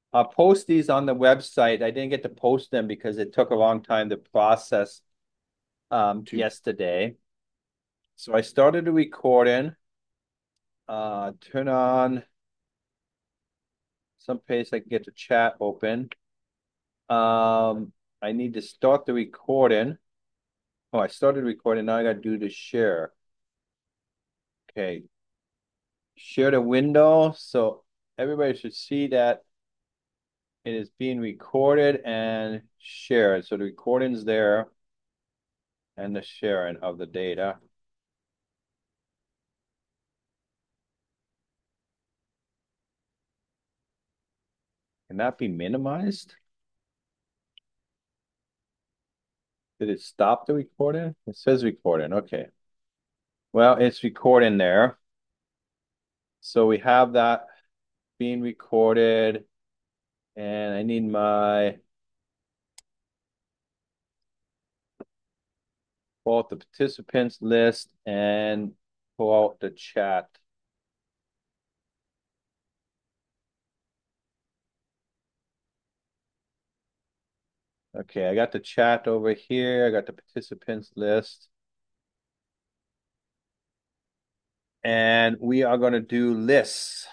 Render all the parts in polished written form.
I'll post these on the website. I didn't get to post them because it took a long time to process yesterday. So I started the recording. Turn on some place I can get the chat open. I need to start the recording. Oh, I started recording. Now I got to do the share. Okay. Share the window. So everybody should see that it is being recorded and shared. So the recording's there and the sharing of the data. Can that be minimized? Did it stop the recording? It says recording. Okay. Well, it's recording there. So we have that being recorded, and I need my pull out the participants list and pull out the chat. Okay, I got the chat over here. I got the participants list. And we are going to do lists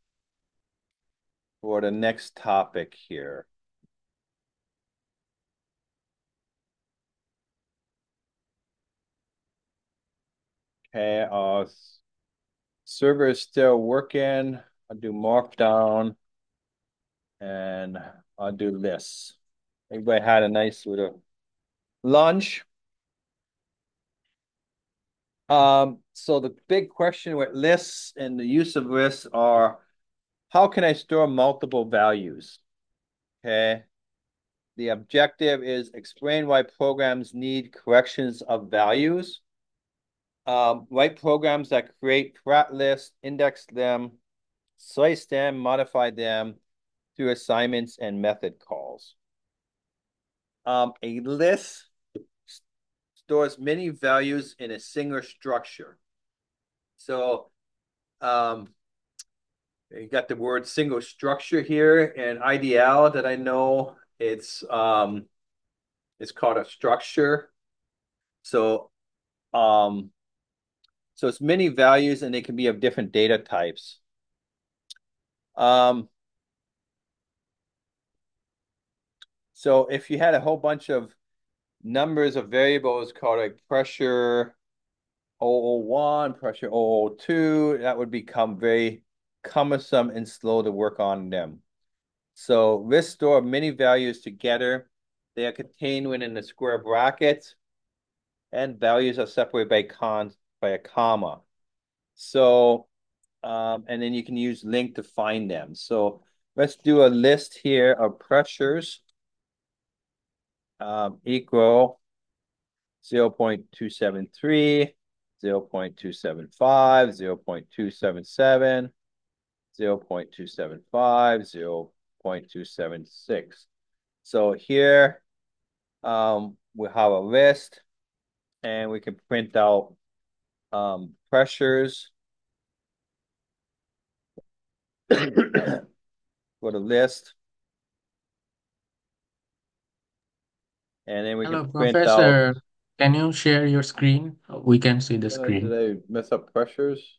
for the next topic here. Okay, server is still working. I'll do markdown and I'll do lists. Everybody had a nice little lunch. So the big question with lists and the use of lists are, how can I store multiple values? Okay. The objective is explain why programs need corrections of values. Write programs that create frat lists, index them, slice them, modify them through assignments and method calls. A list stores many values in a single structure. So you got the word single structure here, and IDL that I know it's called a structure. So um, so it's many values and they can be of different data types. Um, so if you had a whole bunch of numbers of variables called like pressure 001, pressure 002, that would become very cumbersome and slow to work on them. So list store many values together. They are contained within the square brackets, and values are separated by a comma. So, and then you can use link to find them. So let's do a list here of pressures equal 0.273, 0.275, 0.277, 0.275, 0.276. So here we have a list and we can print out pressures for the list. And then we can Hello, print out, Professor. Can you share your screen? We can see the did screen. I mess up pressures?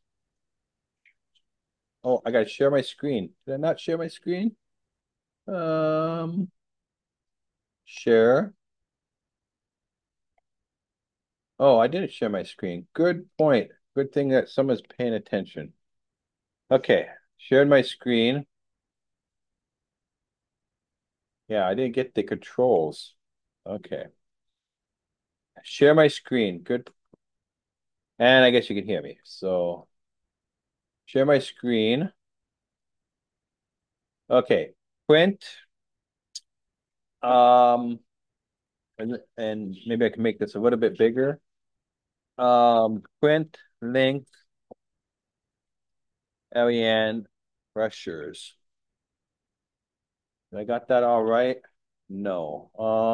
Oh, I gotta share my screen. Did I not share my screen? Um, share. Oh, I didn't share my screen. Good point. Good thing that someone's paying attention. Okay, shared my screen. Yeah, I didn't get the controls. Okay, share my screen. Good. And I guess you can hear me. So share my screen. Okay, print. Um, and maybe I can make this a little bit bigger. Print length LEN pressures. I got that all right? No.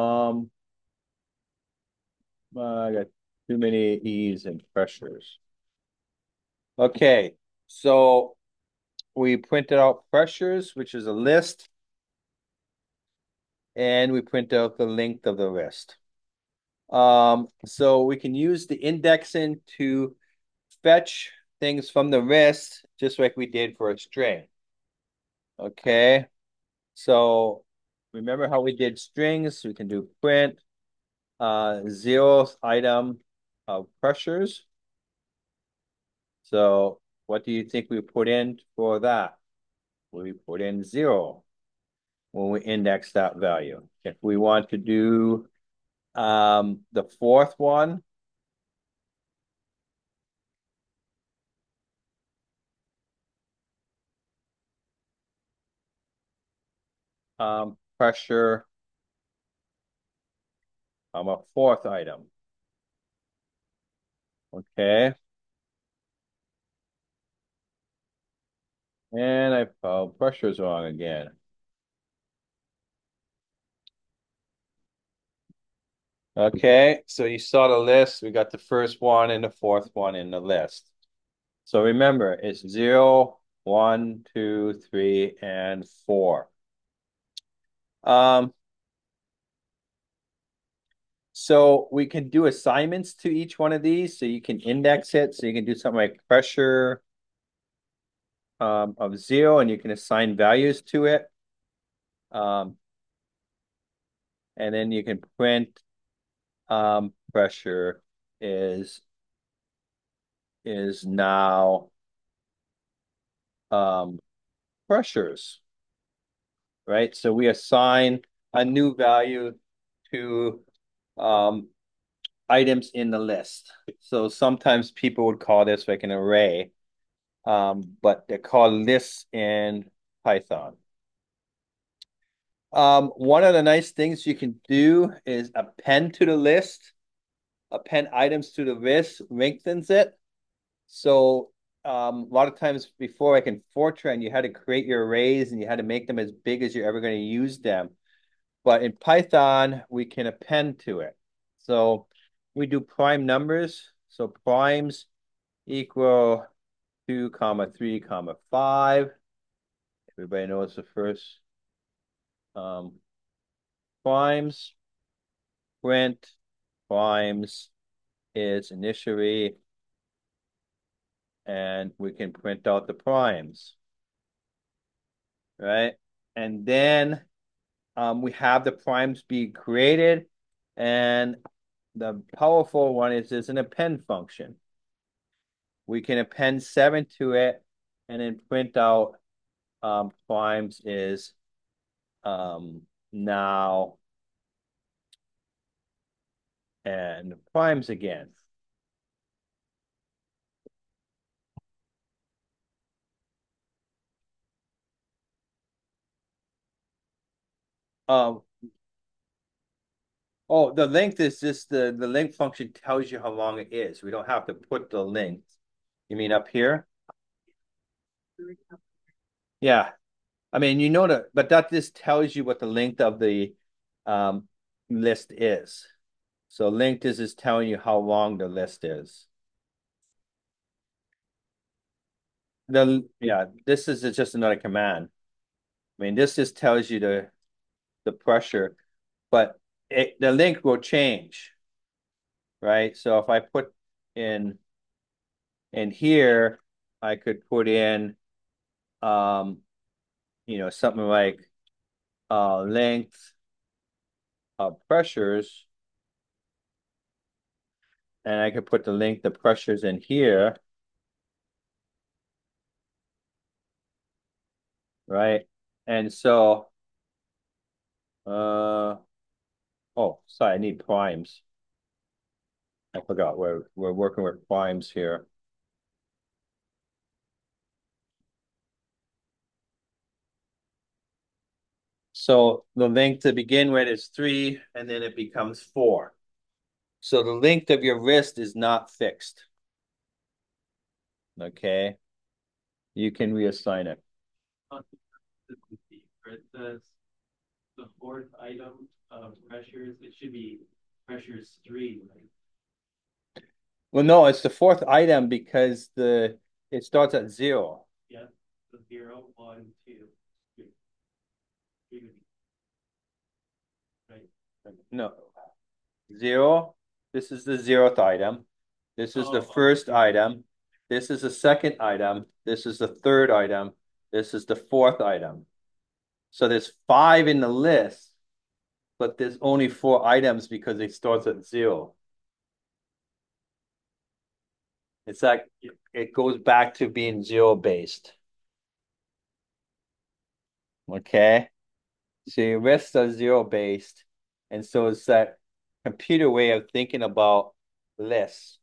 I got too many E's and pressures. Okay, so we printed out pressures, which is a list. and we print out the length of the wrist. So we can use the indexing to fetch things from the wrist, just like we did for a string. Okay, so remember how we did strings? We can do print, zeroth item of pressures. So what do you think we put in for that? We put in 0 when we index that value. If we want to do the fourth one, pressure, a fourth item. Okay. And I spelled pressures wrong again. Okay, so you saw the list. We got the first one and the fourth one in the list. So remember, it's 0, 1, 2, 3, and 4. Um, so we can do assignments to each one of these. So you can index it. So you can do something like pressure of 0, and you can assign values to it. Um, and then you can print pressure is now pressures, right? So we assign a new value to um, items in the list. So sometimes people would call this like an array, but they're called lists in Python. One of the nice things you can do is append to the list, append items to the list, lengthens it. So a lot of times before, like in Fortran, you had to create your arrays and you had to make them as big as you're ever going to use them. But in Python, we can append to it. So we do prime numbers. So primes equal 2, comma 3, comma 5. Everybody knows the first um, primes. Print primes is initially, and we can print out the primes, right? And then we have the primes be created, and the powerful one is an append function. We can append 7 to it, and then print out primes is now and primes again. Um, oh, the length is just the length function tells you how long it is. We don't have to put the length. You mean up here? Yeah. I mean, you know that, but that just tells you what the length of the um, list is. So length is just telling you how long the list is. This is just another command. I mean, this just tells you the pressure, but the length will change, right? So if I put in here, I could put in um, something like length of pressures, and I could put the length of pressures in here, right? And so, oh, sorry, I need primes. I forgot we're working with primes here. So the length to begin with is 3, and then it becomes 4. So the length of your wrist is not fixed. Okay, you can reassign it. Where it says the fourth item of pressures, it should be pressures 3, right? Well, no, it's the fourth item because it starts at 0. Yeah, the 0, 1, 2, 3. No, 0. This is the 0th item. This is the first item. This is the second item. This is the third item. This is the fourth item. So there's 5 in the list, but there's only 4 items because it starts at 0. It's like it goes back to being 0 based. Okay. So your lists are 0 based. And so it's that computer way of thinking about lists.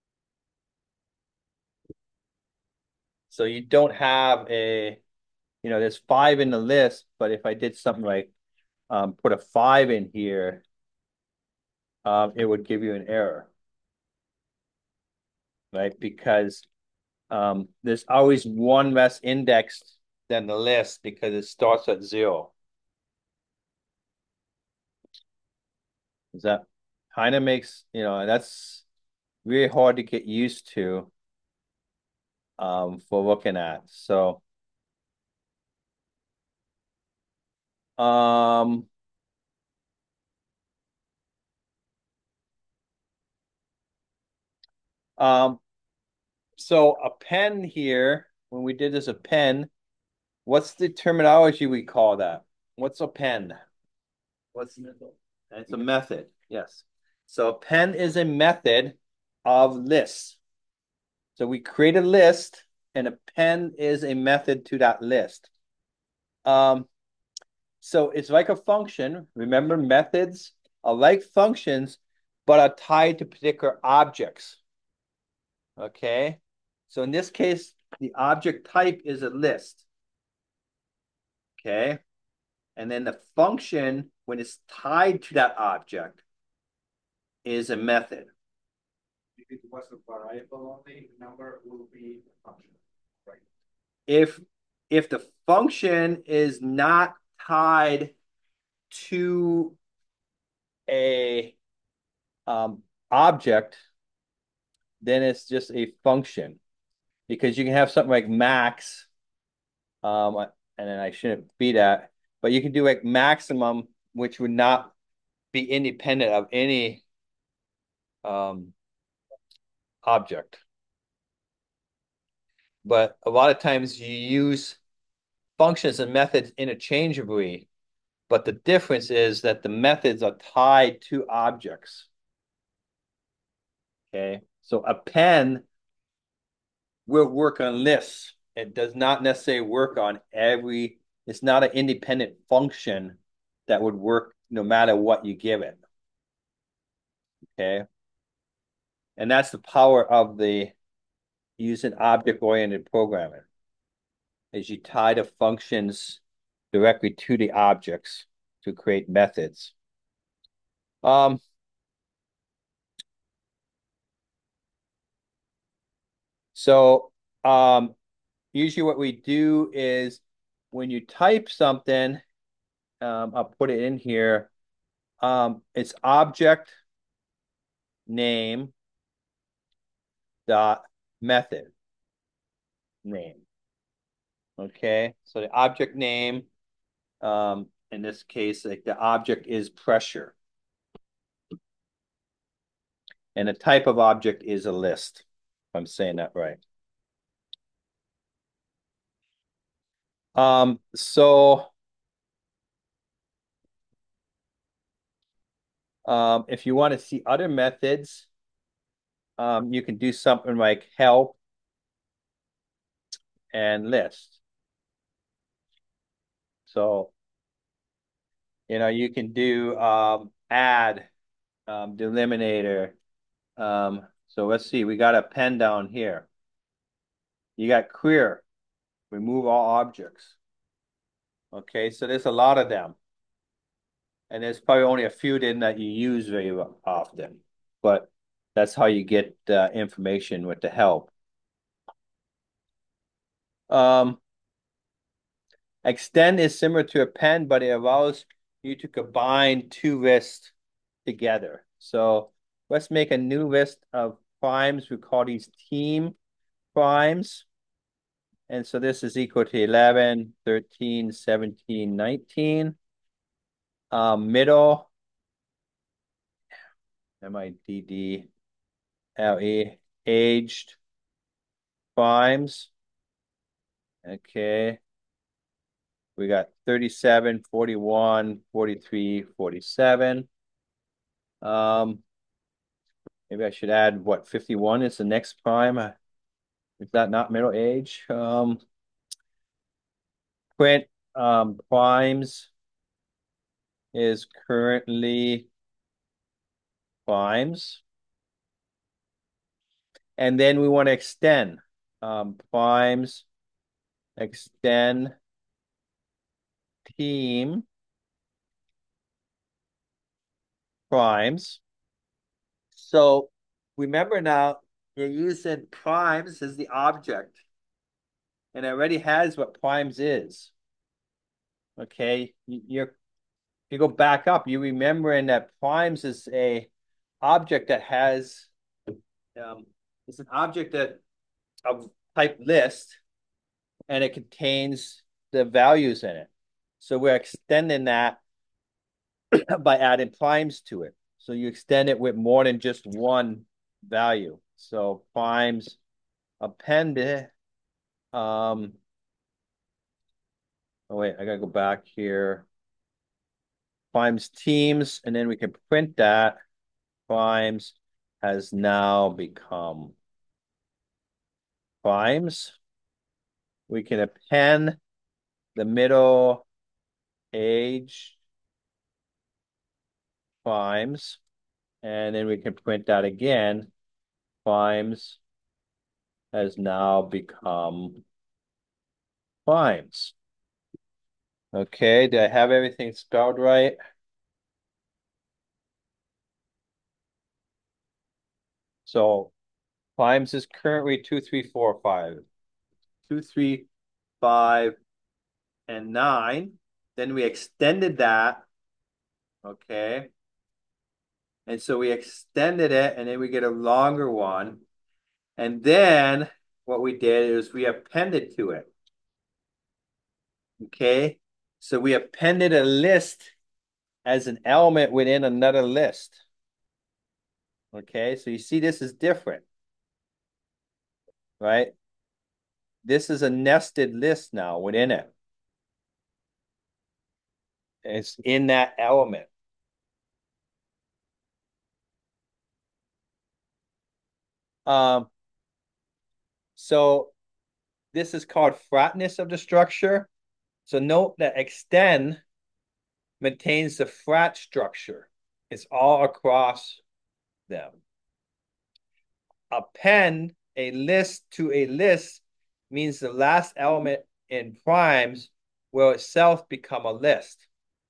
So you don't have there's 5 in the list, but if I did something like put a 5 in here, it would give you an error, right? Because there's always one less indexed than the list because it starts at 0. Does that kind of makes, that's really hard to get used to for looking at. So um um so a pen here, when we did this a pen, what's the terminology we call that? What's a pen? What's method? It's a method, yes. So a pen is a method of lists. So we create a list, and a pen is a method to that list. So it's like a function. Remember, methods are like functions, but are tied to particular objects. Okay. So in this case, the object type is a list. Okay. And then the function, when it's tied to that object, is a method. If it was a variable only, the number will be a function, right? If the function is not tied to a object, then it's just a function. Because you can have something like max, and then I shouldn't be that, but you can do like maximum, which would not be independent of any object. But a lot of times you use functions and methods interchangeably, but the difference is that the methods are tied to objects. Okay, so a pen will work on lists. It does not necessarily work on every, it's not an independent function that would work no matter what you give it. Okay. And that's the power of the using object-oriented programming, is you tie the functions directly to the objects to create methods. So usually what we do is when you type something, I'll put it in here. It's object name dot method name. Okay, so the object name, in this case, like the object is pressure. And the type of object is a list, if I'm saying that right. So if you want to see other methods, you can do something like help and list. So, you can do add, delimiter. So let's see, we got a pen down here. You got clear, remove all objects. Okay, so there's a lot of them. And there's probably only a few then that you use very often. But that's how you get information with the help. Extend is similar to a pen, but it allows you to combine 2 lists together. So let's make a new list of primes. We call these team primes. And so this is equal to 11, 13, 17, 19. Middle M-I-D-D-L-E, aged primes. Okay. We got 37, 41, 43, 47. Maybe I should add what 51 is the next prime. Is that not middle age? Print primes is currently primes. And then we want to extend primes, extend team primes. So remember now, you're using primes as the object. And it already has what primes is. Okay, if you go back up, you remembering that primes is a object that has it's an object that of type list, and it contains the values in it. So we're extending that by adding primes to it. So you extend it with more than just one value. So primes appended. Oh wait, I gotta go back here. Primes teams, and then we can print that. Primes has now become primes. We can append the middle age primes, and then we can print that again. Primes has now become primes. Okay, did I have everything spelled right? So primes is currently 2, 3, 4, 5. 2, 3, 5, and 9. Then we extended that. Okay. And so we extended it, and then we get a longer one. And then what we did is we appended to it. Okay. So we appended a list as an element within another list. Okay. So you see this is different, right? This is a nested list now within it. It's in that element. So this is called flatness of the structure. So note that extend maintains the flat structure. It's all across them. Append a list to a list means the last element in primes will itself become a list.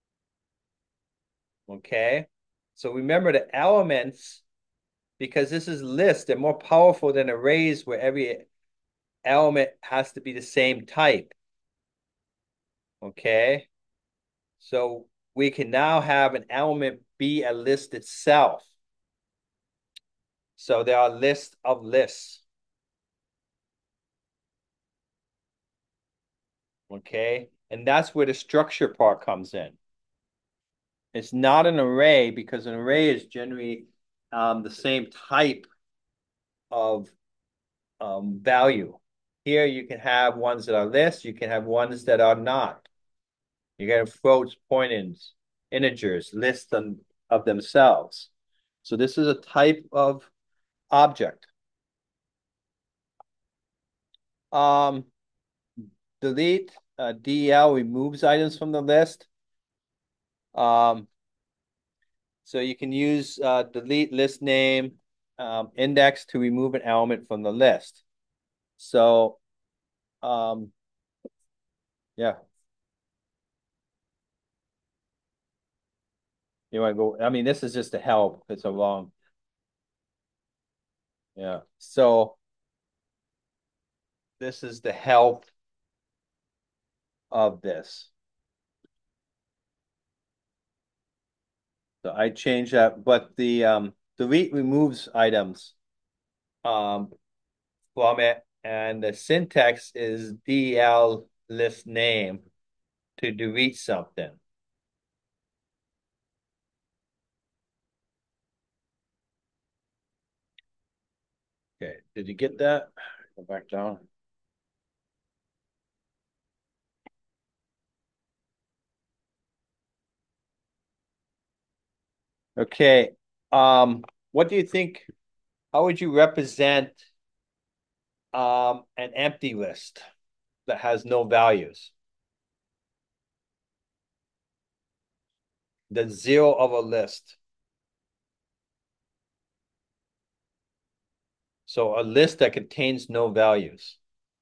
Okay? So remember the elements, because this is list, they're more powerful than arrays where every element has to be the same type. Okay? So we can now have an element be a list itself. So there are lists of lists. Okay? And that's where the structure part comes in. It's not an array because an array is generally the same type of value. Here you can have ones that are lists, you can have ones that are not. You can have floats, pointings, integers, lists of themselves. So this is a type of object. Delete, DL removes items from the list. So you can use delete list name index to remove an element from the list. So, yeah. You want to go, I mean, this is just to help. It's a long, yeah. So this is the help of this. So I change that, but the delete removes items from it, and the syntax is DL list name to delete something. Okay, did you get that? Go back down. Okay, what do you think? How would you represent an empty list that has no values? The zero of a list. So a list that contains no values.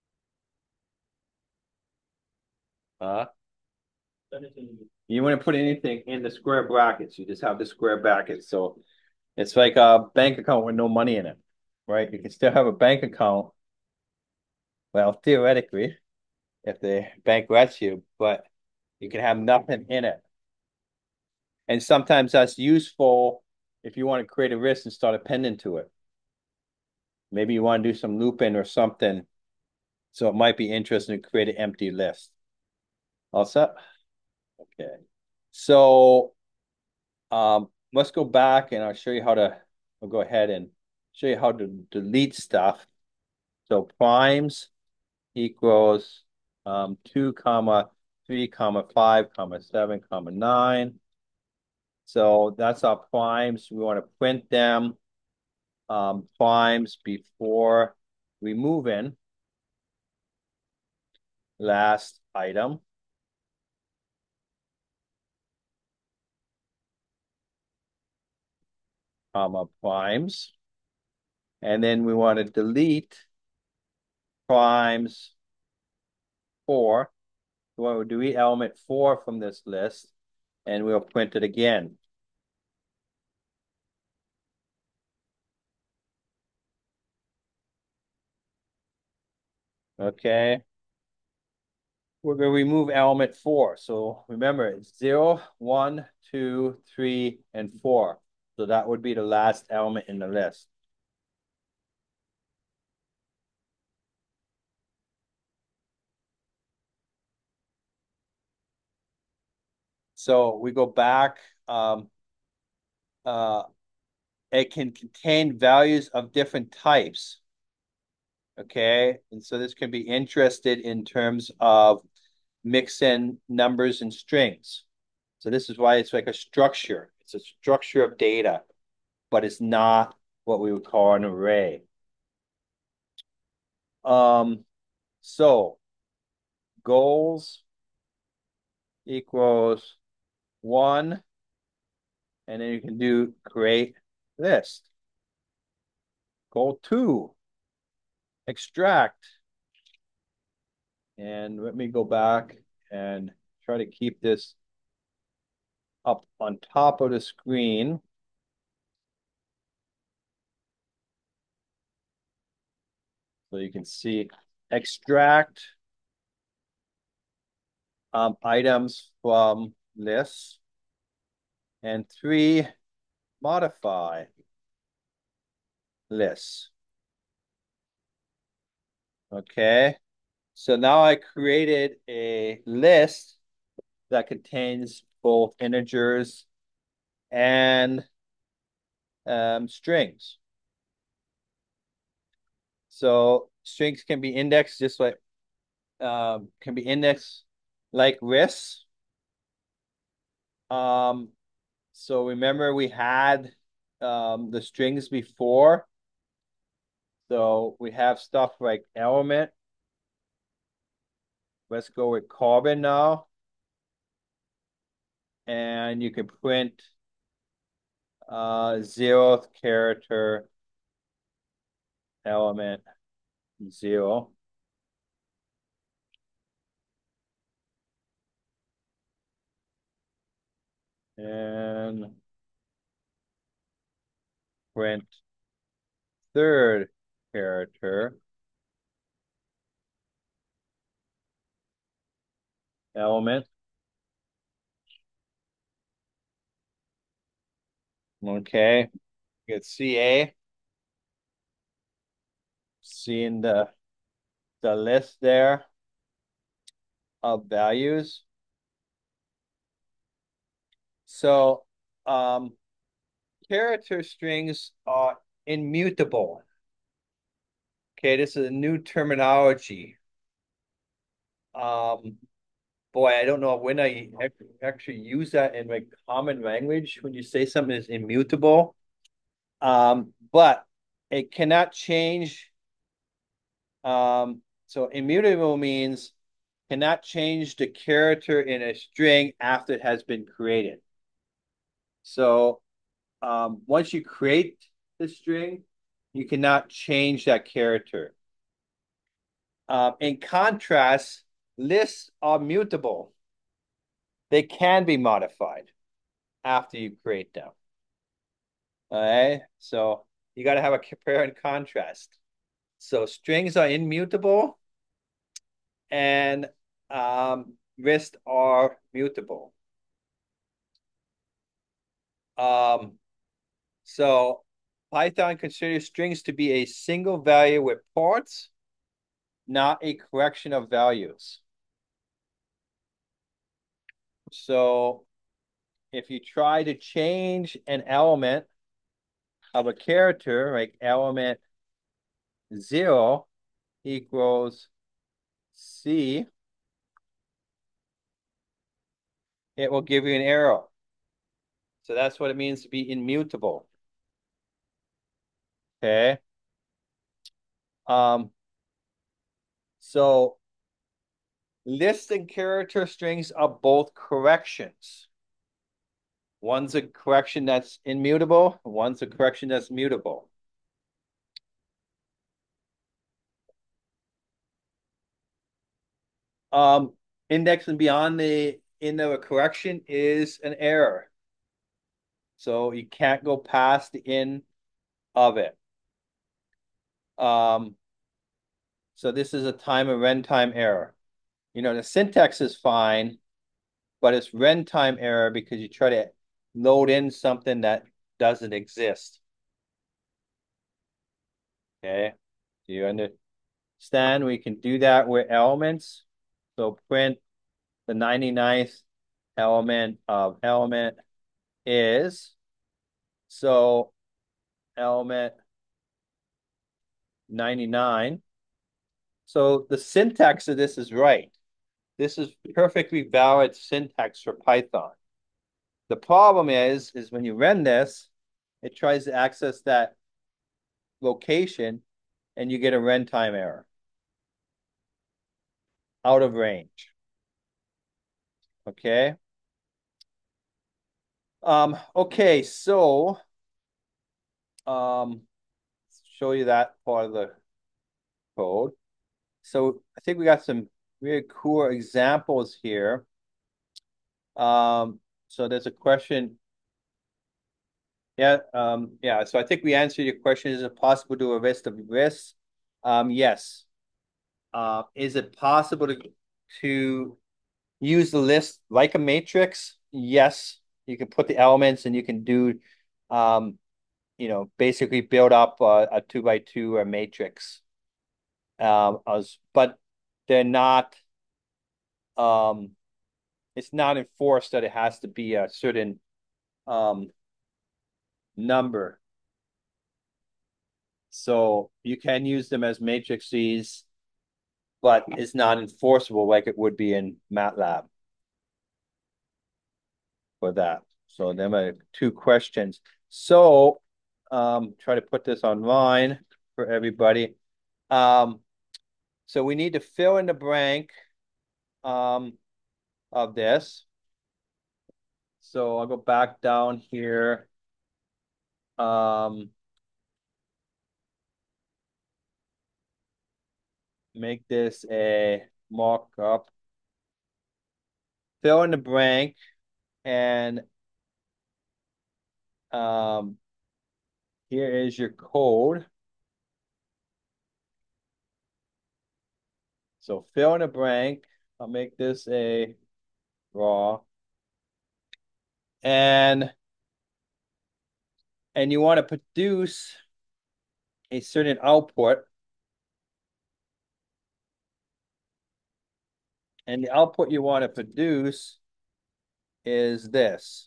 You want to put anything in the square brackets. You just have the square brackets. So it's like a bank account with no money in it, right? You can still have a bank account. Well, theoretically, if the bank lets you, but you can have nothing in it. And sometimes that's useful if you want to create a risk and start a pendant to it. Maybe you want to do some looping or something. So it might be interesting to create an empty list. All set? Okay. So let's go back and I'll show you how to, I'll go ahead and show you how to delete stuff. So primes equals 2 comma 3 comma 5 comma 7 comma 9. So that's our primes. We want to print them primes before removing last item. Comma primes. And then we want to delete primes 4. We want to delete element 4 from this list, and we'll print it again. Okay. We're going to remove element 4. So remember, it's 0, 1, 2, 3, and 4. So that would be the last element in the list. So we go back. It can contain values of different types. Okay. And so this can be interested in terms of mixing numbers and strings. So this is why it's like a structure. It's a structure of data, but it's not what we would call an array. So goals equals 1, and then you can do create list. Goal 2, extract. And let me go back and try to keep this up on top of the screen. So you can see extract items from lists. And 3, modify lists. Okay. So now I created a list that contains both integers and strings. So strings can be indexed just like can be indexed like lists. So remember we had the strings before. So we have stuff like element. Let's go with carbon now. And you can print 0th character element 0. And print 3rd character element. Okay, get CA. Seeing the list there of values. So character strings are immutable. Okay, this is a new terminology. Boy, I don't know when I actually use that in my common language when you say something is immutable. But it cannot change. So immutable means cannot change the character in a string after it has been created. So once you create the string, you cannot change that character. In contrast, lists are mutable. They can be modified after you create them. All right, so you got to have a compare and contrast. So strings are immutable and lists are mutable. So Python considers strings to be a single value with parts, not a collection of values. So if you try to change an element of a character, like element 0 equals C, it will give you an error. So that's what it means to be immutable. Okay. So list and character strings are both corrections. One's a correction that's immutable, one's a correction that's mutable. Index and beyond the end of a correction is an error. So you can't go past the end of it. So this is a time of runtime error. You know, the syntax is fine, but it's runtime error because you try to load in something that doesn't exist. Okay, do you understand? We can do that with elements. So print the 99th element of element is. So element 99. So the syntax of this is right. This is perfectly valid syntax for Python. The problem is when you run this, it tries to access that location and you get a runtime error. Out of range. Okay. Okay, so show you that part of the code. So I think we got some really cool examples here. So there's a question. Yeah, yeah. So I think we answered your question. Is it possible to do a list of lists? Yes. Is it possible to use the list like a matrix? Yes. You can put the elements and you can do you know, basically build up a 2x2 or matrix. But they're not it's not enforced that it has to be a certain number. So you can use them as matrices, but it's not enforceable like it would be in MATLAB for that. So them are two questions. So try to put this online for everybody. So we need to fill in the blank of this. So I'll go back down here. Make this a markup. Fill in the blank and here is your code. So fill in a blank. I'll make this a raw. And you want to produce a certain output. And the output you want to produce is this.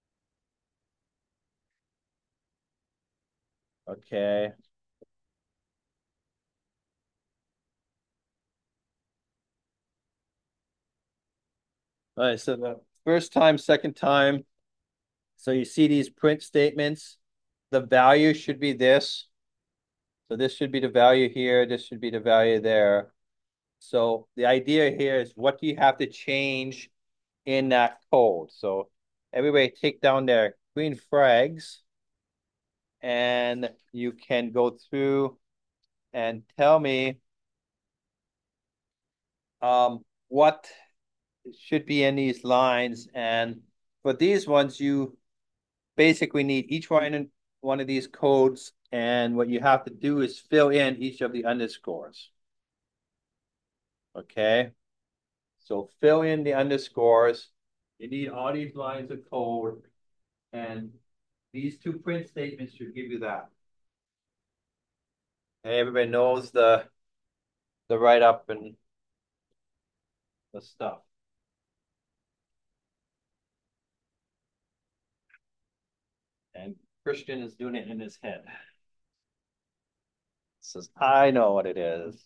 Okay. All right, so the first time, second time. So you see these print statements. The value should be this. So this should be the value here. This should be the value there. So the idea here is what do you have to change in that code? So everybody take down their green flags and you can go through and tell me what should be in these lines. And for these ones, you basically need each one of these codes. And what you have to do is fill in each of the underscores. Okay. So fill in the underscores. You need all these lines of code. And these two print statements should give you that. Okay, everybody knows the write-up and the stuff. And Christian is doing it in his head. Says, I know what it is.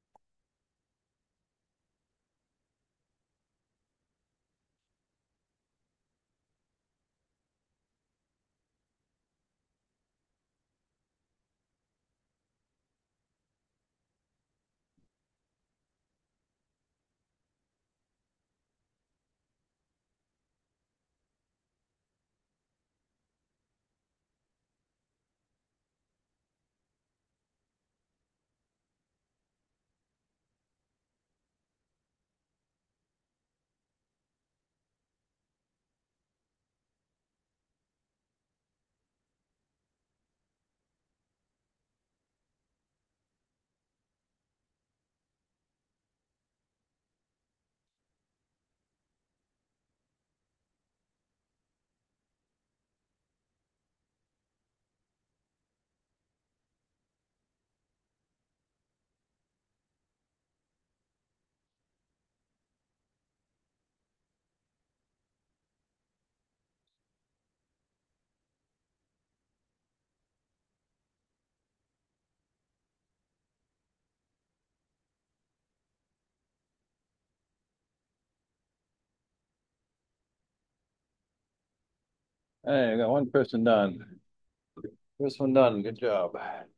Hey, I got one person done. First one done. Good job.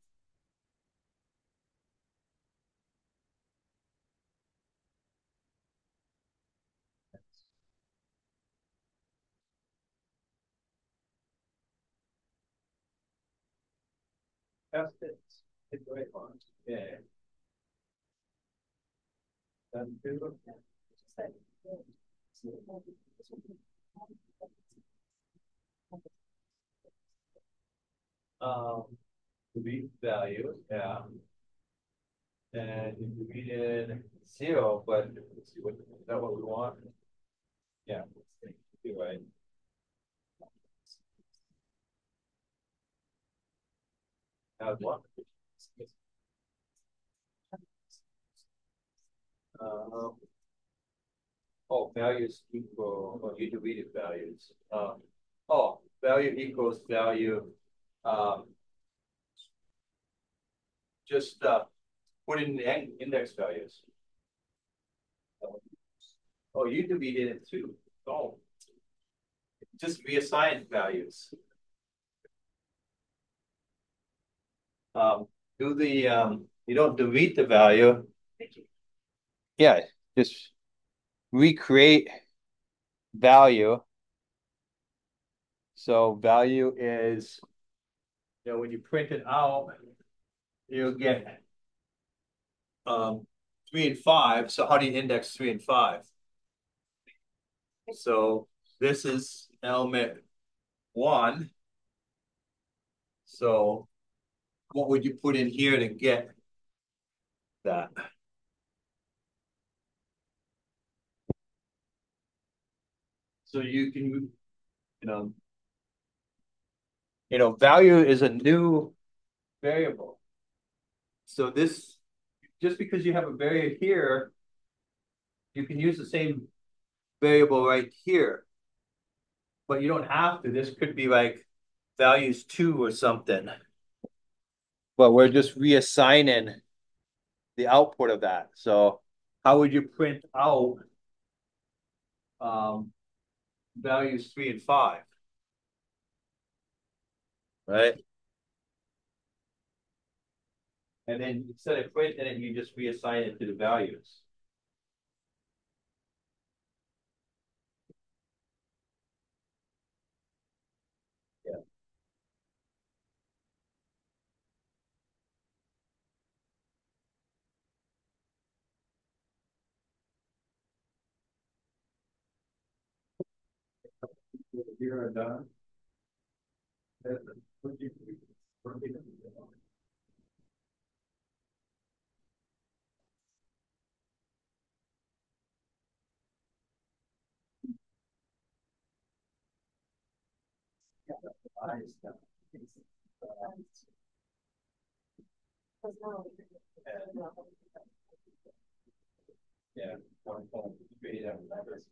Test it. Hit the right one. Yeah. Done too. Um, delete value, yeah. And you deleted 0, but let's see what is that what we want? Yeah, you're right. Now what? Oh, values equal, oh, you deleted values. Oh, value equals value. Um, just put in the index values. Oh, you deleted it too. Oh, just reassign values. Do the you don't delete the value. Yeah, just recreate value. So value is, when you print it out, you'll get 3 and 5. So how do you index 3 and 5? So this is element 1. So what would you put in here to get that? So you can, value is a new variable. So this, just because you have a variable here, you can use the same variable right here. But you don't have to. This could be like values 2 or something. But we're just reassigning the output of that. So how would you print out values 3 and 5. Right? And then instead of printing it, you just reassign it to the values. Yeah. Here and done. Yeah, one point three that numbers.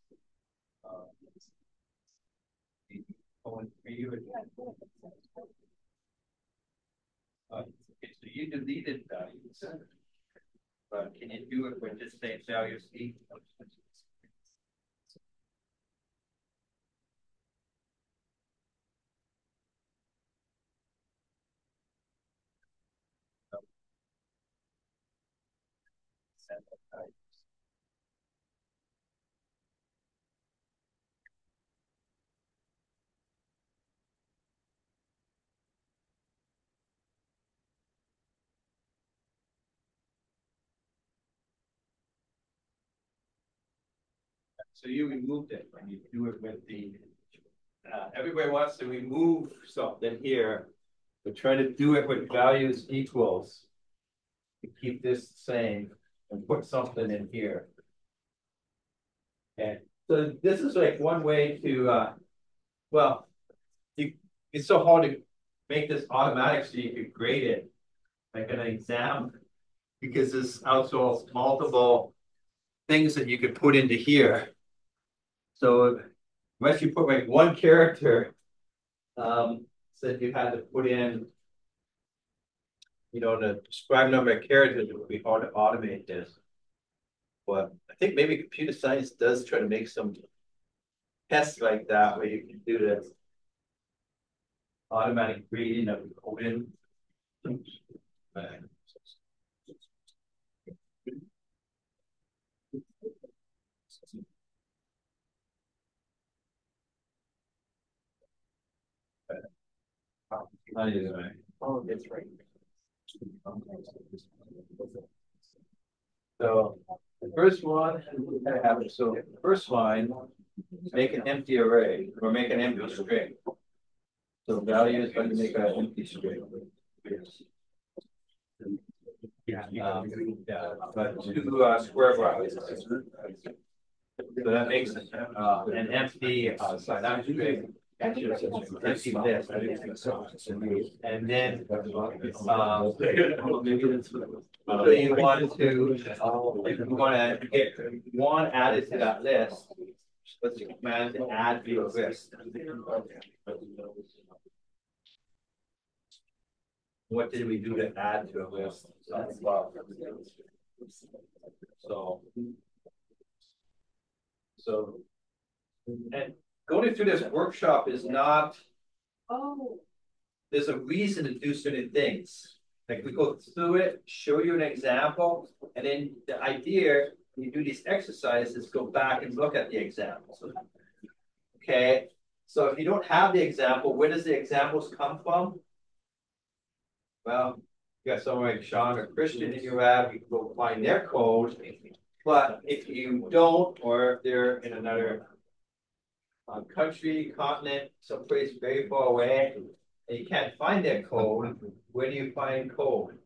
Point three. Okay, so you deleted values, but can you do it with just same values equal? So you removed it when you do it with the, everybody wants to remove something here, but try to do it with values equals to keep this the same and put something in here. Okay, so this is like one way to, well, it's so hard to make this automatic so you could grade it like an exam because there's also multiple things that you could put into here. So unless you put like one character, said you had to put in, you know, the scribe number of characters, it would be hard to automate this. But I think maybe computer science does try to make some tests like that where you can do this automatic grading of the coding. Oh, it's right. So the first one, so the first line, make an empty array or make an empty string. So value is going to make an empty string. But two square brackets. So that makes an empty dynamic string. Empty list. And then so you want to, if you want to get one added to that list, let's command to add to a list. What did we do to add to a list? So, and going through this workshop is not, there's a reason to do certain things. Like we go through it, show you an example, and then the idea, when you do these exercises, go back and look at the examples. Okay, so if you don't have the example, where does the examples come from? Well, you got someone like Sean or Christian in your lab, you can go find their code. But if you don't, or if they're in another country, continent, someplace very far away, and you can't find their code, where do you find code?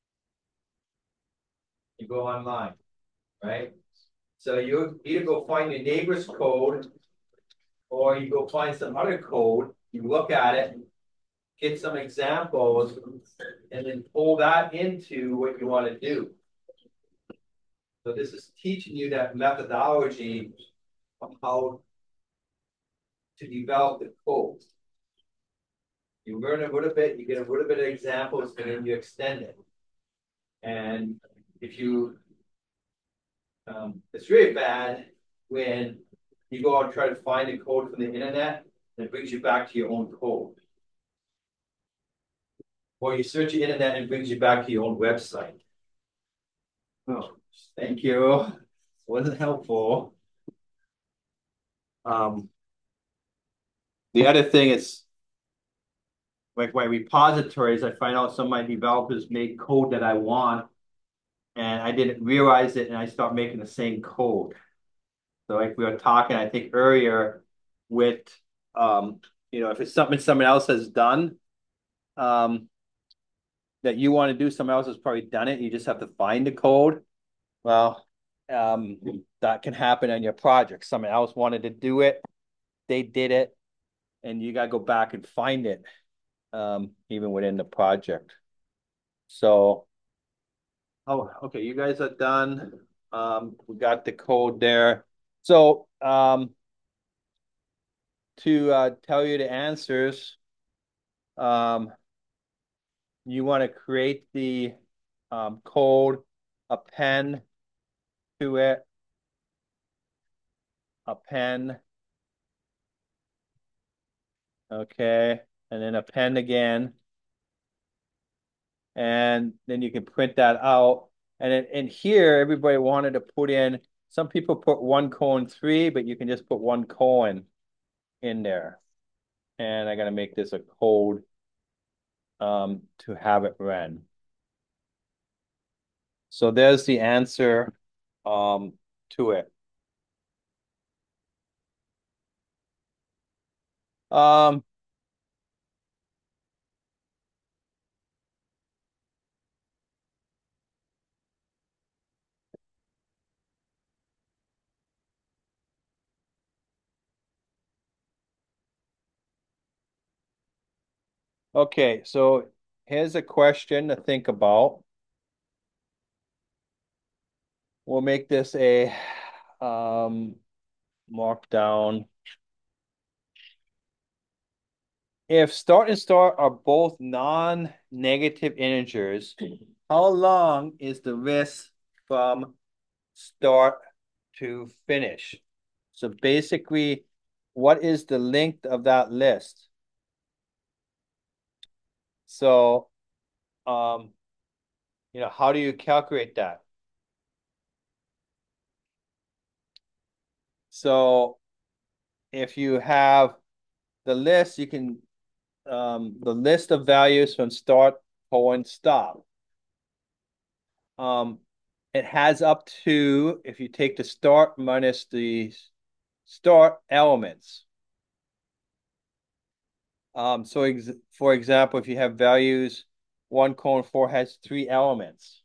You go online, right? So you either go find your neighbor's code, or you go find some other code, you look at it, get some examples, and then pull that into what you want to do. So this is teaching you that methodology of how to develop the code. You learn a little bit, you get a little bit of examples, and then you extend it. And if you, it's really bad when You go out and try to find a code from the internet, and it brings you back to your own code. Or you search the internet and it brings you back to your own website. Oh, thank you. Wasn't helpful. The other thing is, like my repositories, I find out some of my developers make code that I want, and I didn't realize it, and I start making the same code. So like we were talking, I think earlier with, if it's something someone else has done, that you want to do, someone else has probably done it. You just have to find the code. Well, that can happen on your project. Someone else wanted to do it, they did it, and you got to go back and find it, even within the project. So, oh, okay, you guys are done. We got the code there. So, to tell you the answers, you want to create the code, append to it, append, okay, and then append again. And then you can print that out. And in here, everybody wanted to put in, some people put 1:3, but you can just put 1 in there. And I got to make this a code to have it run. So there's the answer to it. Okay, so here's a question to think about. We'll make this a markdown. If start and start are both non-negative integers, how long is the list from start to finish? So basically, what is the length of that list? So, how do you calculate that? So if you have the list, you can, the list of values from start, stop. It has up to, if you take the start minus the start elements. So for example, if you have values, 1:4 has 3 elements.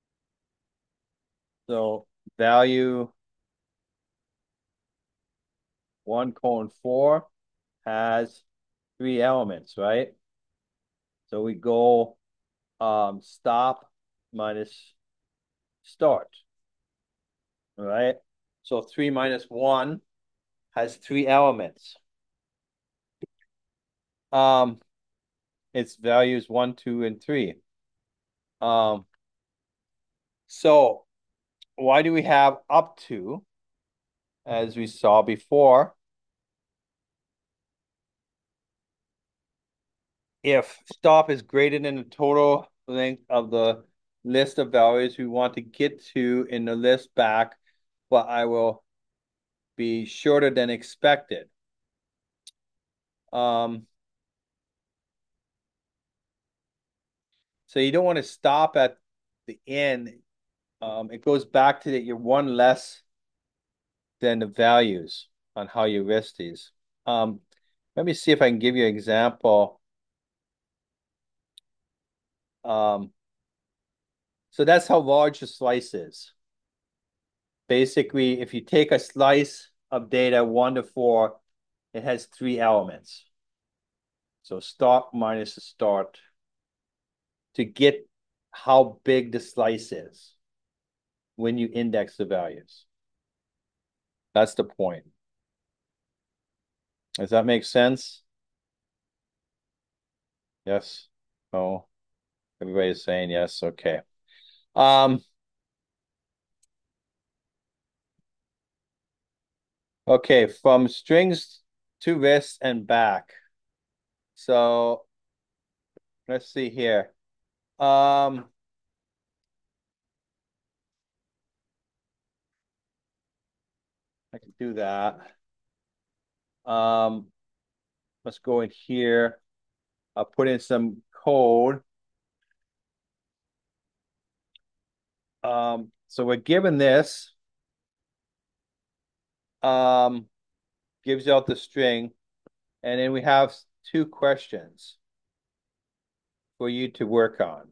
So value 1:4 has 3 elements, right? So we go stop minus start. All right. So 3 minus 1 has 3 elements. Its values 1, 2, and 3. So why do we have up to, as we saw before? If stop is greater than the total length of the list of values we want to get to in the list back, but I will be shorter than expected. So you don't want to stop at the end. It goes back to that you're one less than the values on how you list these. Let me see if I can give you an example. So that's how large the slice is. Basically, if you take a slice of data 1 to 4, it has 3 elements. So start minus the start to get how big the slice is when you index the values. That's the point. Does that make sense? Yes. Oh, everybody's saying yes. Okay. Okay, from strings to wrists and back. So let's see here. Um, I can do that. Um, let's go in here. I'll put in some code. So we're given this. Gives out the string, and then we have two questions for you to work on.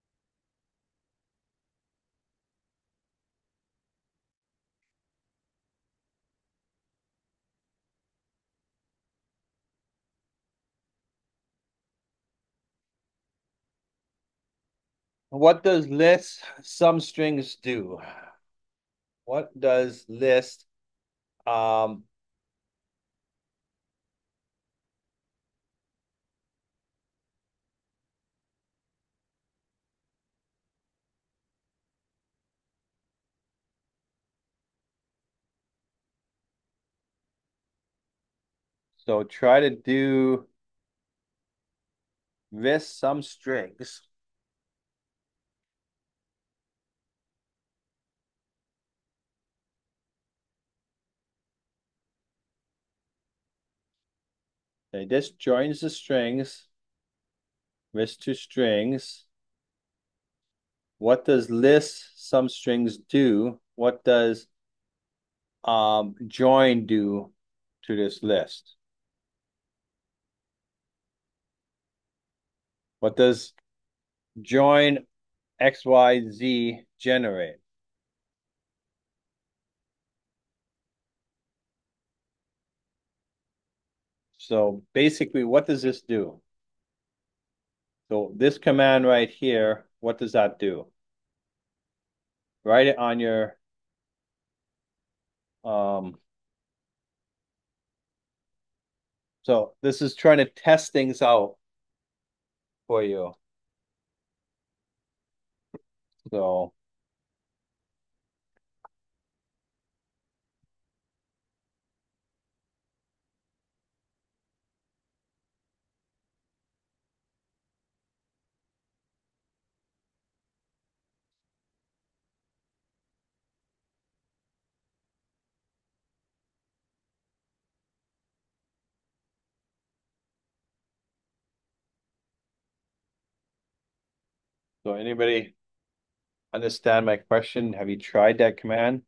What does list some strings do? What does list um so try to do list some strings. Okay, this joins the strings, list two strings. What does list some strings do? What does join do to this list? What does join XYZ generate? So basically, what does this do? So this command right here, what does that do? Write it on your so this is trying to test things out for you. So so anybody understand my question? Have you tried that command?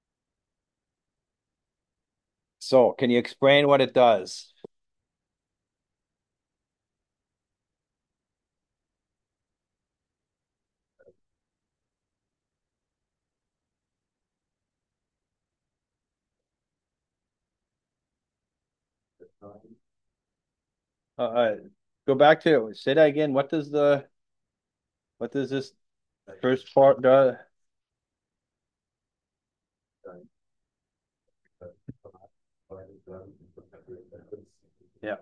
So can you explain what it does? Uh, uh, Go back to say that again. What does this first part do? Yeah.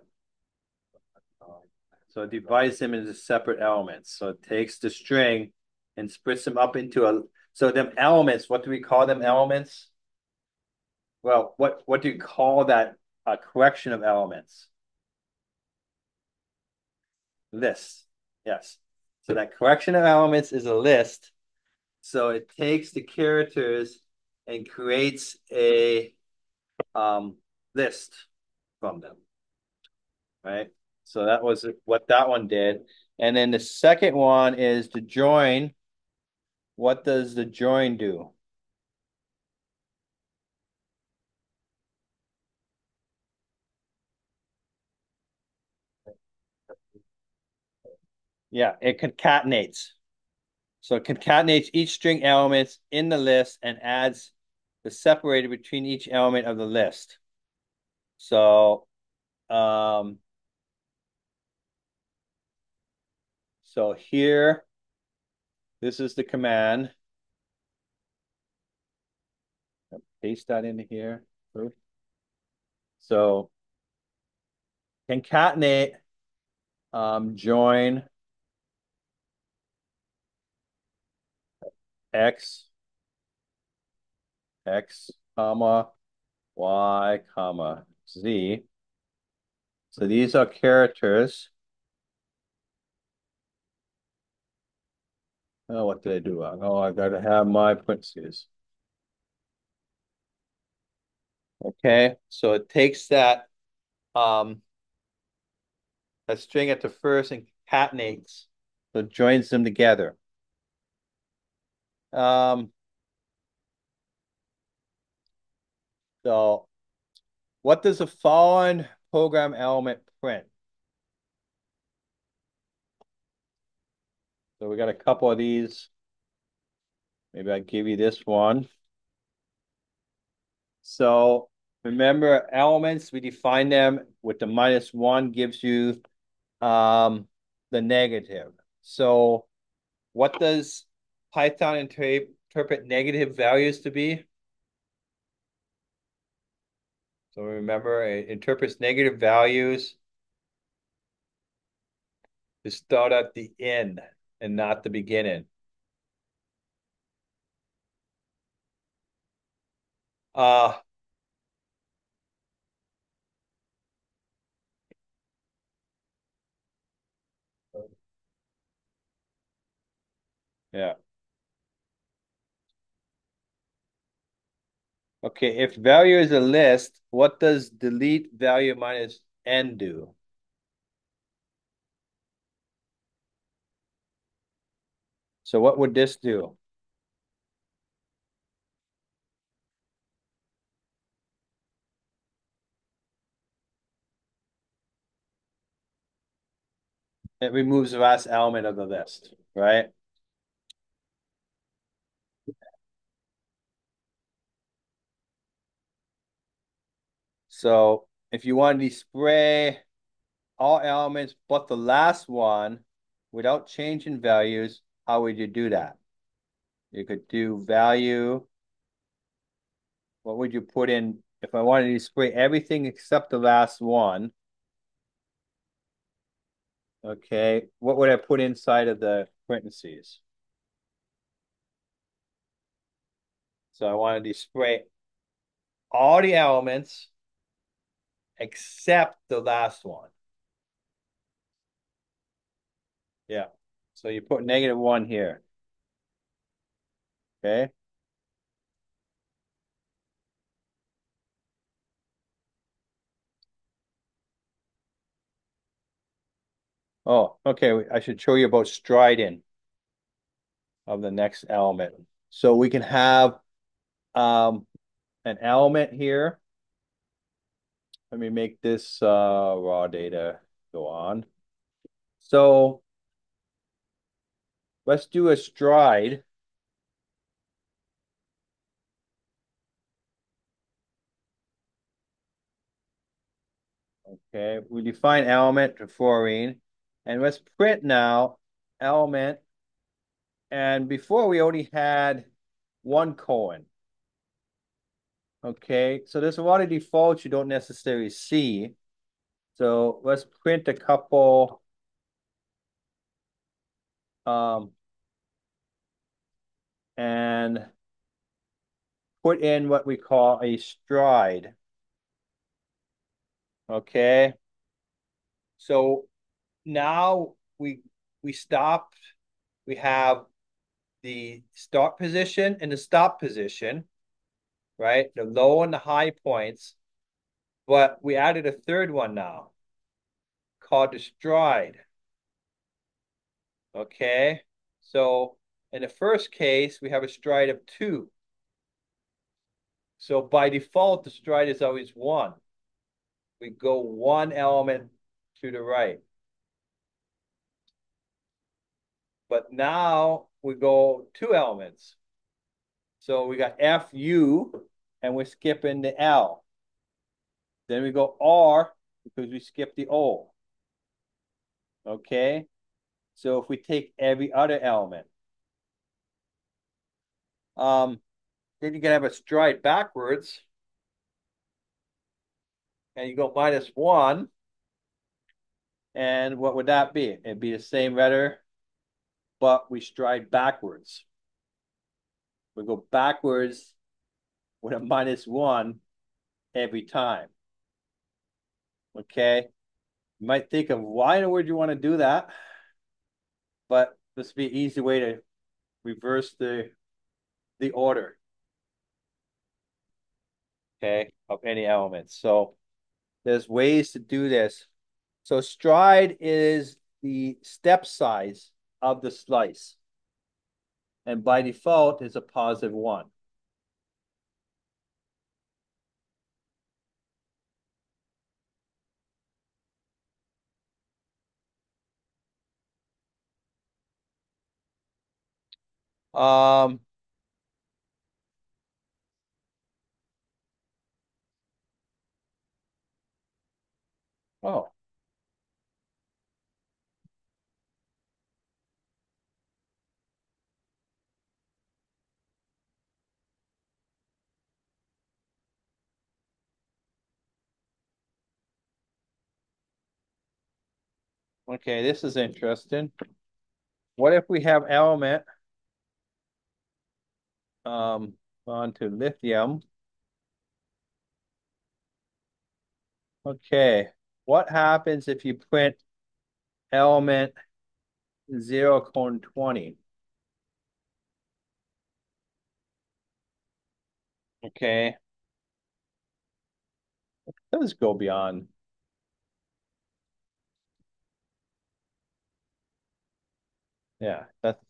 So it divides them into separate elements. So it takes the string and splits them up into a. So them elements, what do we call them elements? Well, what do you call that? A collection of elements. List. Yes. So that collection of elements is a list. So it takes the characters and creates a list from them. Right. So that was what that one did. And then the second one is to join. What does the join do? Yeah, it concatenates. So it concatenates each string elements in the list and adds the separator between each element of the list. So so here, this is the command. Paste that into here. So concatenate join x comma Y, comma, Z. So these are characters. Oh, what did I do? Oh, I gotta have my parentheses. Okay, so it takes that string at the first and concatenates, so it joins them together. Um, so what does the following program element print? So we got a couple of these. Maybe I give you this one. So remember elements, we define them with the -1 gives you the negative. So what does Python interpret negative values to be? So remember, it interprets negative values to start at the end and not the beginning. Uh, yeah. Okay, if value is a list, what does delete value minus n do? So what would this do? It removes the last element of the list, right? So if you want to display all elements but the last one without changing values, how would you do that? You could do value. What would you put in if I wanted to display everything except the last one? Okay, what would I put inside of the parentheses? So I want to display all the elements except the last one. Yeah. So you put -1 here. Okay. Oh, okay. I should show you about striding of the next element. So we can have an element here. Let me make this raw data go on. So let's do a stride. Okay, we define element to fluorine, and let's print now element. And before we only had one colon. Okay, so there's a lot of defaults you don't necessarily see. So let's print a couple and put in what we call a stride. Okay. So now we stopped. We have the start position and the stop position, right? The low and the high points. But we added a third one now called the stride. Okay. So in the first case, we have a stride of 2. So by default, the stride is always 1. We go one element to the right. But now we go 2 elements. So we got FU and we're skipping the L. Then we go R because we skip the O. Okay. So if we take every other element, then you can have a stride backwards and you go -1. And what would that be? It'd be the same letter, but we stride backwards. We go backwards with a -1 every time. Okay. You might think of why in the world you want to do that, but this would be an easy way to reverse the order, okay, of any element. So there's ways to do this. So stride is the step size of the slice, and by default is a +1. Um, oh, okay, this is interesting. What if we have element onto lithium? Okay, what happens if you print element 0:20? Okay, let's go beyond. Yeah, that's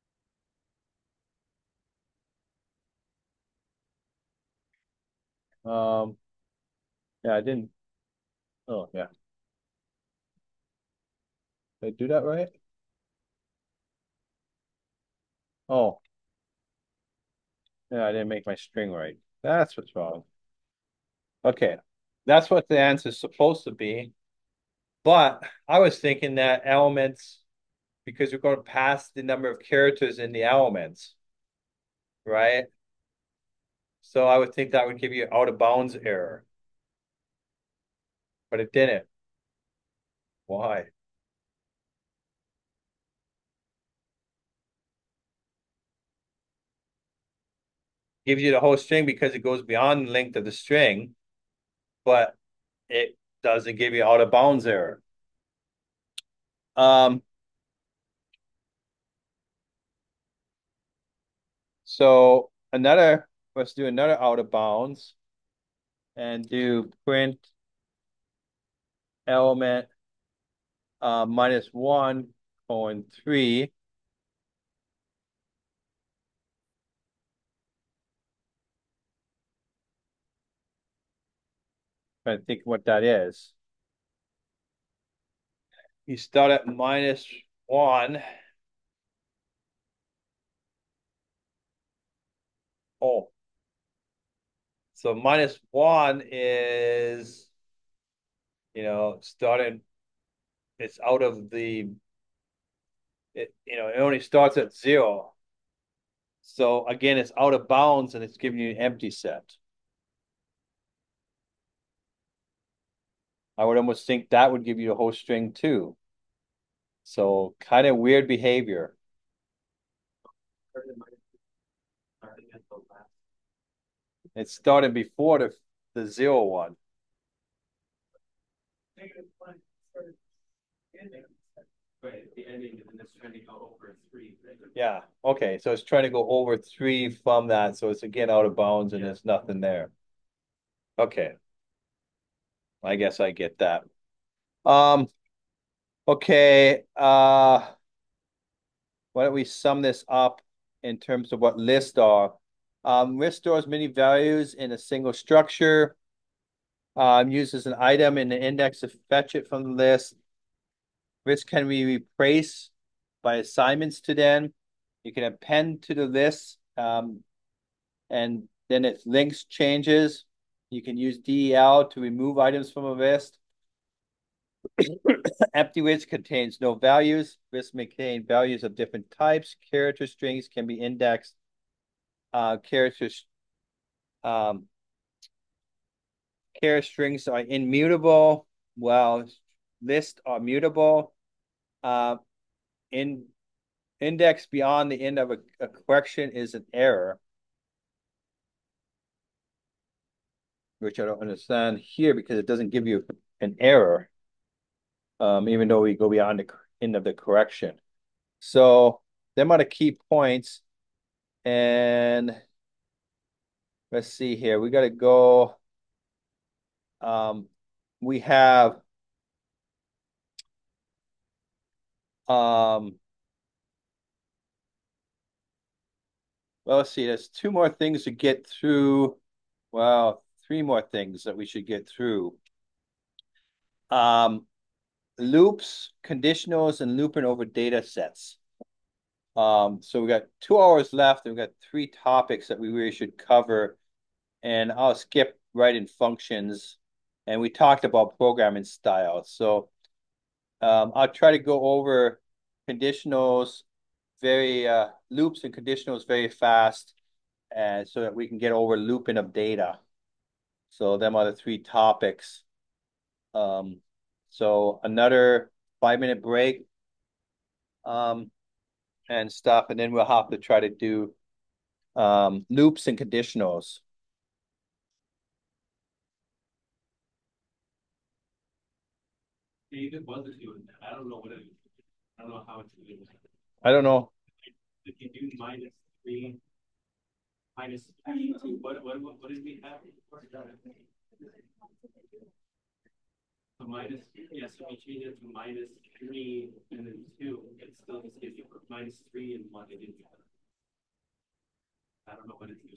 um yeah, I didn't. Oh yeah. Did I do that right? Oh, yeah, I didn't make my string right. That's what's wrong. Okay. That's what the answer is supposed to be. But I was thinking that elements, because we're going to pass the number of characters in the elements, right? So I would think that would give you out of bounds error, but it didn't. Why? Gives you the whole string because it goes beyond the length of the string, but it doesn't give you out of bounds error. Um, so let's do another out of bounds and do print element -1:3. Trying to think what that is. You start at -1. Oh, so -1 is, starting, it's out of it only starts at 0. So again, it's out of bounds and it's giving you an empty set. I would almost think that would give you a whole string too. So kind of weird behavior. Starting at the last. It started before the 0 one. -1 started ending. Right, the ending, and then it's trying to go over 3. Right? Yeah. Okay. So it's trying to go over 3 from that. So it's again out of bounds and there's nothing there. Okay. I guess I get that. Um, okay. Why don't we sum this up in terms of what lists are? List stores many values in a single structure. Uses an item in the index to fetch it from the list. List can be replaced by assignments to them. You can append to the list, and then its links changes. You can use DEL to remove items from a list. Empty list contains no values. Lists may contain values of different types. Character strings can be indexed. Character strings are immutable. Well, lists are mutable. In index beyond the end of a collection is an error. which I don't understand here because it doesn't give you an error, even though we go beyond the end of the correction. So them are the key points. And let's see here. We got to go. We have well, let's see. There's two more things to get through. Well, three more things that we should get through. Loops, conditionals, and looping over data sets. So we got 2 hours left, and we got three topics that we really should cover. And I'll skip right in functions. And we talked about programming styles. So I'll try to go over conditionals loops and conditionals very fast, and so that we can get over looping of data. So them are the three topics. So another 5-minute break, and stuff, and then we'll have to try to do loops and conditionals. David wasn't doing that. I don't know what it is. I don't know how it's doing that. I don't know. If you do -3, -2, what did we have? So so we change it to -3 and then 2. It still just gives you -3 and 1. I don't know what it's doing.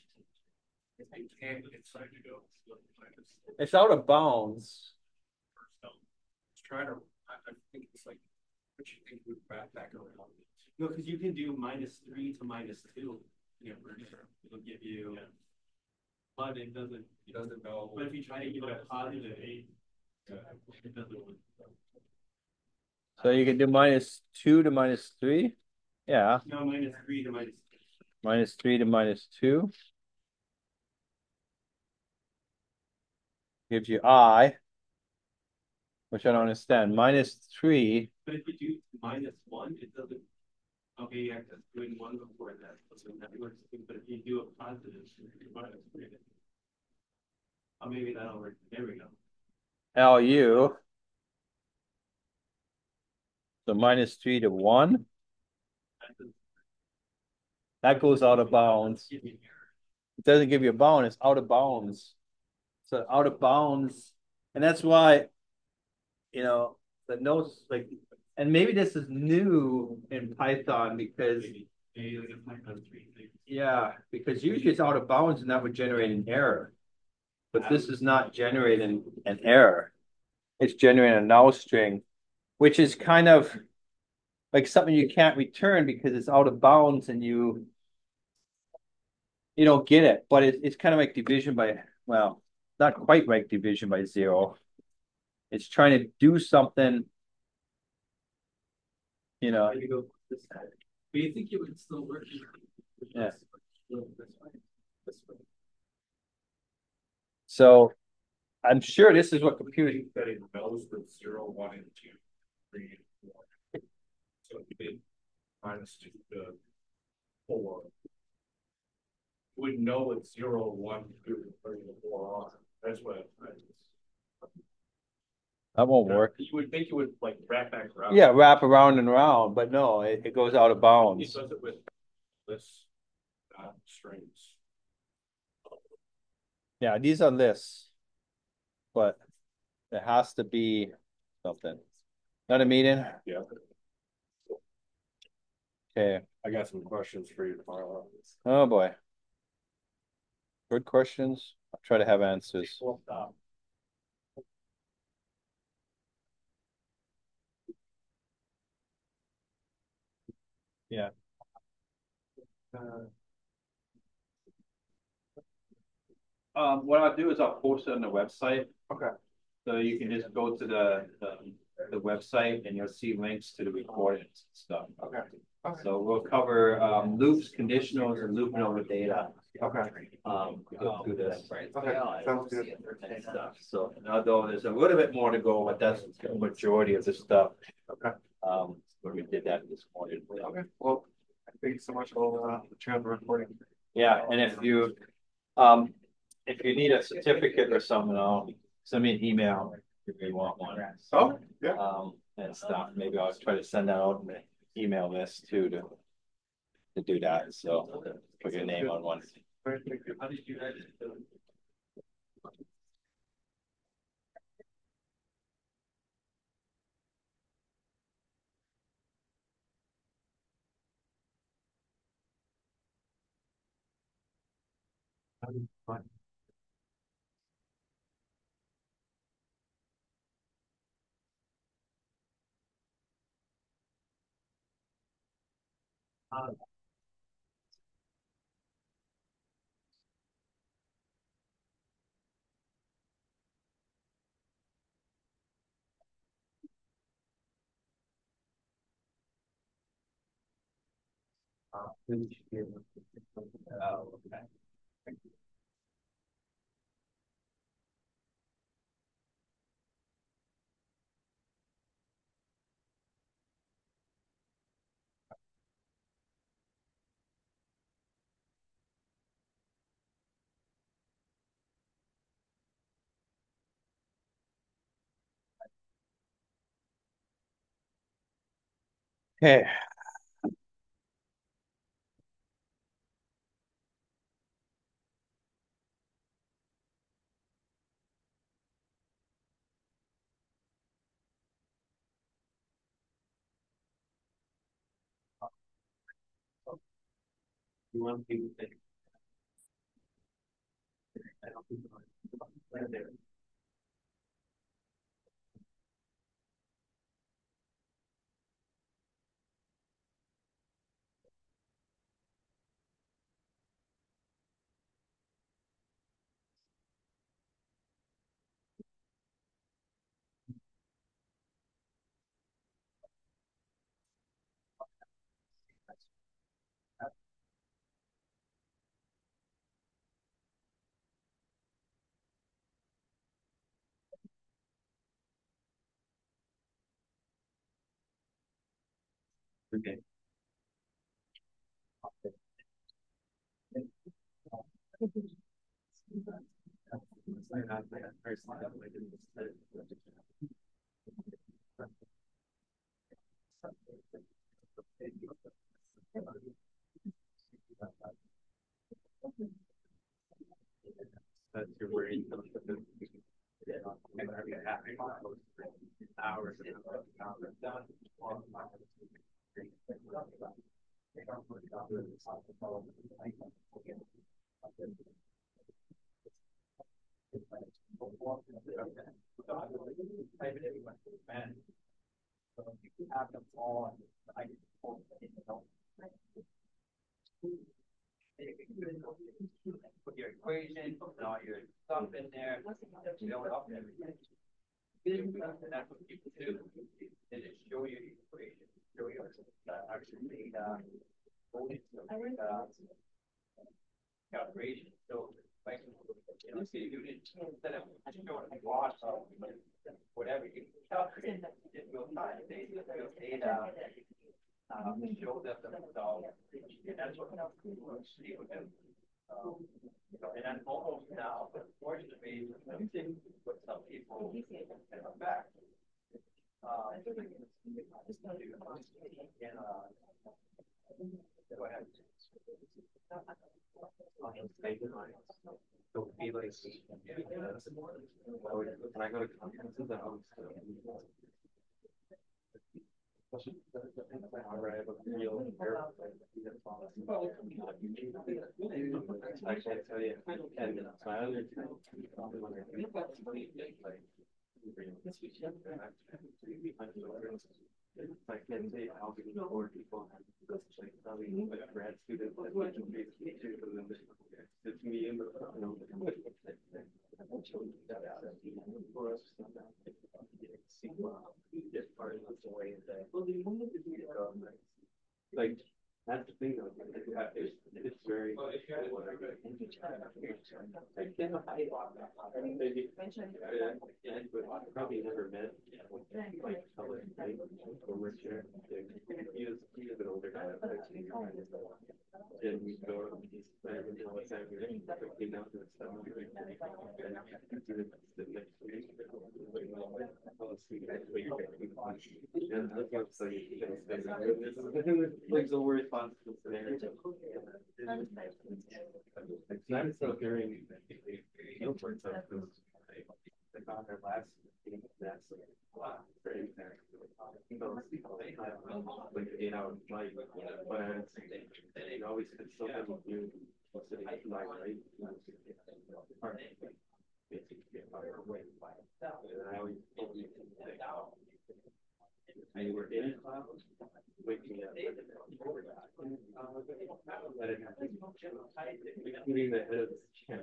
It's out of bounds. Try to, I think it's like, what you think would back around? No, because you can do -3 to -2. Yeah, it'll give you, but it doesn't know. But if you try to give it a positive 8, it doesn't work. So you can do -2 to -3. Yeah. No, -3 to -2. -3 to -2 gives you I, which I don't understand. -3. But if you do -1, it doesn't. Okay, yeah, that's doing 1 before that. So that works. But if you do a positive, -3. Oh, maybe that'll work. There we go. LU. So -3 to 1. That goes out of bounds. It doesn't give you a bound. It's out of bounds. So out of bounds. And that's why, the notes, like, and maybe this is new in Python because, Maybe like a Python 3 thing. yeah, because usually it's out of bounds and that would generate an error. But this is not generating an error. It's generating a null string, which is kind of like something you can't return because it's out of bounds and you don't get it. But it's kind of like division by, well, not quite like division by 0. It's trying to do something, Maybe go this side. But you think it would still work? Yeah. This way. So I'm sure this is what computing. That it knows with 0, 1, and 2, 3, and 4. So if you did -2 to 4, it would know what 0, 1, 2, 3, and 4 are. That's what That won't work. you would think it would like wrap back around. Yeah, wrap around and around, but no, it goes out of It bounds. does it with this strings. Yeah, these are lists, but there has to be something. Not a meeting? Yeah. Okay. I got some questions for you tomorrow. Oh boy. Good questions. I'll try to have answers. Well, stop. Yeah. What I'll do is I'll post it on the website. Okay. So you can just go to the website and you'll see links to the recordings and stuff. Okay. So we'll cover loops, conditionals, and looping over data. Okay. Go through this. Okay. Sounds good. And stuff. So although there's a little bit more to go, but that's the majority of the stuff. Okay. Where we did that this morning. Okay. Well, thank you so much for turn the recording. Yeah, and if you need a certificate or something, I'll send me an email if you want one. Oh, yeah. And stuff. Maybe I'll try to send that out in the email list too to do that. So put your name on one. How did you guys do it? Oh, okay. Okay. You want people to think. I don't think right there. Okay. That's your brain. Hours. Have them all. Put your equation, put all your stuff in there, fill it up and everything. That's what people do. They just show you the equation, show you actually data, calculation. So, like, you know, see, you didn't instead of showing a loss of whatever you calculate in real time, they real data. Show them the result, and that's what see would do. And then almost now, but fortunately, with some people come back. Go ahead. Don't be like, when I go to conferences, I always I can't tell you. And my other I can't say how many more people have grad students it's me and like that's the thing though. It's very I can't maybe probably never met like over here. He is a bit older guy, and we go Like the worst possible scenario. It's not so during airport stuff because like on their last meeting, that's very there. Like 8 hour flight, but you always could still have a view of the city light, right? Basically, and I always we were in clouds, waking up. Including the head of the camp,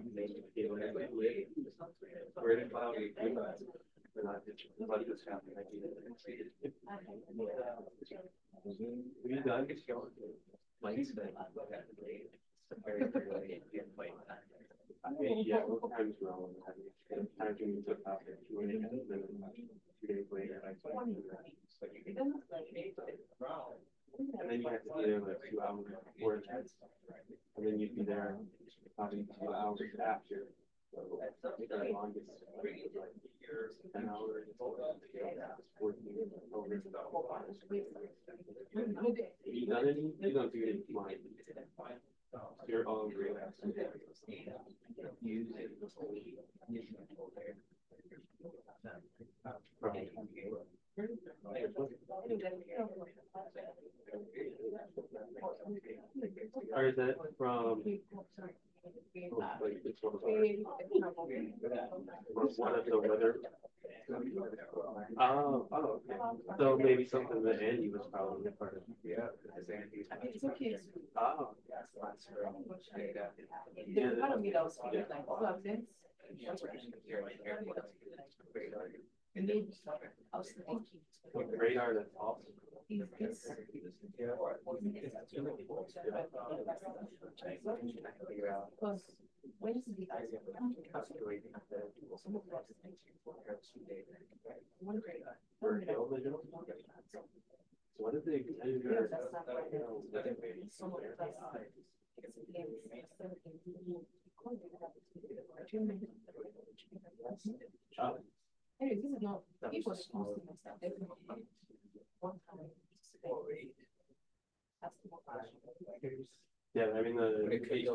we're in a cloud. We're not let this happen. We done lights yeah, what times were all times when we took off at 2 a.m. and then 2 days later, and then you have to be there like 2 hours before it, and then you'd be there probably 2 hours after. So the longest like 10 hours, 14 over. Have you done any? You don't do any flying. You're all great. Or is that from like this one of the weather? Oh, okay. So maybe something that Andy was probably a part of. Yeah. Oh. Radar, that's awesome. What if they Hey, this is not people supposed to stuff. yeah, I mean the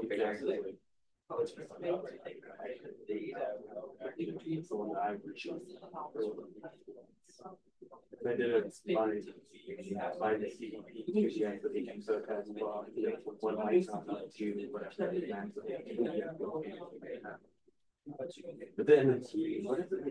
I did it by the CDP because you have to be so it has one light on two, whatever. But then what is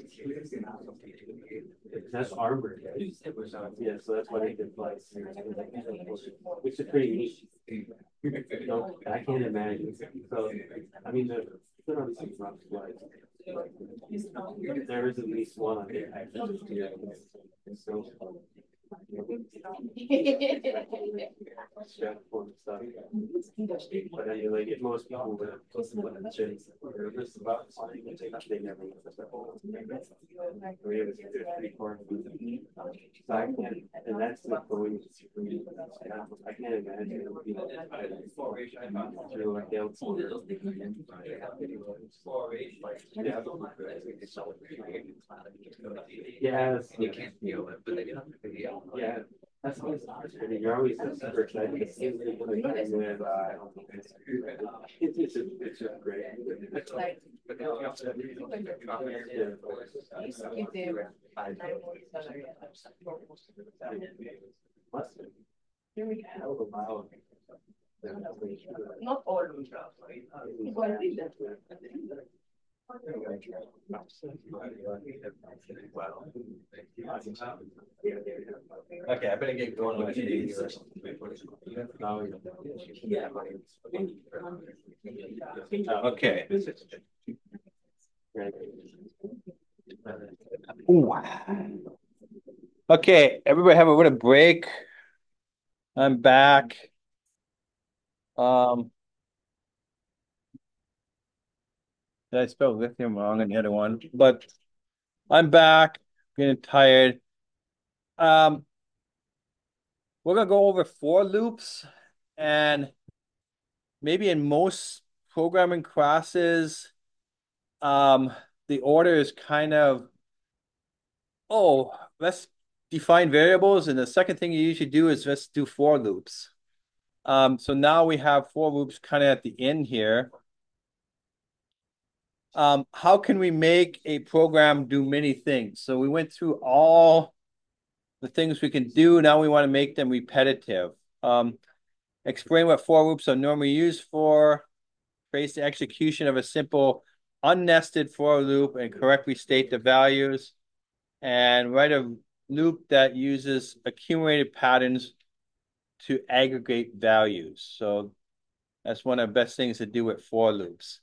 it? That's armored. Yeah, so that's why they did flights, which is pretty neat. No, I can't imagine. So I mean, there's obviously rough flights. There is at least one on there. So stressful and stuff. But then you like if most people would nervous about flying, they never so I can't, and that's like going I can't imagine it would be through like yeah, you can't feel it, but they don't feel it. Yeah. That's always frustrating. You're always super excited. It's just great. It's like, not all of them. Okay, I better get going with these. Okay. Ooh. Okay, everybody have a little break. I'm back. Did I spell lithium wrong on the other one? But I'm back, getting tired. We're gonna go over for loops, and maybe in most programming classes, the order is kind of, oh, let's define variables. And the second thing you usually do is let's do for loops. So now we have for loops kind of at the end here. How can we make a program do many things? So we went through all the things we can do. Now we want to make them repetitive. Explain what for loops are normally used for. Trace the execution of a simple unnested for loop and correctly state the values. And write a loop that uses accumulated patterns to aggregate values. So that's one of the best things to do with for loops.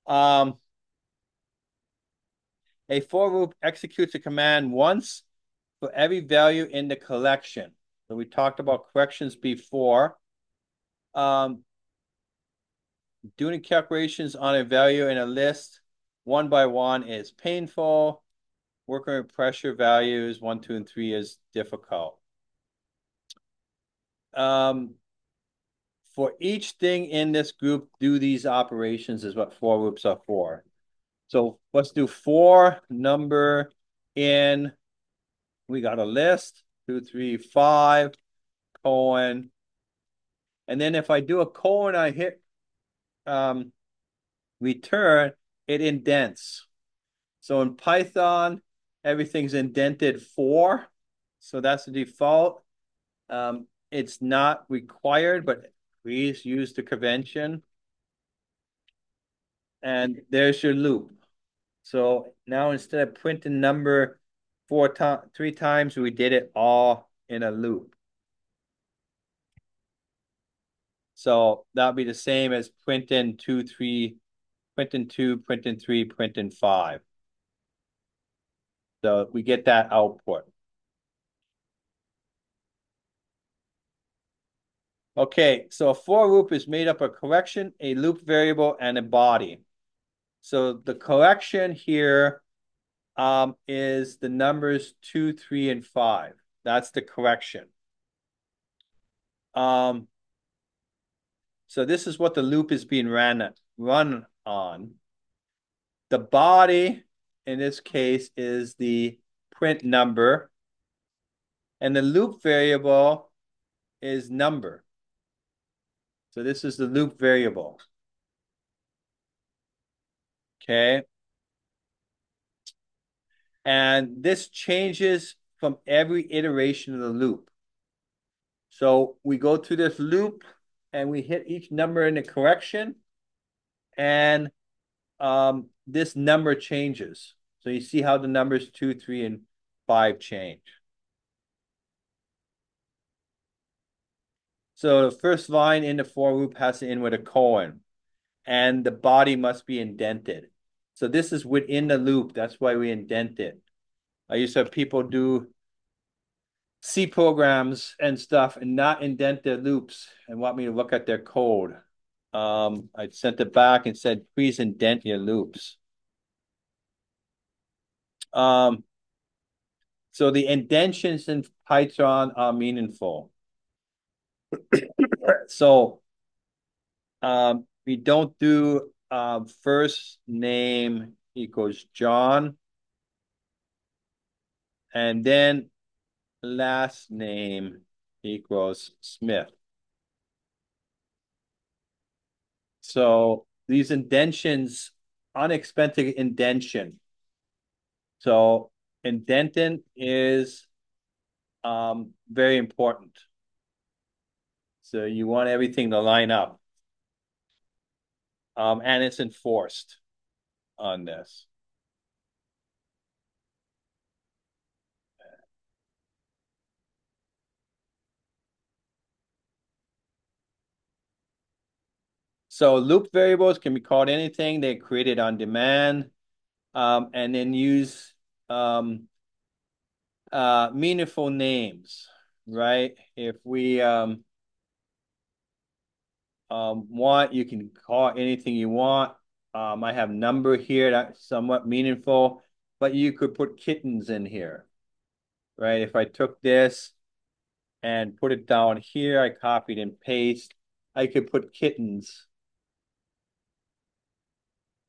A for loop executes a command once for every value in the collection. So we talked about corrections before. Doing calculations on a value in a list one by one is painful. Working with pressure values 1, 2, and 3 is difficult. For each thing in this group, do these operations is what for loops are for. So let's do for number in, we got a list, 2, 3, 5, colon. And then if I do a colon, I hit return, it indents. So in Python, everything's indented 4. So that's the default. It's not required, but please use the convention. And there's your loop. So now instead of printing number 3 times, we did it all in a loop. So that'll be the same as printing 2, 3, printing 2, printing 3, printing 5. So we get that output. Okay, so a for loop is made up of correction, a loop variable, and a body. So the correction here is the numbers 2, 3, and 5. That's the correction. So this is what the loop is being run on. The body, in this case, is the print number. And the loop variable is number. So this is the loop variable. Okay. And this changes from every iteration of the loop. So we go through this loop and we hit each number in the correction, and this number changes. So you see how the numbers 2, 3, and 5 change. So the first line in the for loop has to end with a colon, and the body must be indented. So this is within the loop. That's why we indent it. I used to have people do C programs and stuff and not indent their loops and want me to look at their code. I sent it back and said, please indent your loops. So the indentions in Python are meaningful. So we don't do first name equals John, and then last name equals Smith. So these indentions, unexpected indention. So indenting is very important. So you want everything to line up. And it's enforced on this. So loop variables can be called anything. They're created on demand, and then use meaningful names, right? If we want, you can call anything you want. I have number here that's somewhat meaningful, but you could put kittens in here, right? If I took this and put it down here, I copied and paste, I could put kittens.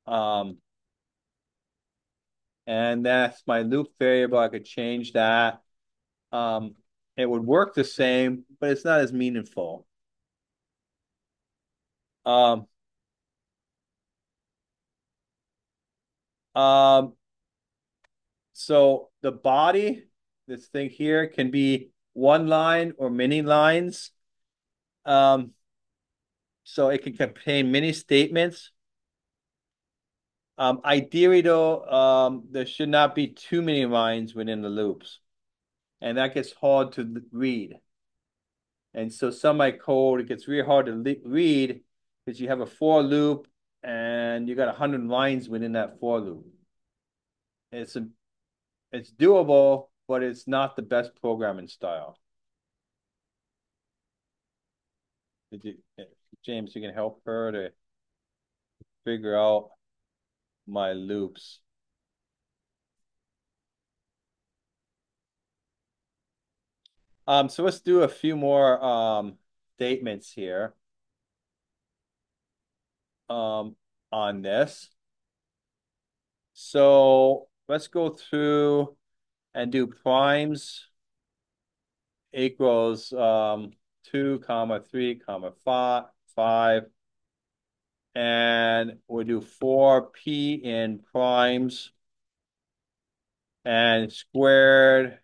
And that's my loop variable. I could change that. It would work the same, but it's not as meaningful. Um, um, so the body, this thing here, can be one line or many lines. So it can contain many statements. Ideally, though, there should not be too many lines within the loops, and that gets hard to read. And so some of my code, it gets really hard to read because you have a for loop and you got 100 lines within that for loop. It's doable, but it's not the best programming style. James, you can help her to figure out my loops. So let's do a few more statements here on this. So let's go through and do primes equals 2, 3, 5. And we'll do 4p in primes and squared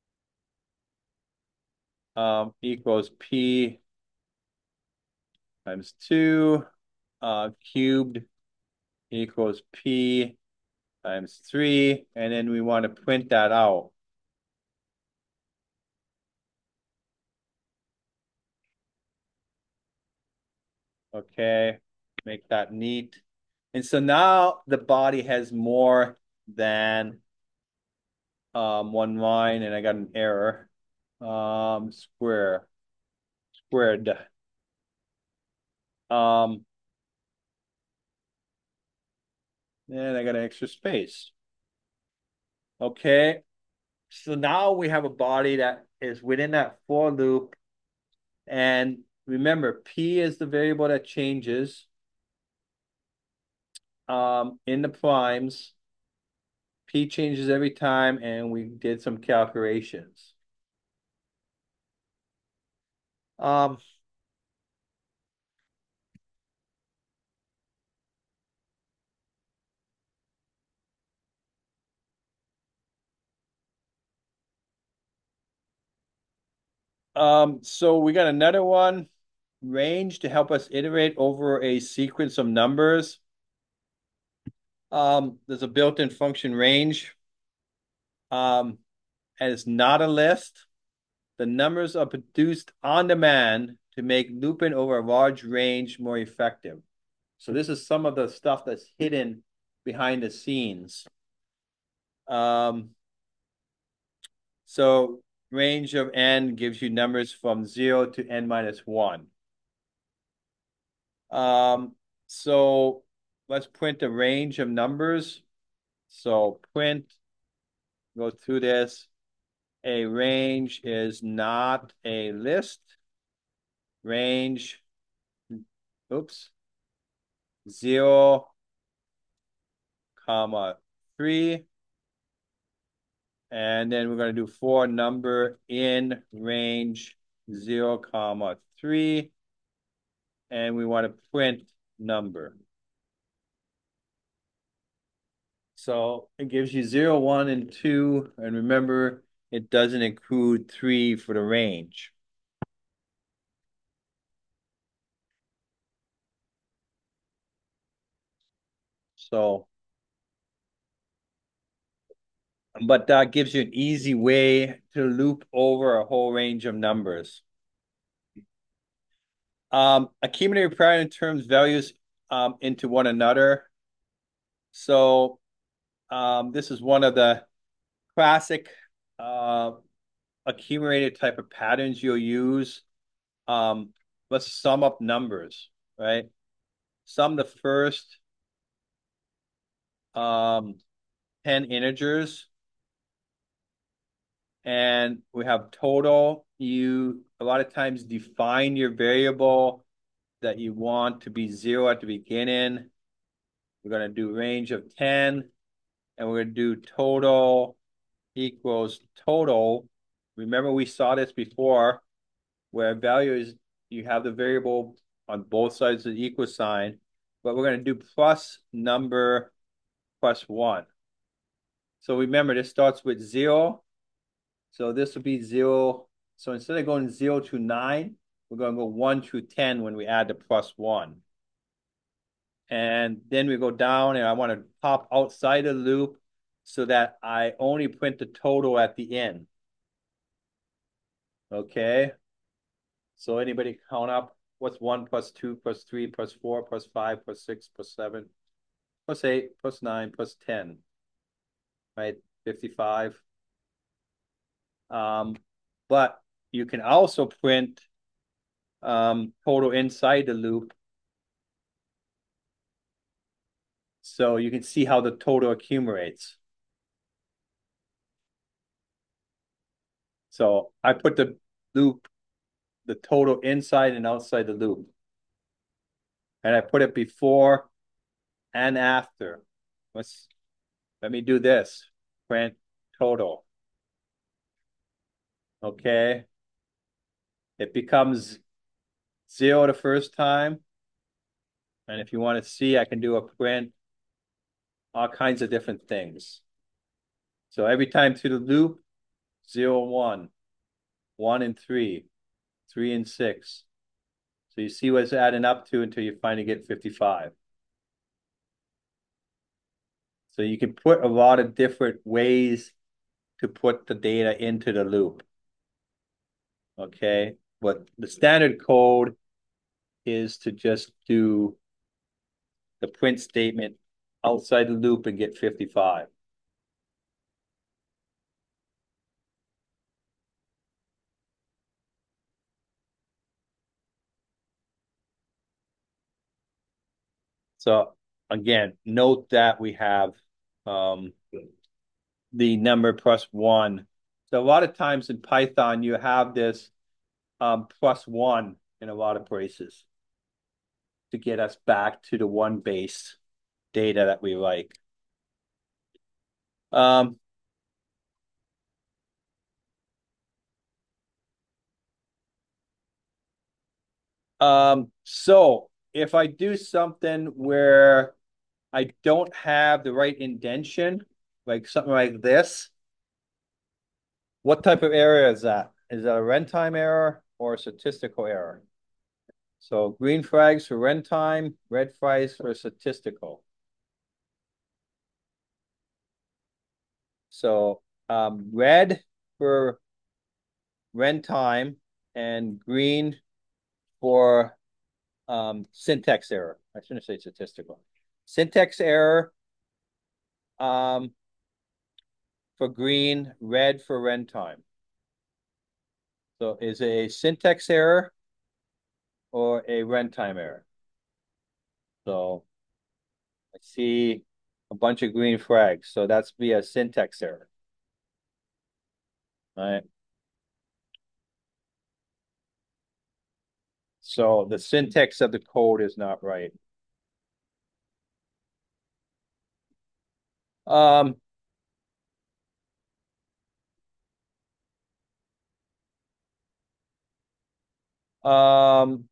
equals p times 2 cubed equals p times 3, and then we want to print that out. Okay, make that neat. And so now the body has more than one line, and I got an error. Squared. And I got an extra space. Okay, so now we have a body that is within that for loop. And remember, P is the variable that changes in the primes. P changes every time, and we did some calculations. So we got another one, range, to help us iterate over a sequence of numbers. There's a built-in function range. And it's not a list. The numbers are produced on demand to make looping over a large range more effective. So this is some of the stuff that's hidden behind the scenes. So range of n gives you numbers from 0 to n minus 1. So let's print a range of numbers. So print, go through this. A range is not a list. Range, oops, 0, 3. And then we're going to do for number in range 0, 3. And we want to print number. So it gives you 0, 1, and 2. And remember, it doesn't include 3 for the range. So, but that gives you an easy way to loop over a whole range of numbers. Accumulated prior terms values into one another. So this is one of the classic accumulated type of patterns you'll use. Let's sum up numbers, right? Sum the first 10 integers, and we have total. You a lot of times define your variable that you want to be 0 at the beginning. We're going to do range of 10, and we're going to do total equals total. Remember, we saw this before, where value is, you have the variable on both sides of the equal sign, but we're going to do plus number plus 1. So remember, this starts with 0. So this will be 0. So instead of going 0 to 9, we're going to go 1 to 10 when we add the plus 1. And then we go down, and I want to pop outside the loop so that I only print the total at the end. Okay. So anybody count up what's 1 plus 2 plus 3 plus 4 plus 5 plus 6 plus 7 plus 8 plus 9 plus 10, right? 55. But you can also print total inside the loop. So you can see how the total accumulates. So I put the loop, the total inside and outside the loop. And I put it before and after. Let me do this. Print total. Okay. It becomes 0 the first time. And if you want to see, I can do a print, all kinds of different things. So every time through the loop, 0, 1, 1 and 3, 3 and 6. So you see what it's adding up to until you finally get 55. So you can put a lot of different ways to put the data into the loop. Okay, but the standard code is to just do the print statement outside the loop and get 55. So again, note that we have the number plus 1. So a lot of times in Python, you have this plus 1 in a lot of places to get us back to the 1 base data that we like. So if I do something where I don't have the right indentation, like something like this, what type of error is that? Is that a runtime error or a statistical error? So green flags for runtime, red flags for statistical. So red for runtime and green for syntax error. I shouldn't say statistical. Syntax error for green, red for runtime. So is it a syntax error or a runtime error? So I see a bunch of green flags. So that's be a syntax error. All right. So the syntax of the code is not right. Um, um,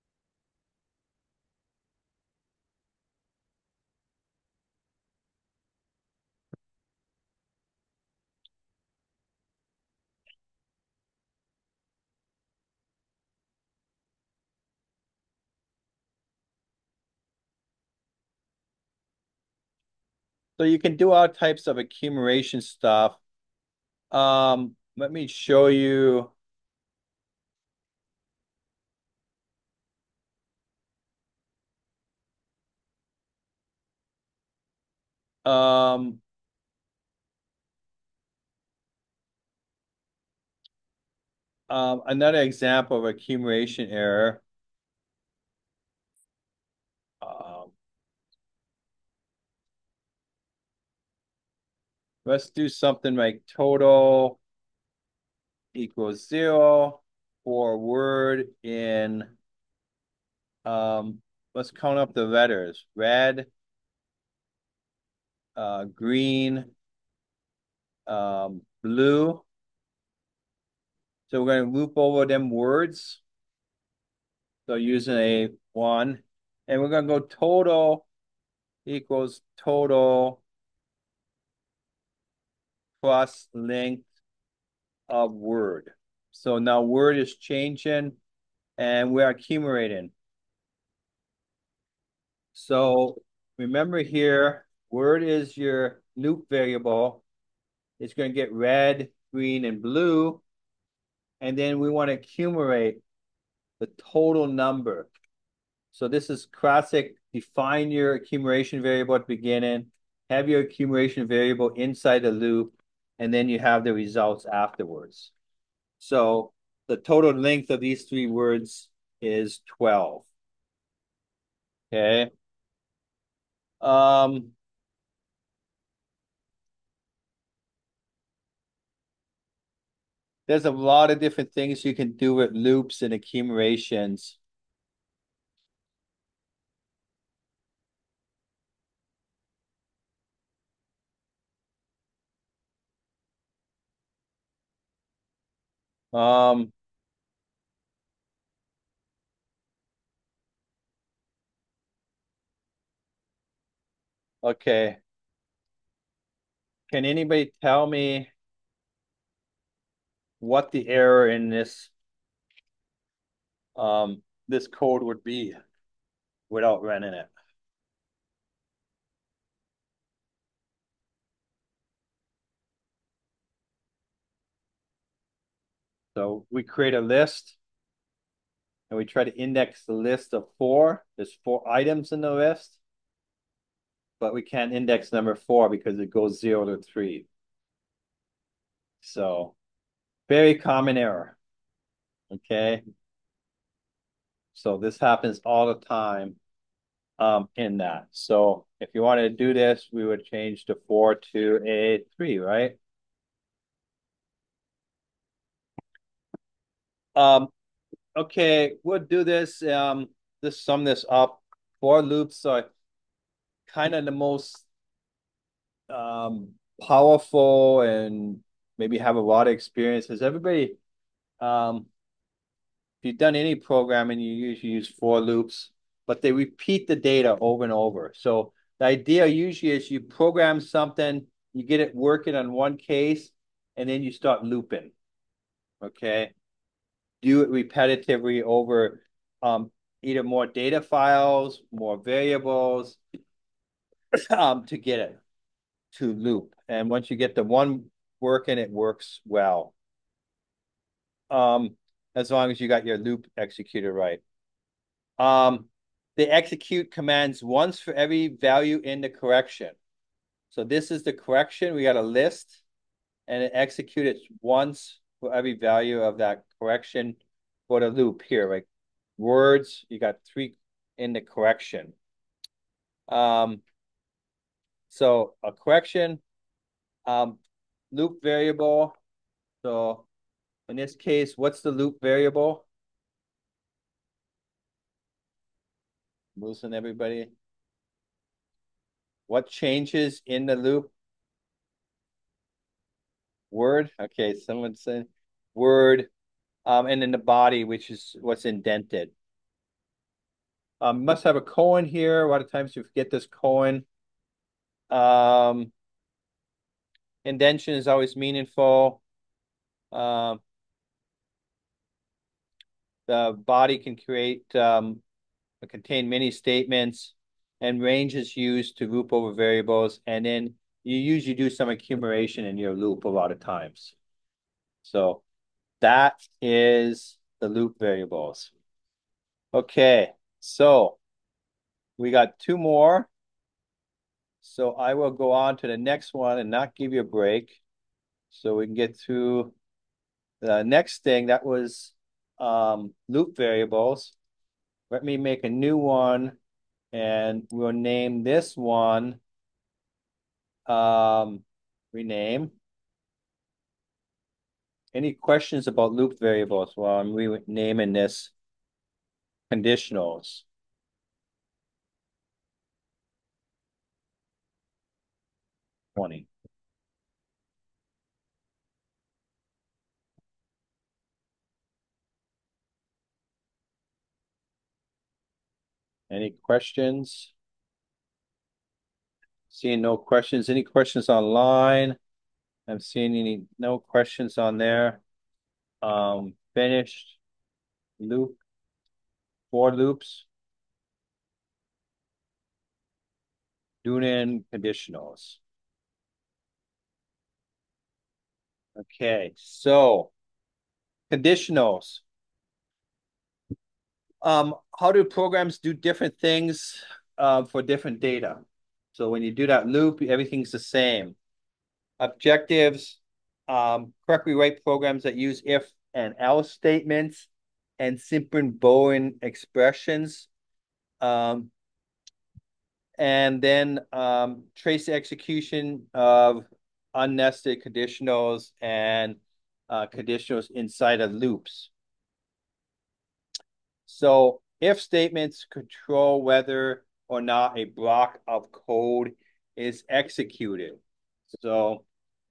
so you can do all types of accumulation stuff. Let me show you. Um, Another example of accumulation error. Um, let's do something like total equals 0 for a word in, let's count up the letters. Red, green, blue. So we're going to loop over them words. So using a 1. And we're going to go total equals total plus length of word. So now word is changing and we're accumulating. So remember here, word is your loop variable. It's going to get red, green, and blue. And then we want to accumulate the total number. So this is classic. Define your accumulation variable at the beginning, have your accumulation variable inside the loop, and then you have the results afterwards. So the total length of these 3 words is 12. Okay. There's a lot of different things you can do with loops and accumulations. Okay. Can anybody tell me what the error in this code would be without running it? So we create a list and we try to index the list of 4. There's 4 items in the list, but we can't index number 4 because it goes 0 to 3. So very common error. Okay. So this happens all the time in that. So if you wanted to do this, we would change the 4 to a 3, right? Okay, we'll do this. Just sum this up. For loops are kind of the most powerful and maybe have a lot of experience. Has everybody, if you've done any programming, you usually use for loops, but they repeat the data over and over. So the idea usually is you program something, you get it working on one case, and then you start looping. Okay. Do it repetitively over either more data files, more variables, to get it to loop. And once you get the one working, it works well. As long as you got your loop executed right. They execute commands once for every value in the correction. So this is the correction. We got a list and it executes once for every value of that correction for the loop here, like words, you got 3 in the correction. So a correction, loop variable. So in this case, what's the loop variable? Losing everybody. What changes in the loop? Word. Okay, someone said word. And then the body, which is what's indented. Must have a colon here. A lot of times you forget this colon. Indentation is always meaningful. The body can contain many statements, and range is used to loop over variables. And then you usually do some accumulation in your loop a lot of times. So that is the loop variables. Okay, so we got 2 more. So I will go on to the next one and not give you a break so we can get through the next thing. That was loop variables. Let me make a new one and we'll name this one rename. Any questions about loop variables while I'm renaming this conditionals? 20. Any questions? Seeing no questions. Any questions online? I'm seeing no questions on there. Finished loop, 4 loops. Doonan conditionals. Okay, so conditionals. How do programs do different things for different data? So when you do that loop, everything's the same. Objectives, correctly write programs that use if and else statements and Simpson-Bowen expressions. And then trace the execution of unnested conditionals and conditionals inside of loops. So if statements control whether or not a block of code is executed. So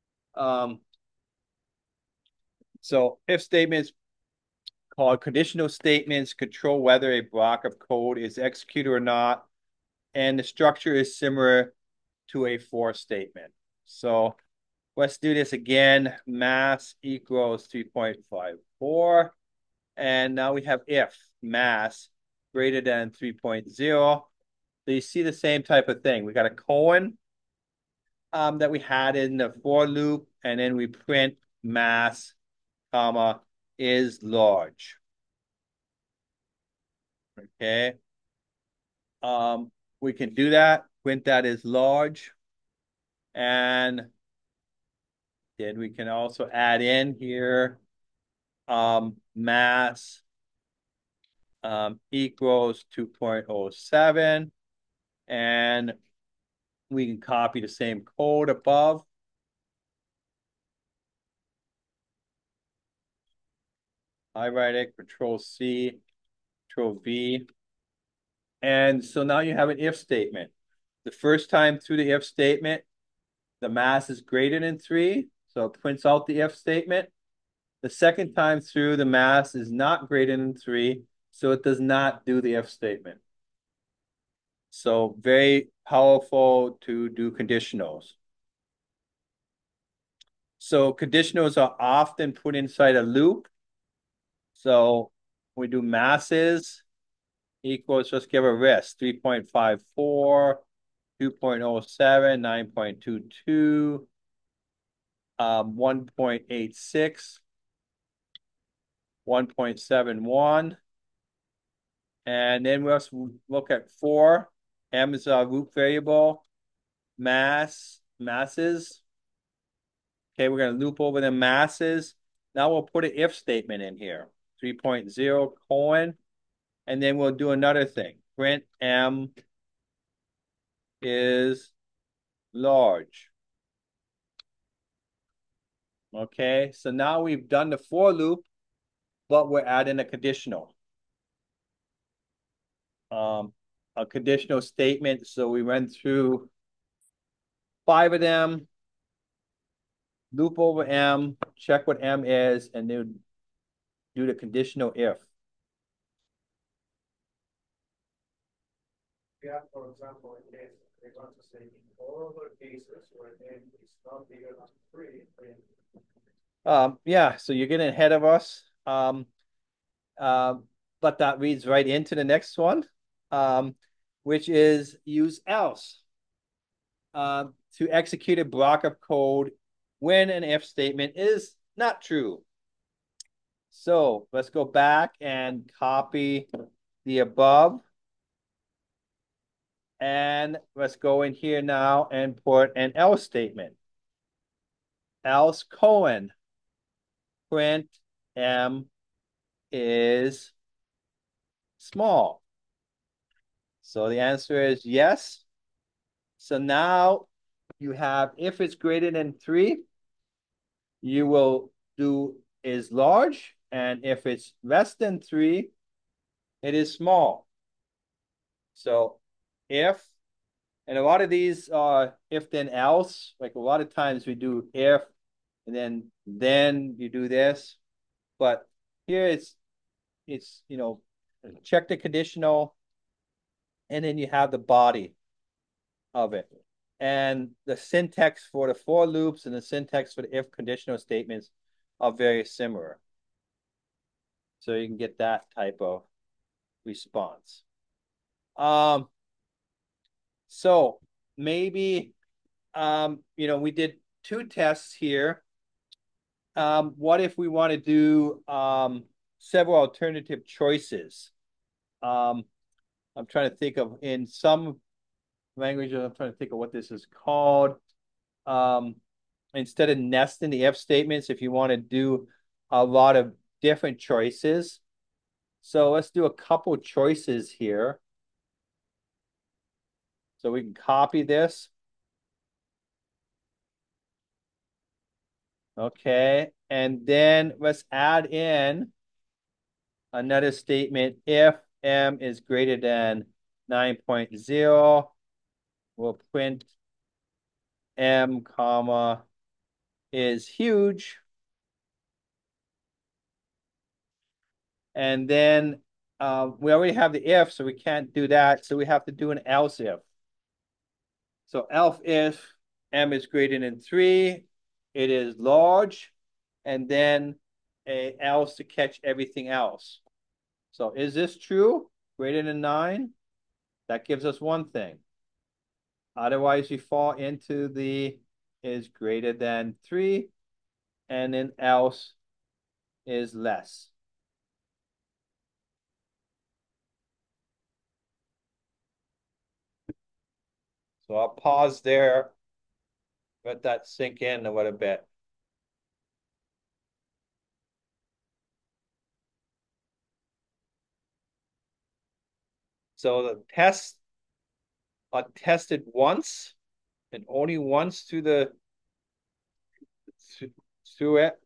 if statements called conditional statements control whether a block of code is executed or not, and the structure is similar to a for statement. So let's do this again. Mass equals 3.54. And now we have if mass greater than 3.0. So you see the same type of thing. We got a colon that we had in the for loop, and then we print mass, comma, is large. Okay. We can do that, print that is large. And then we can also add in here mass equals 2.07. And we can copy the same code above. I write it, Control C, Control V. And so now you have an if statement. The first time through the if statement, the mass is greater than 3. So it prints out the if statement. The second time through, the mass is not greater than 3. So it does not do the if statement. So very powerful to do conditionals. So conditionals are often put inside a loop. So we do masses equals, let's give a rest, 3.54, 2.07, 9.22, 1.86, 1.71. And then we'll look at 4. M is our root variable. Masses. Okay, we're going to loop over the masses. Now we'll put an if statement in here. 3.0 colon. And then we'll do another thing. Print M is large. Okay, so now we've done the for loop, but we're adding a conditional. A conditional statement. So we went through 5 of them, loop over M, check what M is, and then do the conditional if. Yeah, for example, in this, they want to say in all other cases where n is not bigger than 3, yeah, so you're getting ahead of us. But that reads right into the next one, which is use else to execute a block of code when an if statement is not true. So let's go back and copy the above. And let's go in here now and put an else statement. Else colon print M is small. So the answer is yes. So now you have if it's greater than 3, you will do is large. And if it's less than 3, it is small. So if And a lot of these are if then else. Like a lot of times we do if and then you do this. But here it's check the conditional and then you have the body of it. And the syntax for the for loops and the syntax for the if conditional statements are very similar. So you can get that type of response. So maybe we did two tests here. What if we want to do several alternative choices? I'm trying to think of in some languages, I'm trying to think of what this is called. Instead of nesting the if statements, if you want to do a lot of different choices. So let's do a couple choices here. So we can copy this. Okay, and then let's add in another statement. If m is greater than 9.0, we'll print m comma is huge. And then we already have the if, so we can't do that. So we have to do an else if. So else if m is greater than 3, it is large, and then a else to catch everything else. So is this true? Greater than 9? That gives us one thing. Otherwise, we fall into the is greater than 3, and then else is less. So I'll pause there, let that sink in a little bit. So the tests are tested once and only once through it.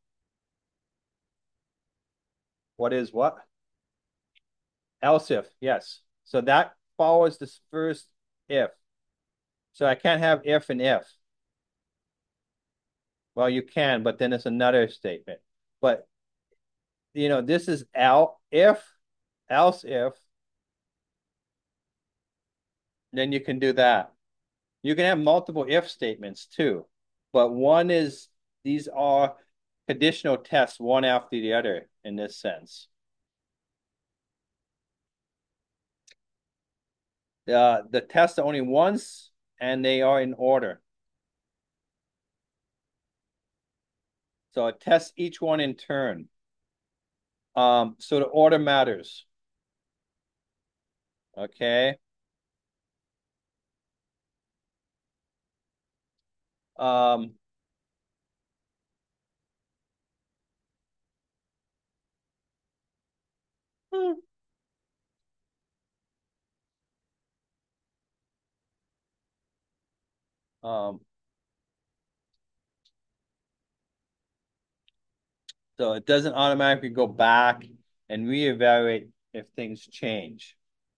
What is what? Else if, yes. So that follows this first if. So I can't have if and if. Well, you can, but then it's another statement. But this is if, else if, then you can do that. You can have multiple if statements too, but these are conditional tests one after the other in this sense. The tests are only once and they are in order. So it tests each one in turn. So the order matters. Okay. Um, um, so it doesn't automatically go back and reevaluate if things change.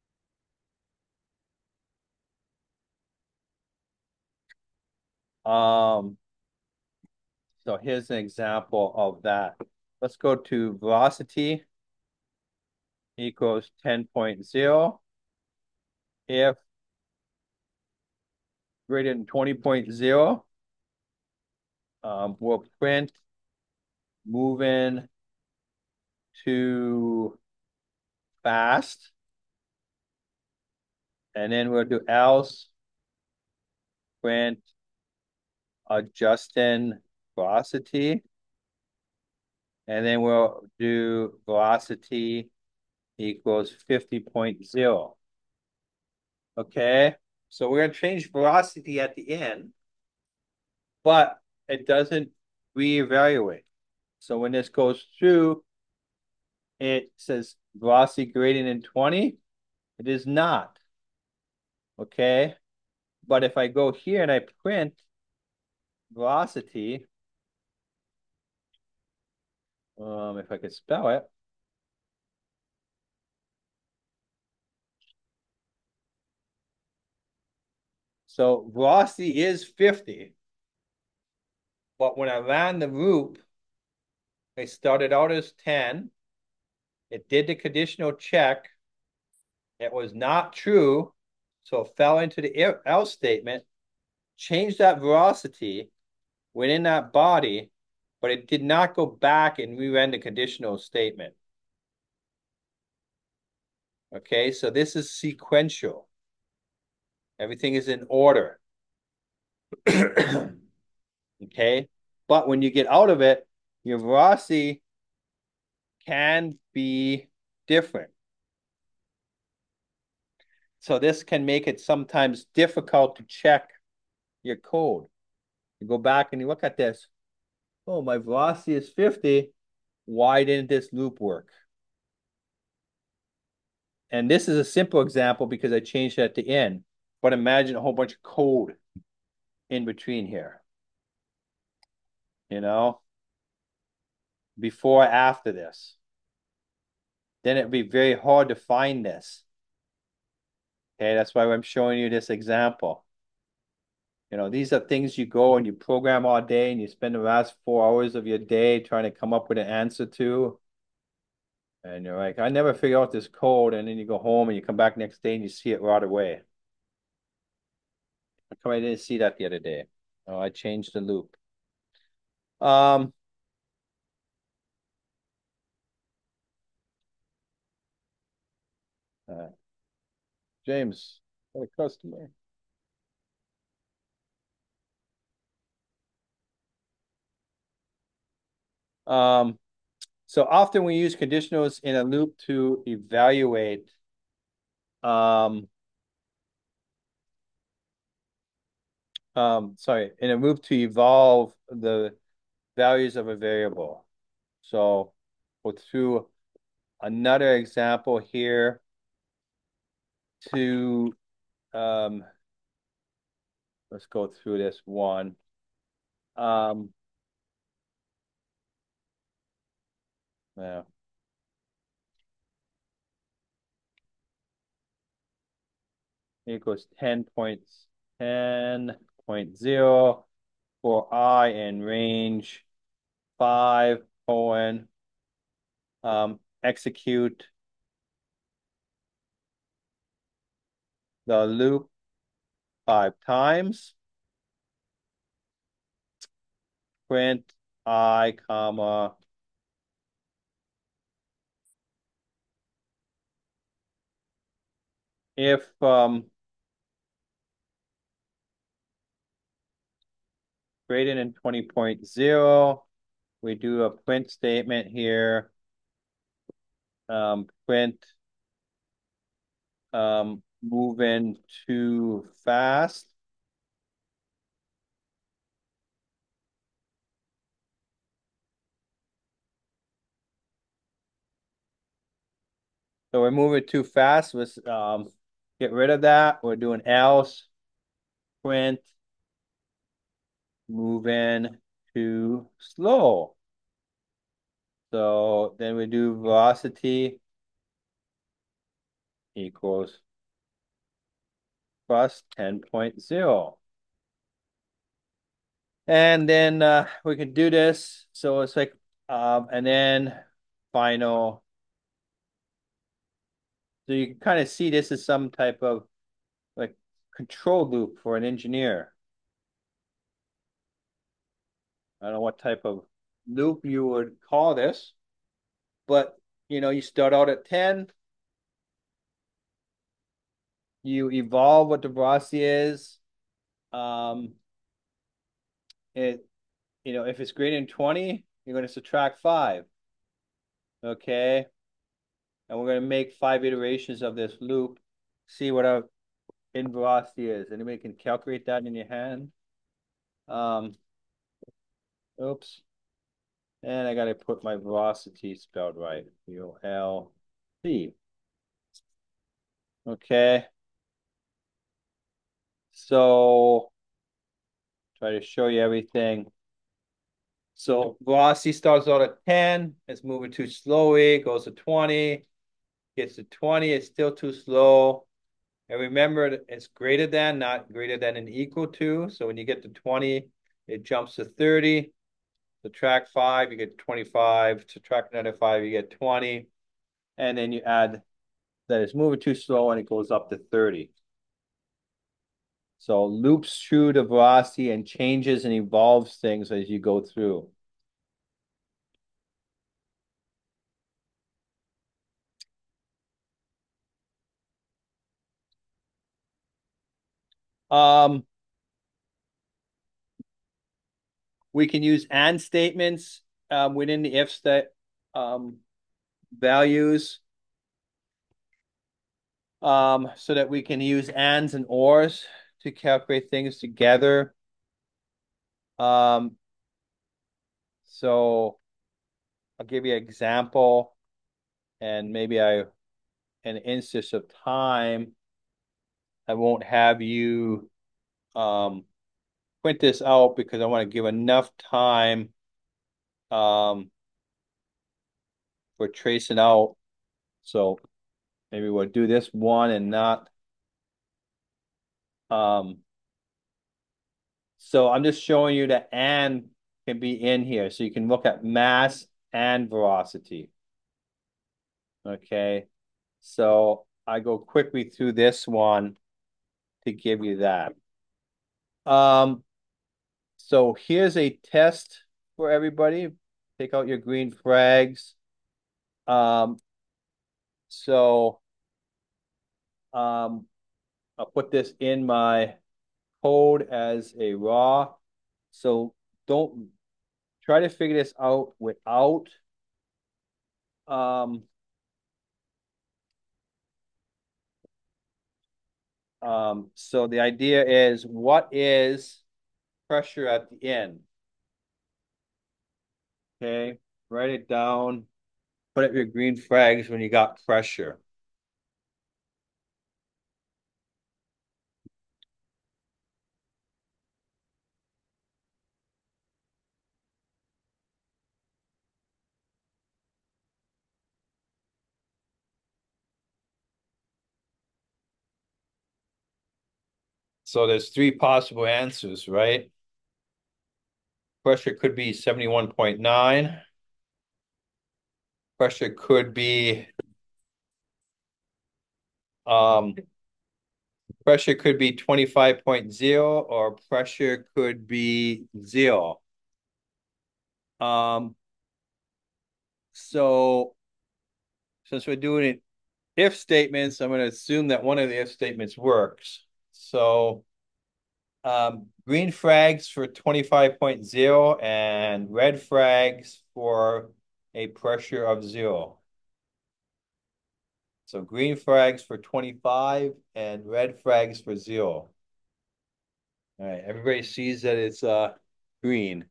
So here's an example of that. Let's go to velocity equals 10.0. If greater than 20.0, we'll print moving to fast. And then we'll do else print adjusting velocity. And then we'll do velocity equals 50.0. Okay, so we're going to change velocity at the end, but it doesn't reevaluate. So when this goes through, it says velocity greater than 20. It is not. Okay, but if I go here and I print velocity, if I could spell it, So velocity is 50. But when I ran the loop, it started out as 10. It did the conditional check. It was not true. So it fell into the else statement, changed that velocity within that body, but it did not go back and rerun the conditional statement. Okay, so this is sequential. Everything is in order. Okay, but when you get out of it, your velocity can be different. So this can make it sometimes difficult to check your code. You go back and you look at this. Oh, my velocity is 50. Why didn't this loop work? And this is a simple example because I changed it at the end. But imagine a whole bunch of code in between here. You know, before or after this. Then it'd be very hard to find this. Okay, that's why I'm showing you this example. You know, these are things you go and you program all day and you spend the last 4 hours of your day trying to come up with an answer to. And you're like, I never figure out this code. And then you go home and you come back next day and you see it right away. How come I didn't see that the other day? Oh, I changed the loop. James, got a customer. So often we use conditionals in a loop to evaluate in a loop to evolve the values of a variable. So we'll through another example here to let's go through this one. Yeah. Equals 10.0 for I in range 5, colon, execute the loop 5 times, print I, comma, if greater than 20.0, we do a print statement here. Print moving too fast. So we're moving too fast. Let's get rid of that. We're doing else, print, moving too slow. So then we do velocity equals plus 10.0. And then we can do this. So it's like, and then final. So you can kind of see this as some type of like control loop for an engineer. I don't know what type of loop you would call this, but you know, you start out at 10, you evolve what the velocity is. If it's greater than 20, you're going to subtract 5. Okay. And we're going to make 5 iterations of this loop, see what our in velocity is. Anybody can calculate that in your hand? Oops. And I got to put my velocity spelled right. VOLC. Okay. So try to show you everything. So velocity starts out at 10. It's moving too slowly. Goes to 20. Gets to 20. It's still too slow. And remember, it's greater than, not greater than and equal to. So when you get to 20, it jumps to 30. Subtract 5, you get 25. Subtract another 5, you get 20. And then you add that it's moving too slow and it goes up to 30. So loops through the velocity and changes and evolves things as you go through. We can use and statements within the if state values so that we can use ands and ors to calculate things together. So I'll give you an example, and maybe in an instance of time, I won't have you print this out because I want to give enough time for tracing out. So maybe we'll do this one and not. So I'm just showing you that and can be in here. So you can look at mass and velocity. Okay. So I go quickly through this one to give you that. So here's a test for everybody. Take out your green flags. So I'll put this in my code as a raw. So don't try to figure this out without so the idea is, what is pressure at the end? Okay, write it down. Put up your green flags when you got pressure. So there's three possible answers, right? Pressure could be 71.9. Pressure could be um pressure could be 25.0, or pressure could be 0. So since we're doing it if statements, I'm going to assume that one of the if statements works. So green flags for 25.0 and red flags for a pressure of 0. So green flags for 25 and red flags for 0. All right, everybody sees that it's green.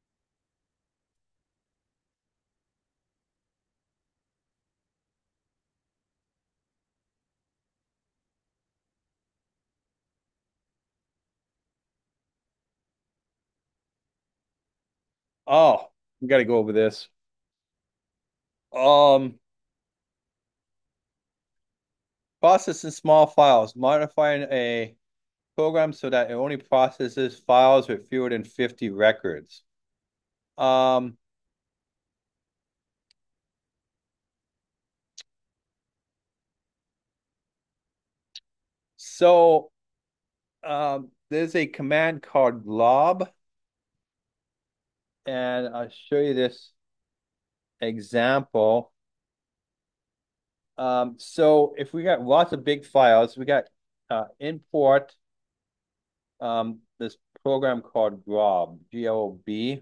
Oh, we got to go over this. Um, Processing small files, modifying a program so that it only processes files with fewer than 50 records. Um, so there's a command called glob, and I'll show you this example. So if we got lots of big files, we got import this program called glob, G-L-O-B.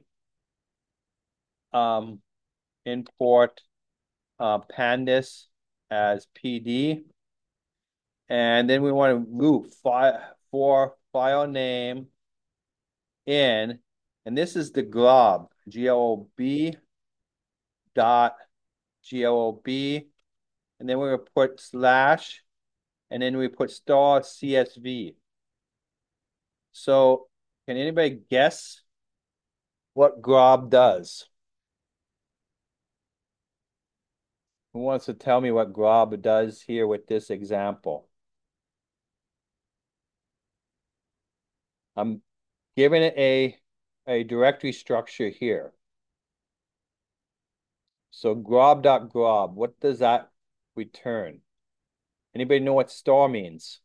Import pandas as PD. And then we want to loop for file name in, and this is the glob, G-L-O-B dot G-L-O-B, and then we're going to put slash, and then we put star CSV. So can anybody guess what glob does? Who wants to tell me what glob does here with this example? I'm giving it a directory structure here. So grob.grob, what does that return? Anybody know what star means?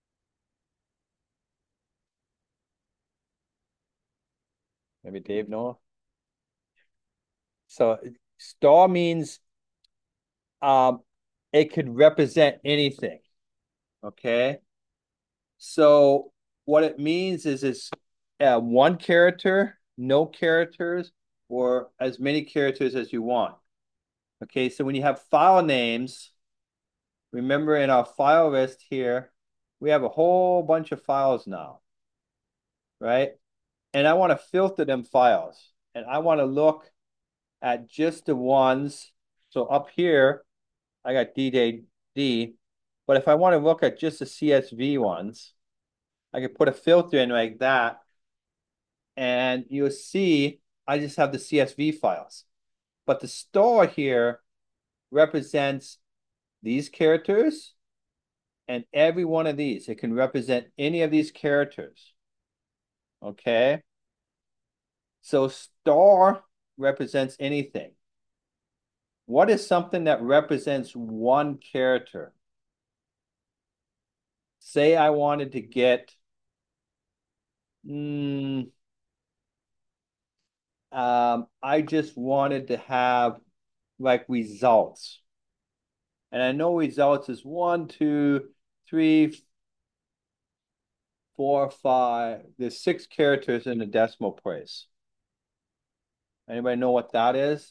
Maybe Dave know? So star means it could represent anything. Okay. So what it means is it's one character, no characters, or as many characters as you want. Okay, so when you have file names, remember in our file list here, we have a whole bunch of files now, right? And I want to filter them files. And I want to look at just the ones. So up here, I got DJD. But if I want to look at just the CSV ones, I can put a filter in like that. And you'll see I just have the CSV files. But the star here represents these characters and every one of these. It can represent any of these characters. Okay? So star represents anything. What is something that represents one character? Say I wanted to get I just wanted to have like results. And I know results is 1, 2, 3, 4, 5. There's 6 characters in the decimal place. Anybody know what that is?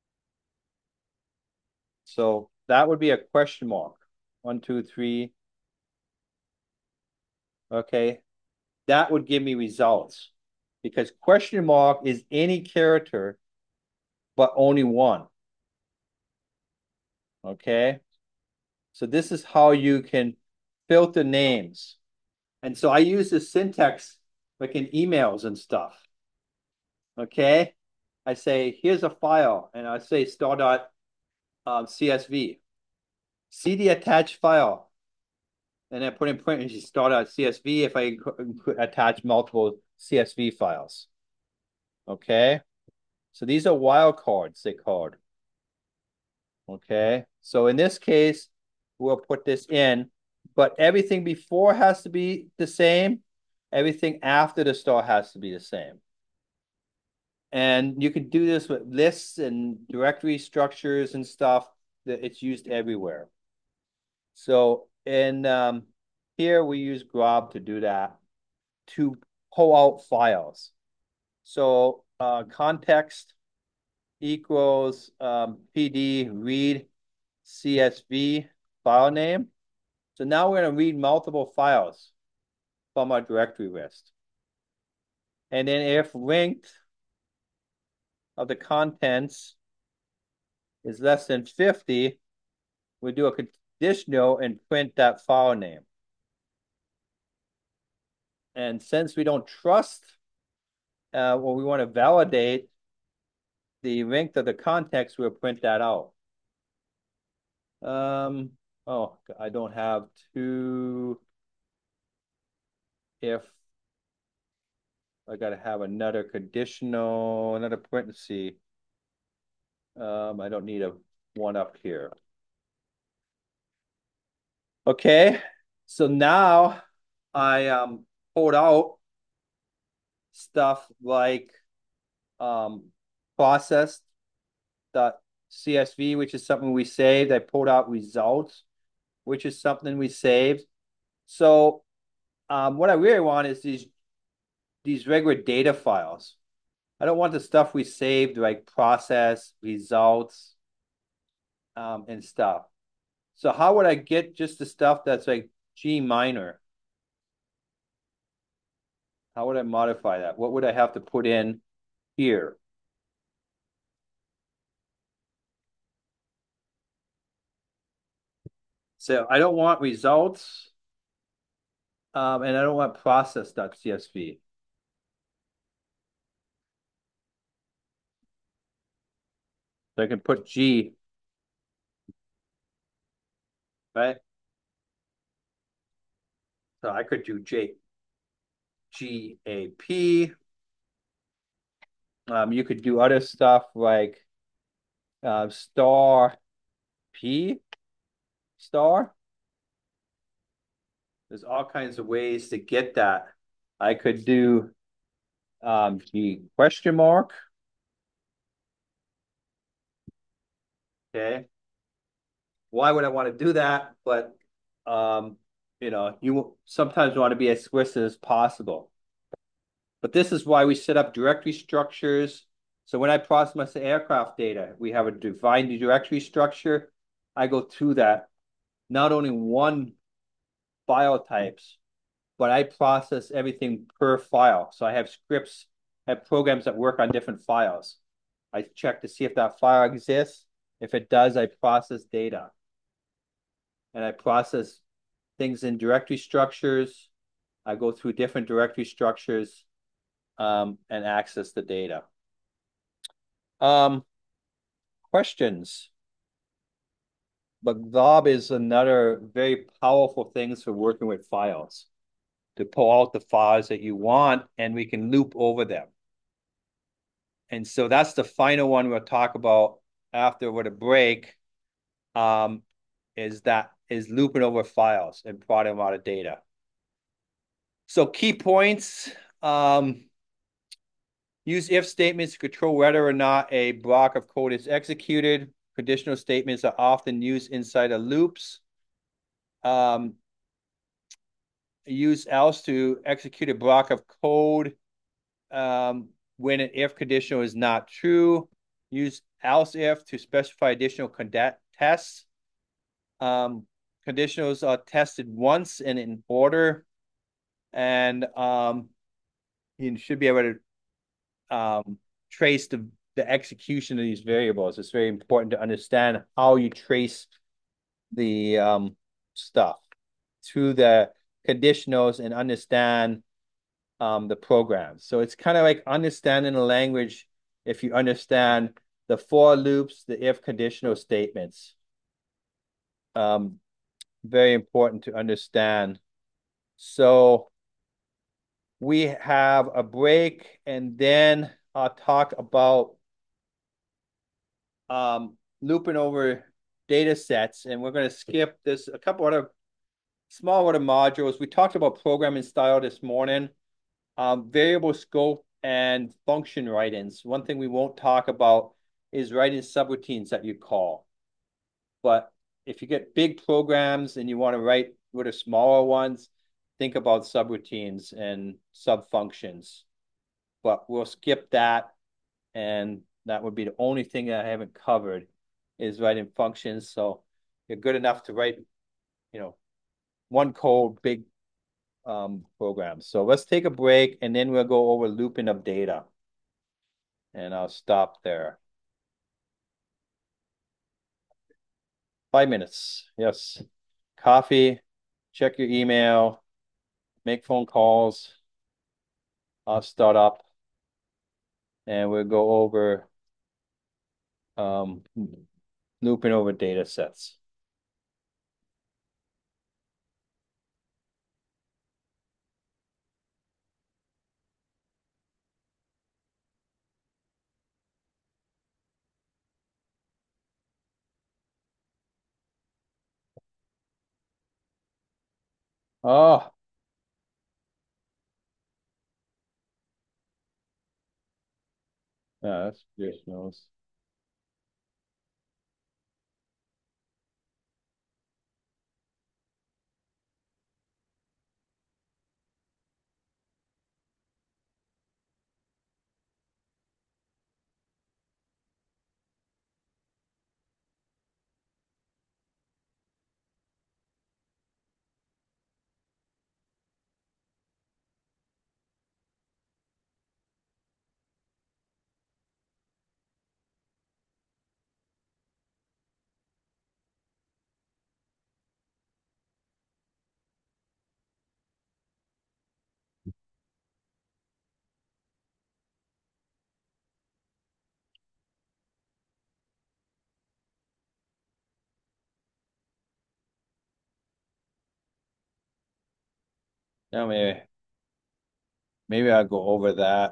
So that would be a question mark. 1, 2, 3. Okay. That would give me results because question mark is any character, but only one. Okay. So this is how you can filter names. And so I use the syntax like in emails and stuff. Okay. I say, here's a file, and I say star.csv. See the attached file. And I put in parentheses star.csv if I attach multiple CSV files. Okay. So these are wildcards, they called. Okay. So in this case, we'll put this in, but everything before has to be the same. Everything after the star has to be the same. And you can do this with lists and directory structures and stuff that it's used everywhere. So in here we use grob to do that, to pull out files. So context equals PD read CSV file name. So now we're going to read multiple files from our directory list. And then if length of the contents is less than 50, we do a conditional and print that file name. And since we don't trust, well, we want to validate the length of the context, we'll print that out. Oh, I don't have to. If I got to have another conditional, another parenthesis. I don't need a one up here. Okay, so now I pulled out stuff like process.csv, which is something we saved. I pulled out results, which is something we saved. So what I really want is these regular data files. I don't want the stuff we saved like process, results, and stuff. So how would I get just the stuff that's like G minor? How would I modify that? What would I have to put in here? So I don't want results, and I don't want process.csv. So I can put G, right? So I could do J. GAP. You could do other stuff like star P star. There's all kinds of ways to get that. I could do G question mark. Okay. Why would I want to do that? But you sometimes want to be as explicit as possible. But this is why we set up directory structures. So when I process the aircraft data, we have a defined directory structure. I go through that, not only one file types, but I process everything per file. So I have scripts, I have programs that work on different files. I check to see if that file exists. If it does, I process data. And I process things in directory structures. I go through different directory structures and access the data. Questions? But Glob is another very powerful thing for working with files to pull out the files that you want, and we can loop over them. And so that's the final one we'll talk about after with a break. Is looping over files and plotting a lot of data. So key points. Use if statements to control whether or not a block of code is executed. Conditional statements are often used inside of loops. Use else to execute a block of code when an if conditional is not true. Use else if to specify additional tests. Conditionals are tested once and in order. And you should be able to trace the execution of these variables. It's very important to understand how you trace the stuff through the conditionals and understand the program. So it's kind of like understanding the language if you understand the for loops, the if conditional statements. Very important to understand. So we have a break and then I'll talk about looping over data sets, and we're going to skip this, a couple other small other modules. We talked about programming style this morning, variable scope and function write-ins. One thing we won't talk about is writing subroutines that you call. But if you get big programs and you want to write with the smaller ones, think about subroutines and subfunctions. But we'll skip that, and that would be the only thing that I haven't covered is writing functions. So you're good enough to write, one code, big programs. So let's take a break, and then we'll go over looping of data. And I'll stop there. 5 minutes. Yes. Coffee, check your email, make phone calls. I'll start up and we'll go over looping over data sets. Oh, yeah, that's just knows. Now maybe maybe I'll go over that.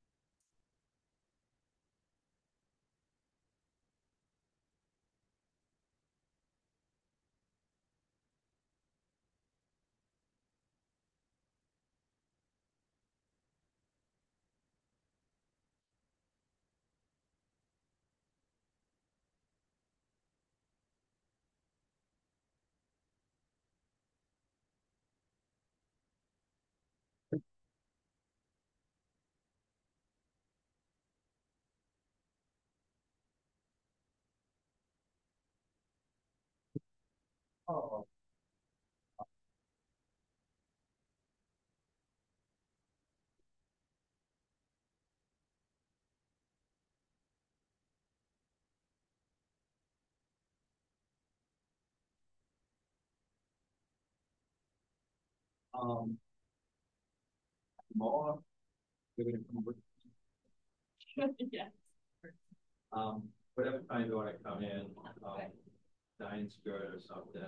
Oh. Um, more, we're gonna come with, Yeah. whatever time you want to come in, nine skirt or something.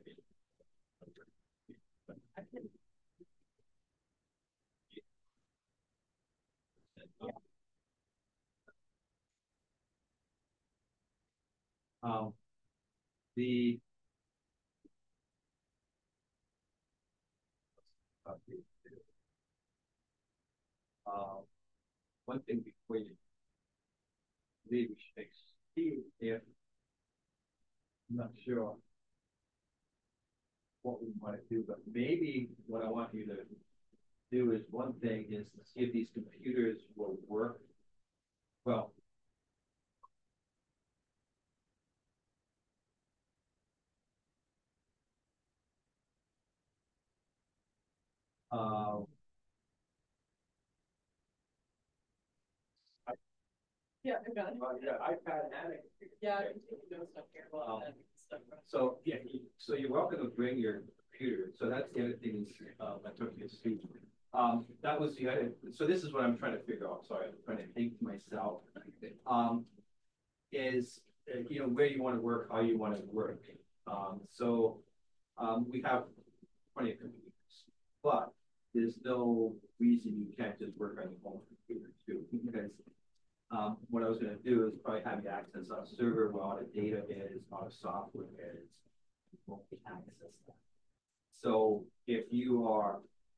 Um, the one thing before you leave, we should see if I'm not sure what we want to do, but maybe what I want you to do is one thing is to see if these computers will work well. Um, Yeah, I got it. yeah, iPad and Yeah, I can take notes up here while that stuff. so yeah, so you're welcome to bring your computer. So that's the other thing is I took to Steve. That was the other. So this is what I'm trying to figure out. Sorry, I'm trying to think to myself. Is you know where you want to work, how you want to work. We have plenty of computers, but there's no reason you can't just work on your home computer too. Because what I was going to do is probably have you access on a server where all the data is, all the software is, you won't access that. So if you are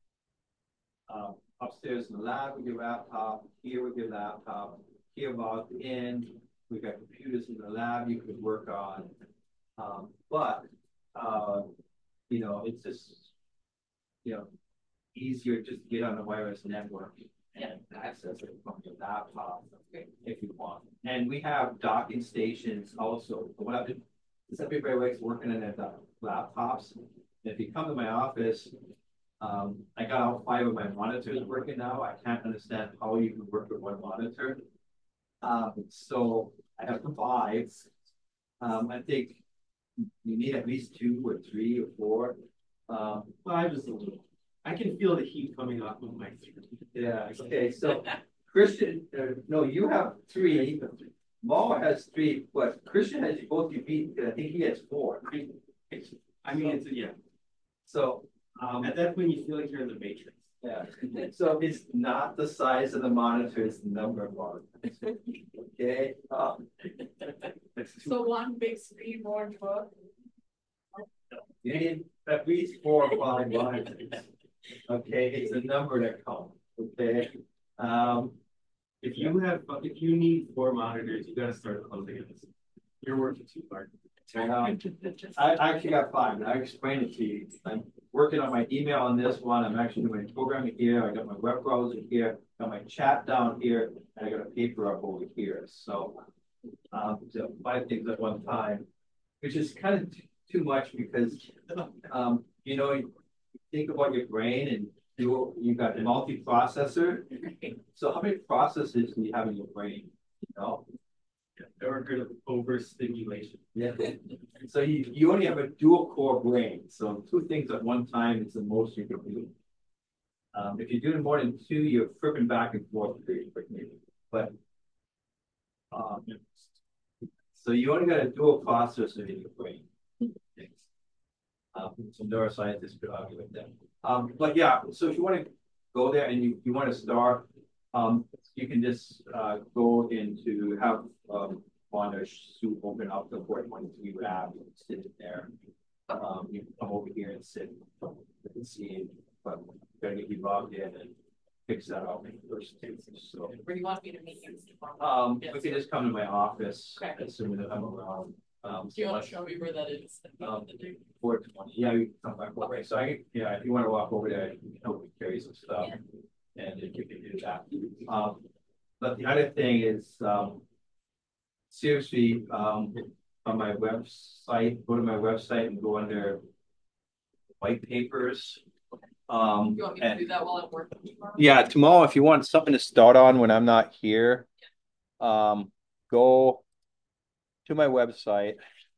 upstairs in the lab with your laptop, here with your laptop, here logged in, we've got computers in the lab you could work on. But you know, it's just you know easier just to get on the wireless network and access it from your laptop if you want. And we have docking stations also. What I've been, everybody likes working on their laptops. If you come to my office, I got all 5 of my monitors working now. I can't understand how you can work with one monitor. So I have 5. I think you need at least 2 or 3 or 4. 5 is a little. I can feel the heat coming off of my throat. Yeah. Okay. So Christian, no, you have 3. Mo has 3, but Christian has both you beat. I think he has 4. I mean, it's yeah. So at that point, you feel like you're in the Matrix. yeah. So it's not the size of the monitor; it's the number of monitors. Okay. So one big screen won't work. You need at least 4 or 5 monitors. Okay, it's a number that counts. Okay. If you need 4 monitors, you got to start closing it. You're working too hard. I actually got 5, and I explained it to you. I'm working on my email on this one. I'm actually doing programming here. I got my web browser here, got my chat down here, and I got a paper up over here. So 5 things at one time, which is kind of too much because you know, you think about your brain and you got a multi-processor. So how many processors do you have in your brain? You know? Or good of overstimulation. Yeah. So you only have a dual core brain. So 2 things at one time is the most you can do. If you're doing more than 2, you're flipping back and forth pretty quickly. But so you only got a dual processor in your brain. Some neuroscientists could argue with that. But yeah, so if you want to go there and you want to start, you can just go into have Monash Soup open up the 423 lab and sit in there. You can come over here and sit and see, but gotta get you logged in and fix that out first. So Where do you want me to meet you tomorrow? we can just come to my office Okay. assuming that I'm around. Do you want to show me where that is? 420. Yeah, you can come back over. So if you want to walk over there, you can help me carry some stuff, and you can do that. But the other thing is, seriously, on my website, go to my website and go under white papers. You want me to do that while I'm working tomorrow? Yeah, tomorrow, if you want something to start on when I'm not here, go to my website,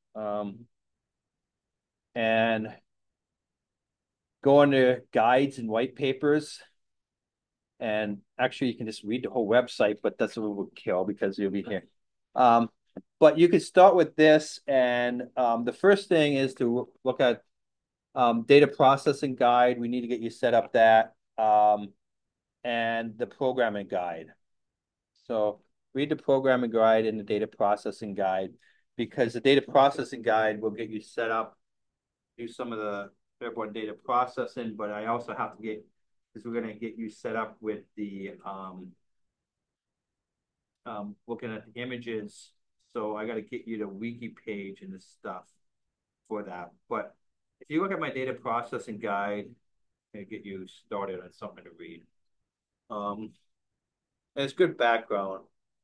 and go under guides and white papers. And actually, you can just read the whole website, but that's what would kill because you'll be here. But you could start with this, and the first thing is to look at data processing guide. We need to get you set up that, and the programming guide. So read the programming guide and the data processing guide, because the data processing guide will get you set up, do some of the airborne data processing, but I also have to get, because we're going to get you set up with the looking at the images. So I got to get you the wiki page and the stuff for that. But if you look at my data processing guide, it'll get you started on something to read. And it's good background.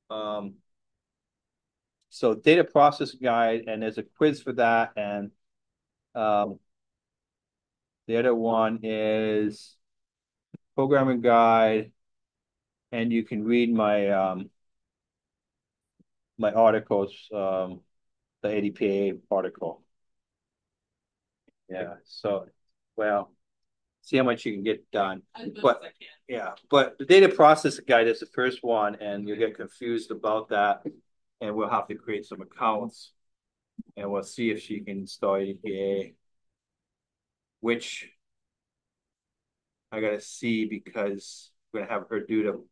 So data processing guide, and there's a quiz for that. And the other one is programming guide, and you can read my my articles, the ADPA article. Yeah, so well, see how much you can get done. But yeah, but the data processing guide is the first one, and you get confused about that, and we'll have to create some accounts, and we'll see if she can install ADPA, which I gotta see because we're gonna have her do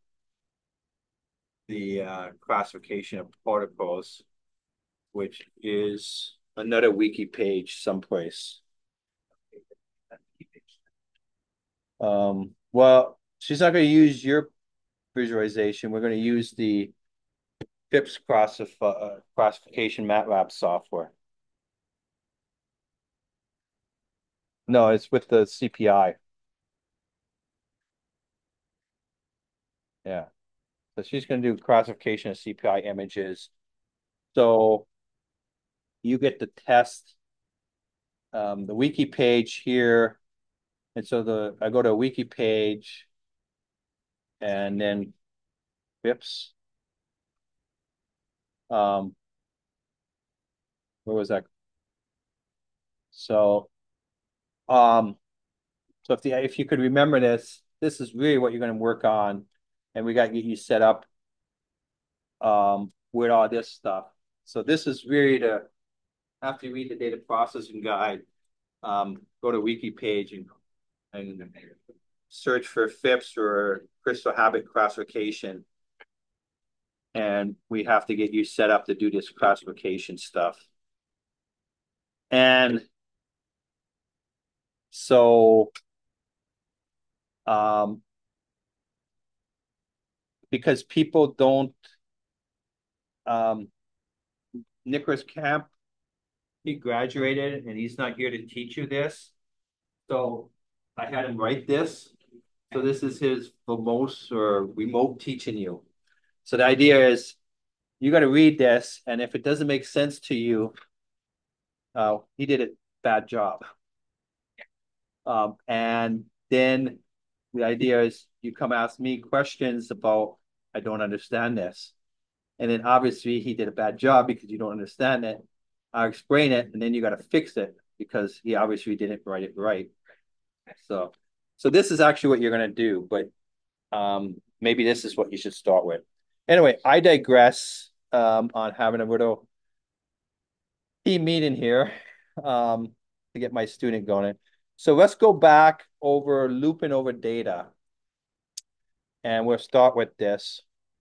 the classification of protocols, which is another wiki page someplace. Well, she's not going to use your visualization. We're going to use the FIPS classification MATLAB software. No, it's with the CPI. Yeah. So she's going to do classification of CPI images. So you get the test, the wiki page here. And so I go to a wiki page and then FIPS. Where was that? So, so if you could remember this is really what you're going to work on, and we got to get you set up with all this stuff. So this is really after you read the data processing guide, go to wiki page and search for FIPS or crystal habit classification. And we have to get you set up to do this classification stuff. And so because people don't, Nicholas Camp, he graduated and he's not here to teach you this. So I had him write this. So this is his remote teaching you. So the idea is you got to read this, and if it doesn't make sense to you, he did a bad job. And then the idea is you come ask me questions about, I don't understand this. And then obviously he did a bad job because you don't understand it. I'll explain it, and then you got to fix it because he obviously didn't write it right. So this is actually what you're going to do, but maybe this is what you should start with. Anyway, I digress on having a little team meeting here to get my student going. So let's go back over looping over data. And we'll start with this.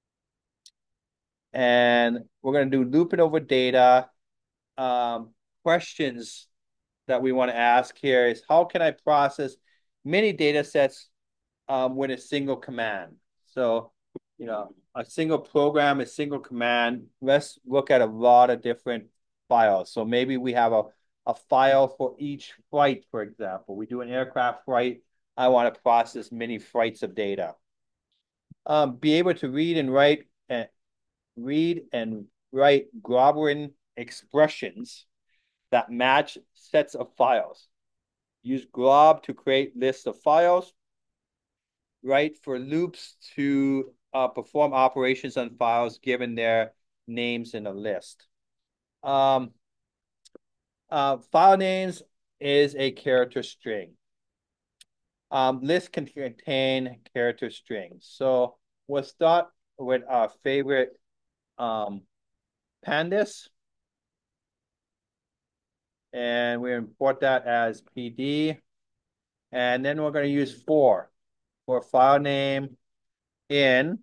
And we're going to do looping over data. Questions that we want to ask here is how can I process many data sets with a single command? So, a single program, a single command. Let's look at a lot of different files. So maybe we have a file for each flight, for example. We do an aircraft flight. I want to process many flights of data. Be able to read and write Grobberian expressions that match sets of files. Use glob to create lists of files. Write for loops to perform operations on files given their names in a list. File names is a character string. List can contain character strings. So we'll start with our favorite pandas. And we import that as PD. And then we're going to use for file name in.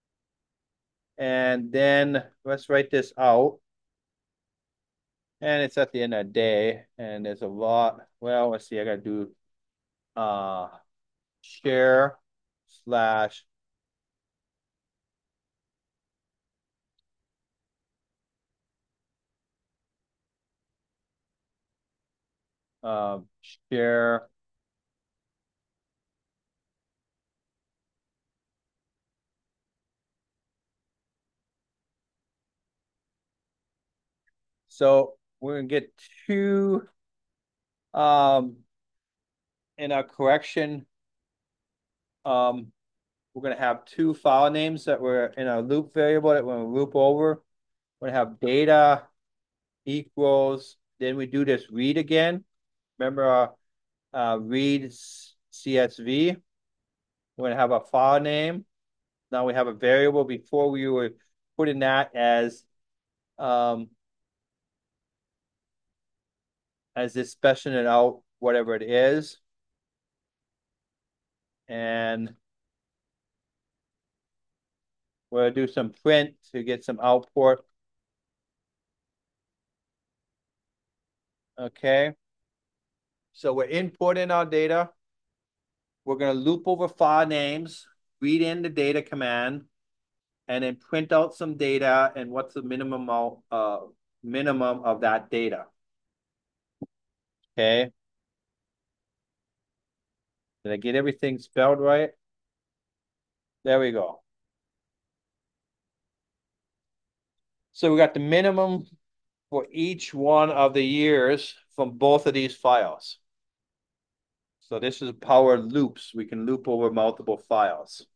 And then let's write this out. And it's at the end of the day. And there's a lot. Well, let's see. I got to do share slash share so we're gonna get two in our correction we're gonna have two file names that were in a loop variable that we're gonna loop over. We're gonna have data equals, then we do this read again. Remember our read CSV. We're gonna have a file name. Now we have a variable. Before we were putting that as this specing it out, whatever it is. And we'll do some print to get some output. Okay. So we're importing our data. We're going to loop over file names, read in the data command, and then print out some data and what's the minimum of that data. Okay. Did I get everything spelled right? There we go. So we got the minimum for each one of the years from both of these files. So this is power loops. We can loop over multiple files.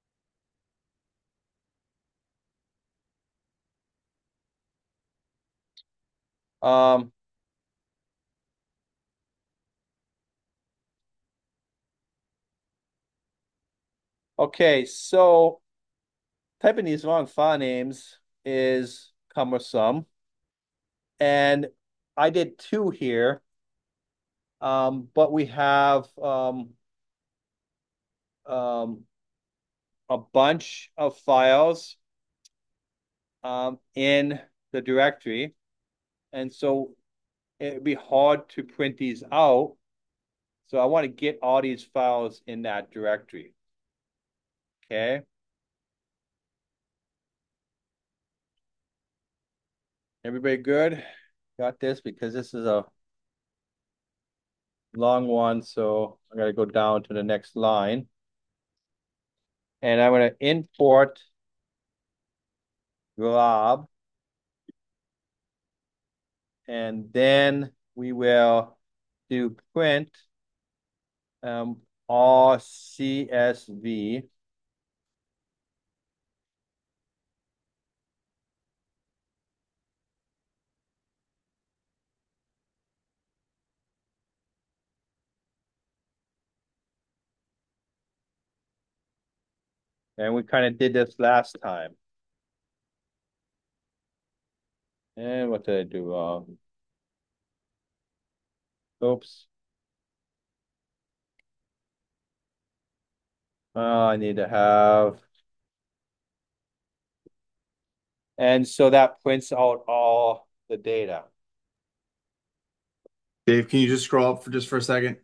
Okay, so typing these long file names is cumbersome. And I did two here. But we have a bunch of files in the directory. And so it'd be hard to print these out. So I want to get all these files in that directory. Okay. Everybody good? Got this because this is a long one. So I got to go down to the next line. And I'm going to import glob. And then we will do print all CSV. And we kind of did this last time. And what did I do wrong? Oops. I need to have And so that prints out all the data. Dave, can you just scroll up for a second?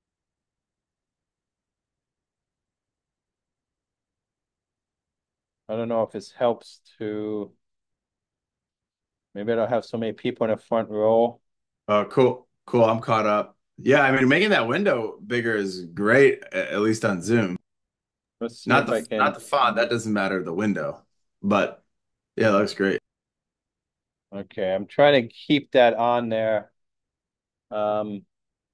I don't know if this helps to, maybe I don't have so many people in the front row. Oh, cool. Cool. I'm caught up. Yeah, I mean, making that window bigger is great, at least on Zoom. Let's see Not if I the can. not the font, that doesn't matter, the window. But yeah, it looks great. Okay, I'm trying to keep that on there. Um,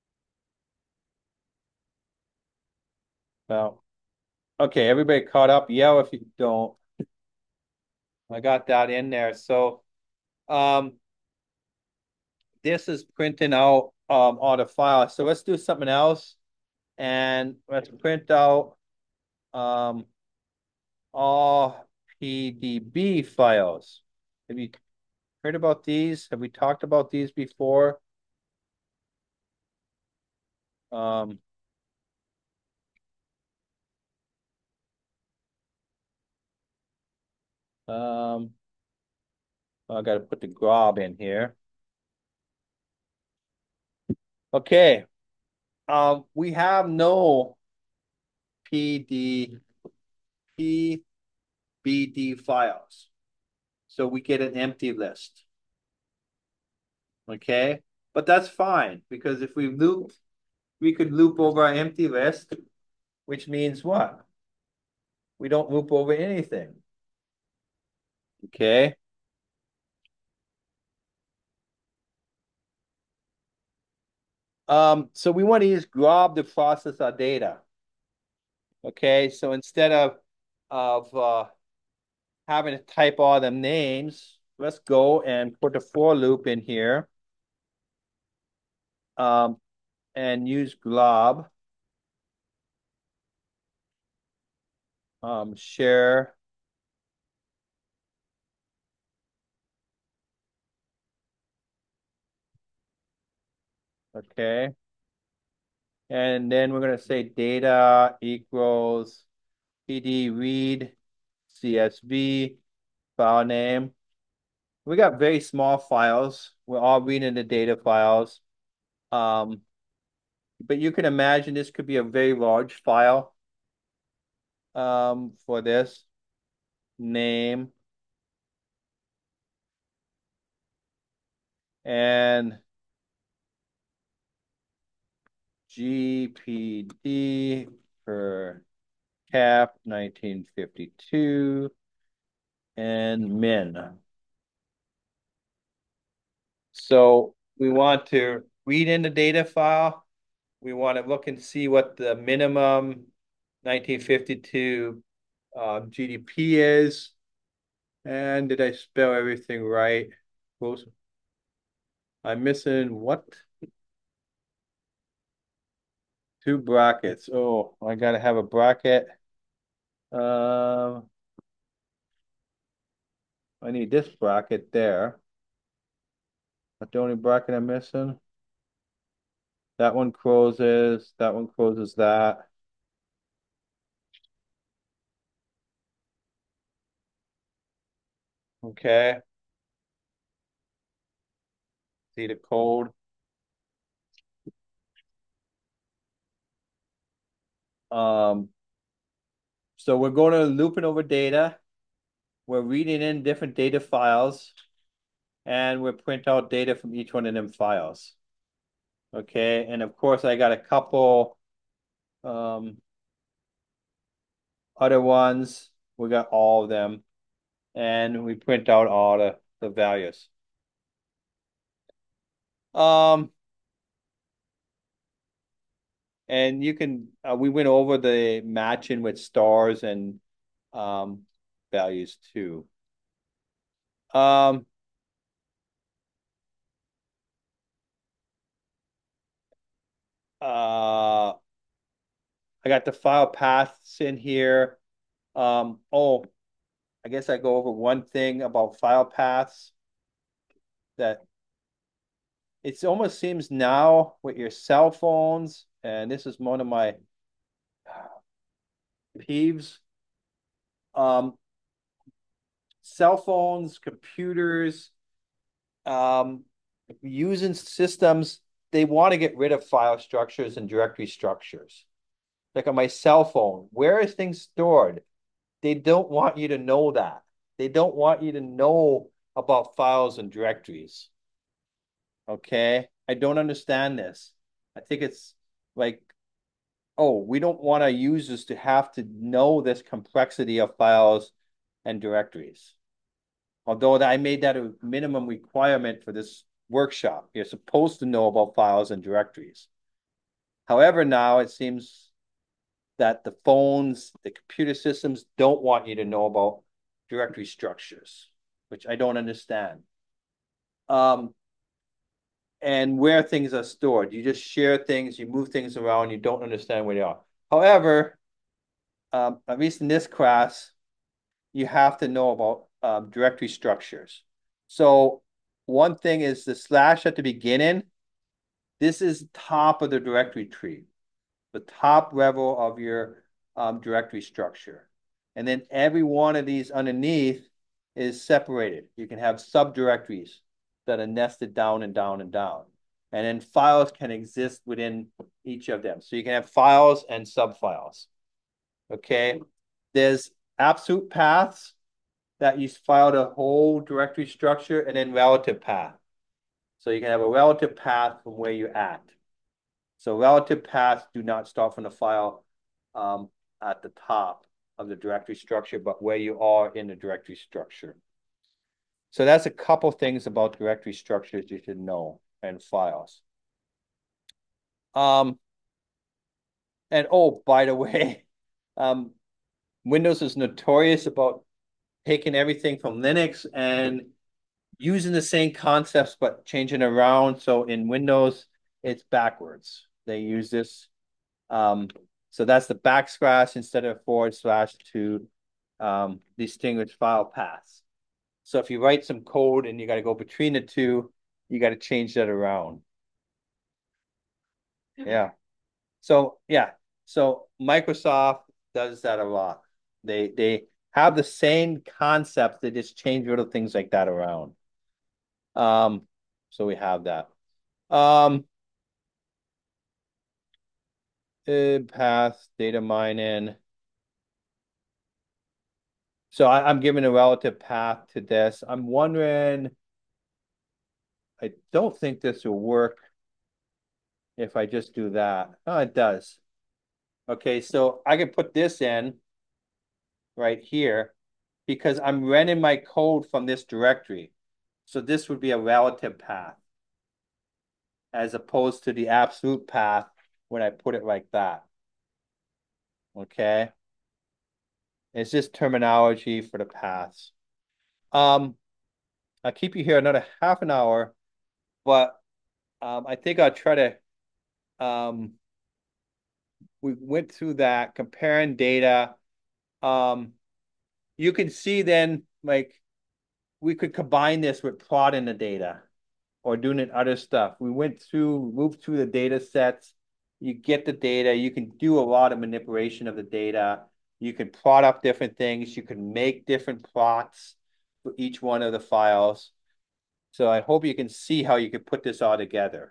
well, okay, everybody caught up? Yell if you don't. I got that in there. So, this is printing out all the files. So let's do something else, and let's print out um all PDB files. Have you heard about these? Have we talked about these before? Um, um, I got to put the grob in here. Okay. We have no PD, PBD files. So we get an empty list. Okay. But that's fine because if we could loop over our empty list, which means what? We don't loop over anything. Okay. So we want to use grob to process our data. Okay, so instead of having to type all the names, let's go and put a for loop in here. And use glob. Share. Okay. And then we're gonna say data equals PD read CSV file name. We got very small files. We're all reading the data files. But you can imagine this could be a very large file for this name and GPD per cap 1952 and min. So we want to read in the data file. We want to look and see what the minimum 1952 GDP is. And did I spell everything right? I'm missing what? Two brackets. Oh, I gotta have a bracket. I need this bracket there. That's the only bracket I'm missing. That one closes. That one closes that. Okay. See the code. So we're going to looping over data. We're reading in different data files, and we print out data from each one of them files. Okay, and of course I got a couple other ones. We got all of them, and we print out all the values. And you can we went over the matching with stars and values too. Um, I got the file paths in here. Oh, I guess I go over one thing about file paths that it almost seems now with your cell phones, and this is one of my peeves. Um, cell phones, computers, using systems, they want to get rid of file structures and directory structures. Like on my cell phone, where is things stored? They don't want you to know that. They don't want you to know about files and directories. Okay? I don't understand this. I think it's like, oh, we don't want our users to have to know this complexity of files and directories. Although I made that a minimum requirement for this workshop. You're supposed to know about files and directories. However, now it seems that the phones, the computer systems don't want you to know about directory structures, which I don't understand. And where things are stored. You just share things, you move things around, you don't understand where they are. However, at least in this class, you have to know about directory structures. So one thing is the slash at the beginning. This is top of the directory tree, the top level of your directory structure. And then every one of these underneath is separated. You can have subdirectories that are nested down and down and down. And then files can exist within each of them. So you can have files and subfiles. Okay. There's absolute paths that you file the whole directory structure, and then relative path. So you can have a relative path from where you're at. So relative paths do not start from the file at the top of the directory structure, but where you are in the directory structure. So that's a couple things about directory structures you should know and files. And oh, by the way, Windows is notorious about taking everything from Linux and using the same concepts but changing around. So in Windows, it's backwards. They use this. So that's the backslash instead of / to distinguish file paths. So if you write some code and you got to go between the two, you got to change that around. Yeah. So yeah. So Microsoft does that a lot. They have the same concepts. They just change little things like that around. So we have that. Path, data mining. So I'm giving a relative path to this. I'm wondering, I don't think this will work if I just do that. Oh, it does. Okay, so I can put this in right here because I'm running my code from this directory. So this would be a relative path as opposed to the absolute path when I put it like that. Okay. It's just terminology for the paths. I'll keep you here another half an hour, but I think I'll try to we went through that comparing data. You can see then like we could combine this with plotting the data or doing other stuff. We moved through the data sets. You get the data. You can do a lot of manipulation of the data. You can plot up different things. You can make different plots for each one of the files. So I hope you can see how you can put this all together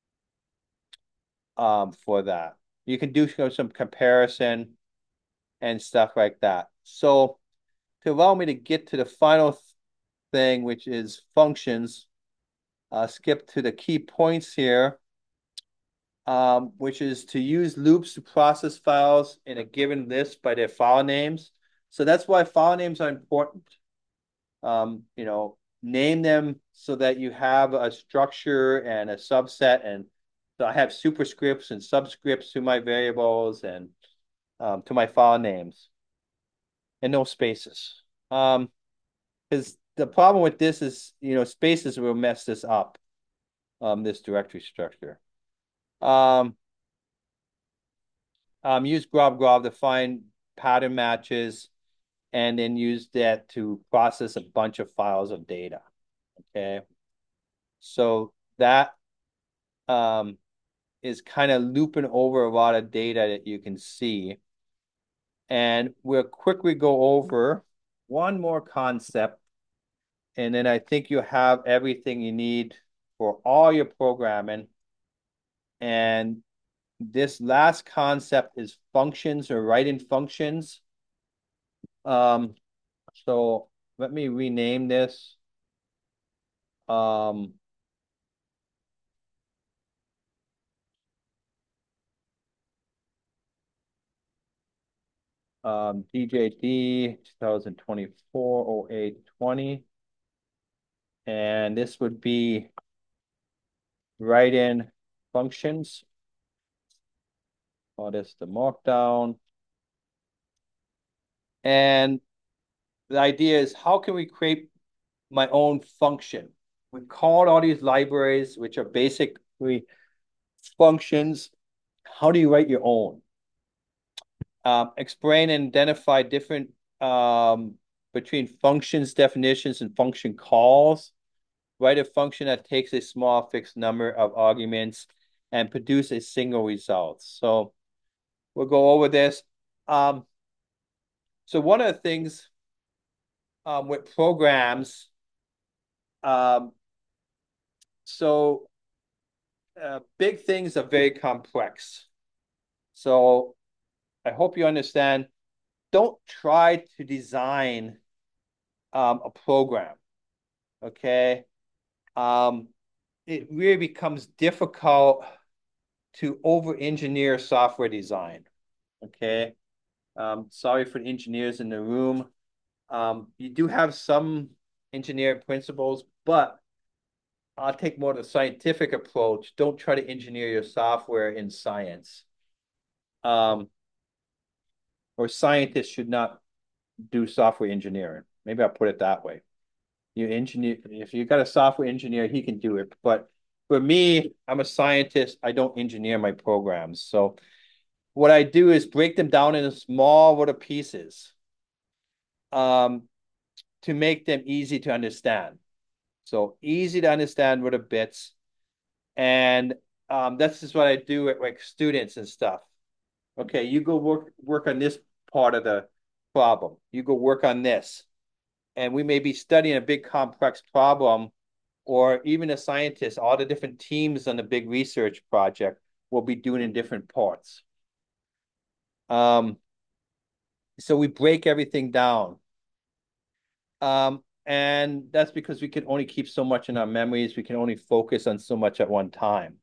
for that. You can do some comparison and stuff like that. So to allow me to get to the final thing, which is functions, skip to the key points here, which is to use loops to process files in a given list by their file names. So that's why file names are important. Name them so that you have a structure and a subset. And so I have superscripts and subscripts to my variables and to my file names and no spaces. Because the problem with this is, spaces will mess this up, this directory structure. Use grub to find pattern matches and then use that to process a bunch of files of data. Okay. So that is kind of looping over a lot of data that you can see. And we'll quickly go over one more concept And then I think you have everything you need for all your programming. And this last concept is functions or writing functions. So let me rename this. DJD 2024-08-20. And this would be write-in functions. Call this the markdown. And the idea is, how can we create my own function? We called all these libraries, which are basically functions. How do you write your own? Explain and identify different between functions definitions and function calls. Write a function that takes a small fixed number of arguments and produce a single result. So we'll go over this. So one of the things with programs, big things are very complex. So I hope you understand. Don't try to design a program, okay? It really becomes difficult to over-engineer software design, okay? Sorry for the engineers in the room. You do have some engineering principles, but I'll take more of the scientific approach. Don't try to engineer your software in science. Or scientists should not do software engineering. Maybe I'll put it that way. If you got a software engineer, he can do it. But for me, I'm a scientist. I don't engineer my programs. So what I do is break them down into small little pieces to make them easy to understand. So easy to understand little bits. And that's just what I do with like students and stuff. Okay, you go work on this part of the problem. You go work on this. And we may be studying a big complex problem, or even a scientist, all the different teams on the big research project will be doing in different parts. So we break everything down. And that's because we can only keep so much in our memories. We can only focus on so much at one time.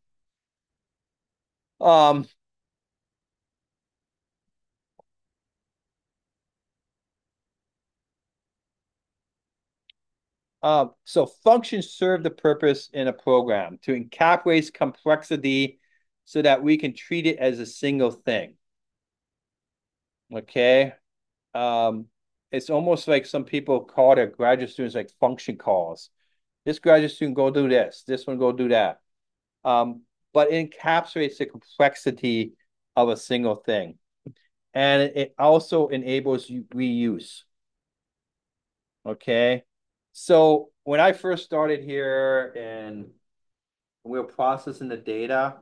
So functions serve the purpose in a program to encapsulate complexity so that we can treat it as a single thing. Okay. It's almost like some people call their graduate students like function calls. This graduate student go do this. This one go do that. But it encapsulates the complexity of a single thing. And it also enables reuse. Okay. So when I first started here and we were processing the data,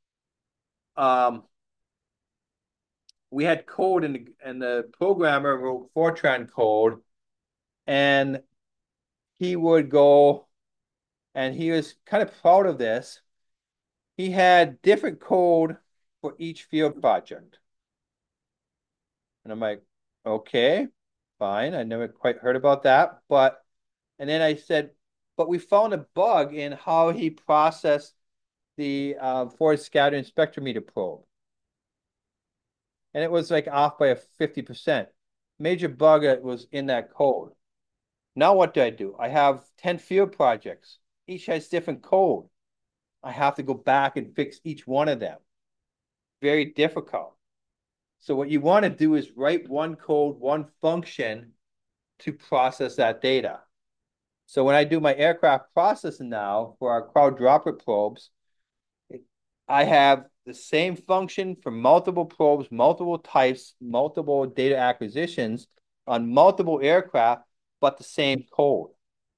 we had code and the programmer wrote Fortran code, and he would go, and he was kind of proud of this. He had different code for each field project. And I'm like, okay, fine. I never quite heard about that. And then I said, but we found a bug in how he processed the forward scattering spectrometer probe. And it was like off by a 50%. Major bug was in that code. Now what do? I have 10 field projects. Each has different code. I have to go back and fix each one of them. Very difficult. So what you want to do is write one code, one function to process that data. So when I do my aircraft processing now for our crowd droplet probes, I have the same function for multiple probes, multiple types, multiple data acquisitions on multiple aircraft, but the same code.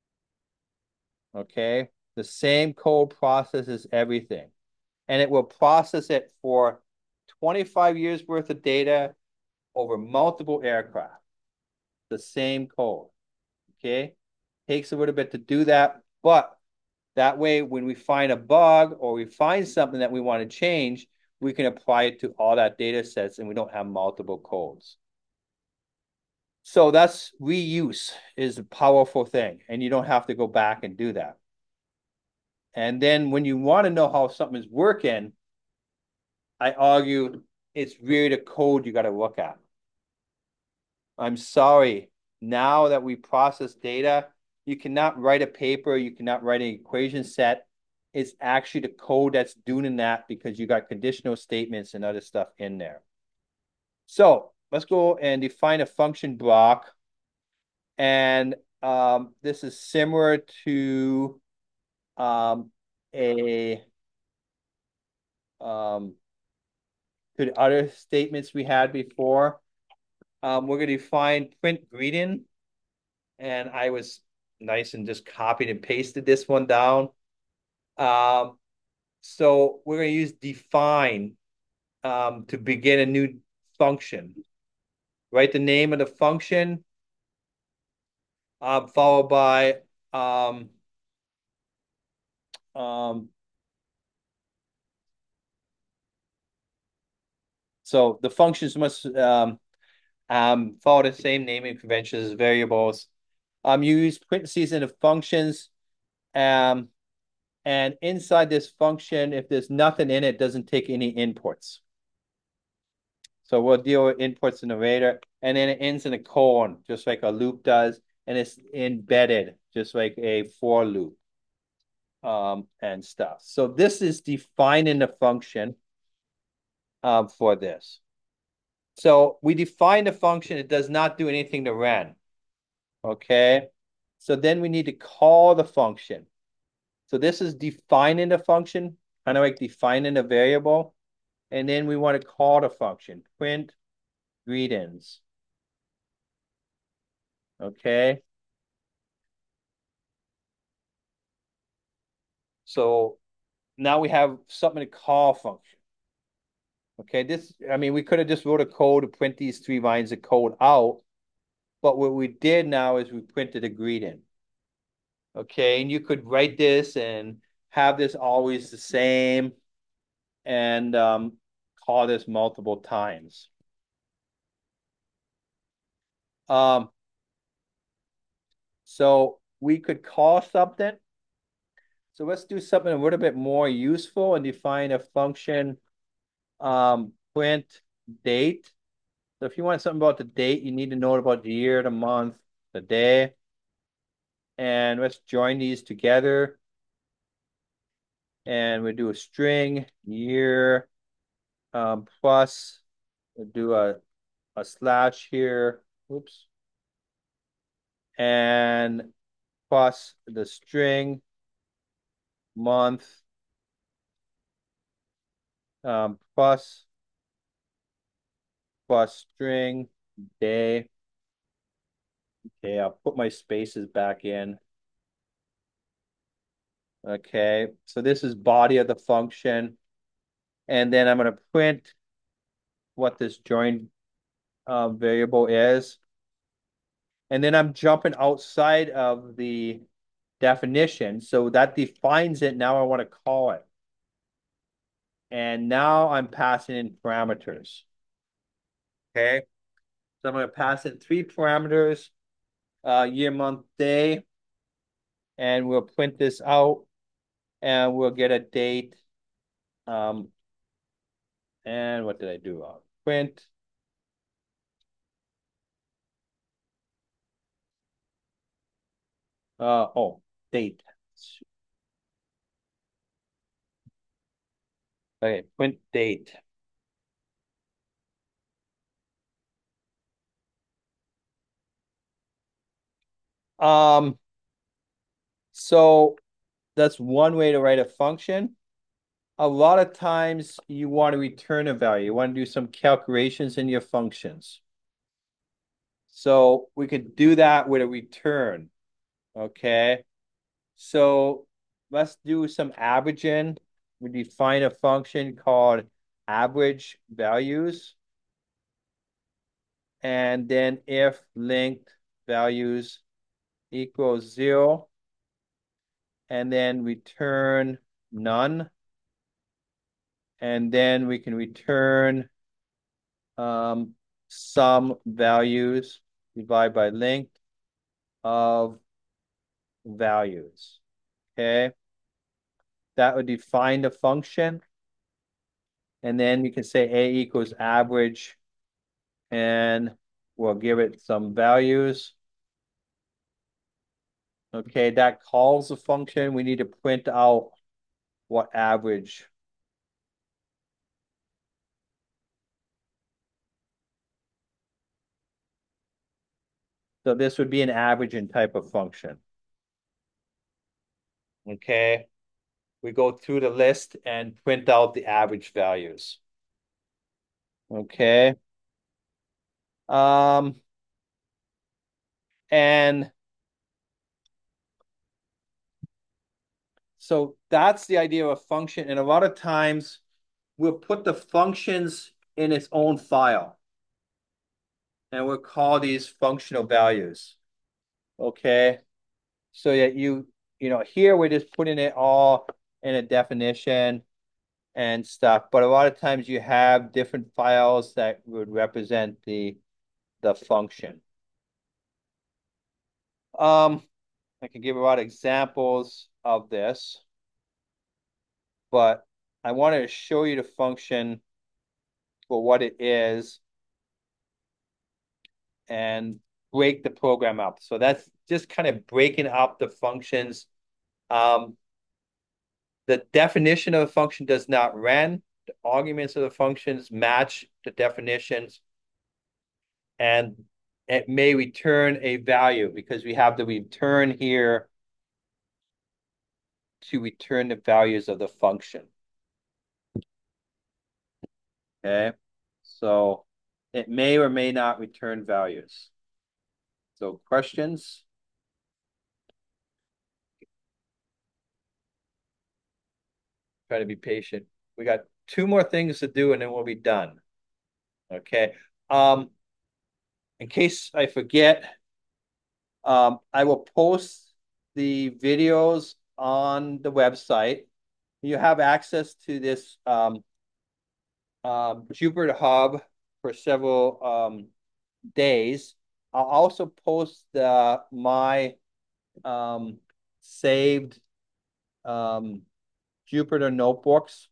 Okay? The same code processes everything. And it will process it for 25 years worth of data over multiple aircraft. The same code. Okay? Takes a little bit to do that, but that way, when we find a bug or we find something that we want to change, we can apply it to all that data sets and we don't have multiple codes. So that's reuse is a powerful thing, and you don't have to go back and do that. And then when you want to know how something is working, I argue it's really the code you got to look at. I'm sorry. Now that we process data, you cannot write a paper, you cannot write an equation set. It's actually the code that's doing that because you got conditional statements and other stuff in there. So let's go and define a function block. And this is similar to a to the other statements we had before. We're going to define print greeting, and I was nice and just copied and pasted this one down. So we're going to use define to begin a new function. Write the name of the function, followed by so the functions must follow the same naming conventions as variables. You use parentheses in the functions, and inside this function, if there's nothing in it, it doesn't take any inputs. So we'll deal with inputs in the later, and then it ends in a colon, just like a loop does, and it's embedded, just like a for loop, and stuff. So this is defining the function for this. So we define the function. It does not do anything to ren. Okay. So then we need to call the function. So this is defining the function, kind of like defining a variable. And then we want to call the function, print greetings. Okay. So now we have something to call function. Okay, we could have just wrote a code to print these 3 lines of code out, but what we did now is we printed a greeting. Okay, and you could write this and have this always the same and call this multiple times. So we could call something. So let's do something a little bit more useful and define a function, print date. So if you want something about the date, you need to know about the year, the month, the day. And let's join these together. And we do a string year plus, we'll do a slash here. Oops. And plus the string month plus string day. Okay, I'll put my spaces back in. Okay, so this is body of the function. And then I'm going to print what this join variable is. And then I'm jumping outside of the definition. So that defines it. Now I want to call it. And now I'm passing in parameters. Okay. So I'm going to pass in 3 parameters, year, month, day. And we'll print this out and we'll get a date. And what did I do? Print. Date. Okay, print date. So that's one way to write a function. A lot of times you want to return a value. You want to do some calculations in your functions. So we could do that with a return. Okay. So let's do some averaging. We define a function called average values. And then if linked values equals 0, and then return none. And then we can return some values, divide by length of values. Okay. That would define the function. And then you can say A equals average, and we'll give it some values. Okay, that calls the function. We need to print out what average. So this would be an averaging type of function. Okay, we go through the list and print out the average values. Okay. And so that's the idea of a function. And a lot of times we'll put the functions in its own file. And we'll call these functional values. Okay. So that here we're just putting it all in a definition and stuff. But a lot of times you have different files that would represent the function. I can give a lot of examples of this, but I wanted to show you the function for what it is and break the program up. So that's just kind of breaking up the functions. The definition of a function does not run. The arguments of the functions match the definitions. And it may return a value because we have the return here to return the values of the function. Okay, so it may or may not return values. So questions? Try to be patient. We got 2 more things to do and then we'll be done. Okay. In case I forget, I will post the videos on the website. You have access to this Jupyter Hub for several days. I'll also post my saved Jupyter notebooks.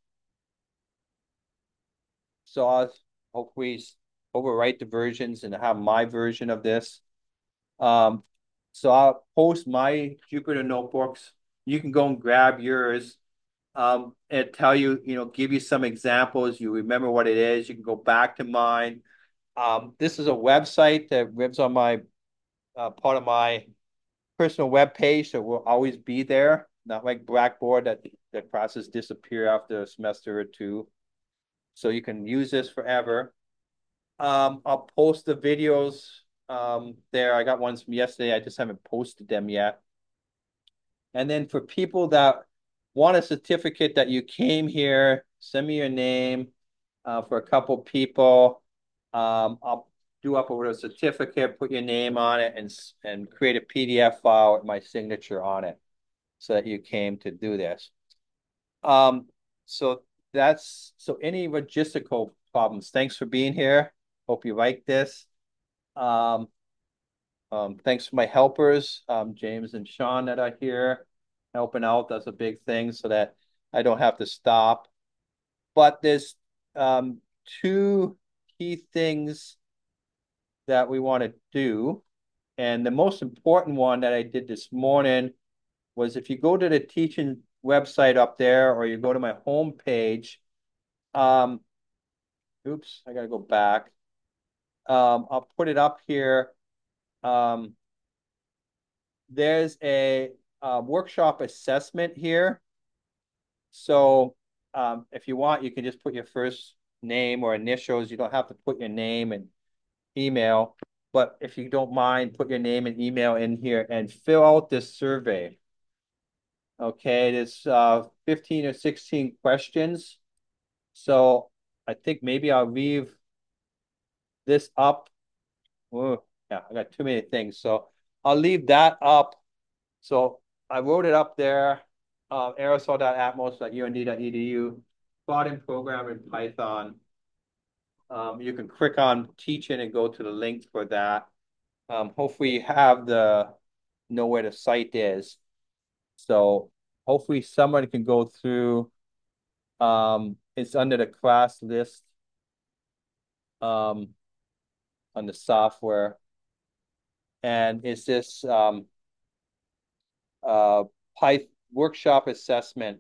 So I'll hopefully overwrite the versions and have my version of this. So I'll post my Jupyter notebooks. You can go and grab yours and tell you, give you some examples. You remember what it is. You can go back to mine. This is a website that lives on my part of my personal web page, so it will always be there. Not like Blackboard that classes disappear after a semester or 2. So you can use this forever. I'll post the videos there. I got ones from yesterday. I just haven't posted them yet. And then for people that want a certificate that you came here, send me your name for a couple people. I'll do up a certificate, put your name on it, and create a PDF file with my signature on it so that you came to do this. So any logistical problems. Thanks for being here. Hope you like this. Thanks to my helpers, James and Sean that are here helping out. That's a big thing so that I don't have to stop. But there's 2 key things that we want to do. And the most important one that I did this morning was if you go to the teaching website up there or you go to my home page, oops, I gotta go back. I'll put it up here. There's a workshop assessment here. So if you want, you can just put your first name or initials. You don't have to put your name and email. But if you don't mind, put your name and email in here and fill out this survey. Okay, there's 15 or 16 questions. So I think maybe I'll leave this up. Oh, yeah, I got too many things. So I'll leave that up. So I wrote it up there, aerosol.atmos.und.edu, plotting program in Python. You can click on teaching and go to the link for that. Hopefully you have know where the site is. So hopefully someone can go through. It's under the class list on the software. And it's this Python workshop assessment.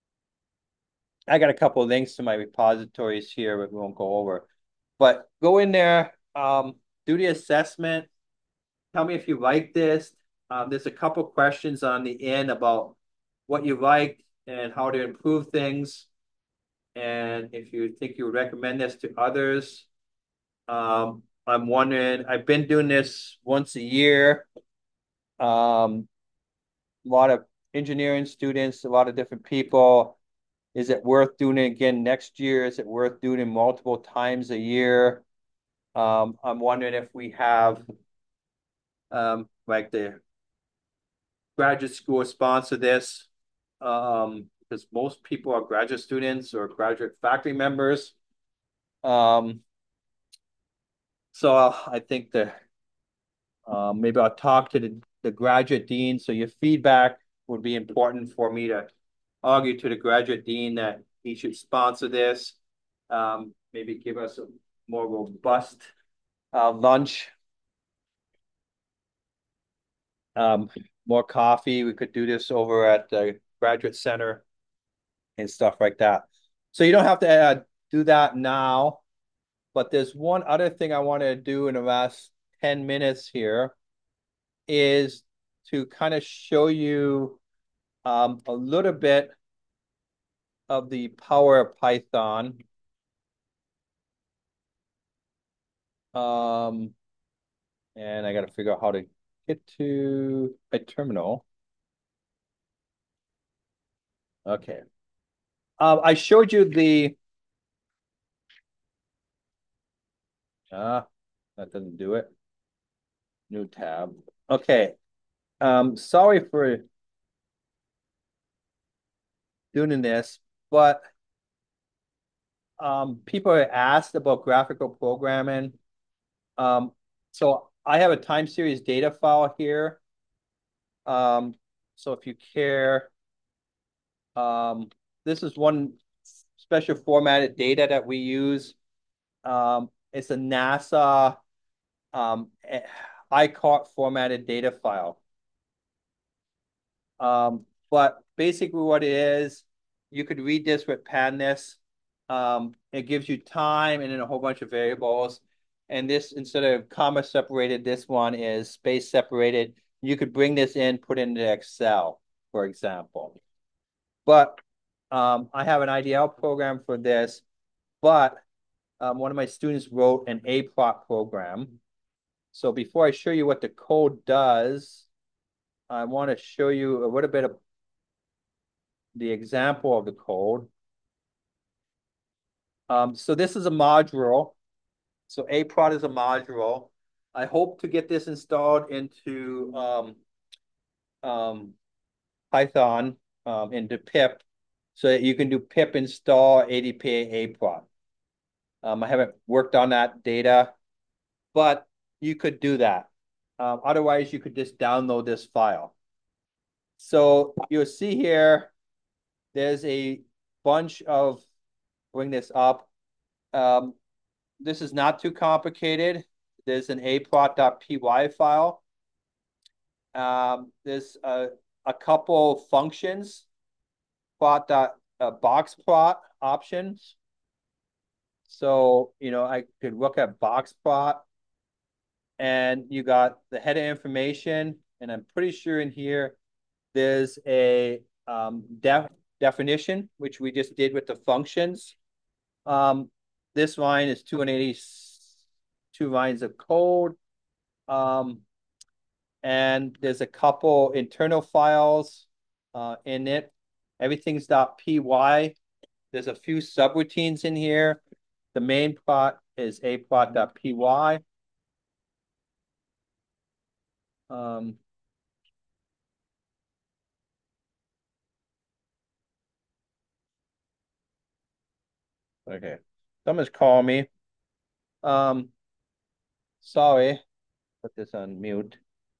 I got a couple of links to my repositories here, but we won't go over. But go in there, do the assessment. Tell me if you like this. There's a couple questions on the end about what you liked and how to improve things. And if you think you would recommend this to others. I'm wondering, I've been doing this once a year. A lot of engineering students, a lot of different people. Is it worth doing it again next year? Is it worth doing it multiple times a year? I'm wondering if we have like the graduate school sponsor this, because most people are graduate students or graduate faculty members. So I think maybe I'll talk to the graduate dean. So your feedback would be important for me to argue to the graduate dean that he should sponsor this. Maybe give us a more robust lunch. More coffee. We could do this over at the graduate center and stuff like that. So you don't have to do that now, but there's one other thing I want to do in the last 10 minutes here is to kind of show you a little bit of the power of Python. And I got to figure out how to get to a terminal. Okay. I showed you that doesn't do it. New tab. Okay. Sorry for doing this, but people are asked about graphical programming. So I have a time series data file here. So if you care, this is one special formatted data that we use. It's a NASA ICART formatted data file. But basically what it is, you could read this with Pandas. It gives you time and then a whole bunch of variables. And this, instead of comma separated, this one is space separated. You could bring this in, put it into Excel, for example. But I have an IDL program for this, but one of my students wrote an APLOT program. So before I show you what the code does, I want to show you a little bit of the example of the code. So this is a module. So APLOT is a module. I hope to get this installed into Python, into pip, so that you can do pip install ADPA APLOT. I haven't worked on that data, but you could do that. Otherwise, you could just download this file. So you'll see here, there's a bunch of, bring this up. This is not too complicated. There's an aplot.py file. There's a couple functions, box plot options. So, I could look at box plot, and you got the header information, and I'm pretty sure in here there's a definition, which we just did with the functions. This line is 282 lines of code. And there's a couple internal files in it. Everything's .py. There's a few subroutines in here. The main plot is aplot.py. Um, okay. Someone's calling me. Um, sorry. Put this on mute.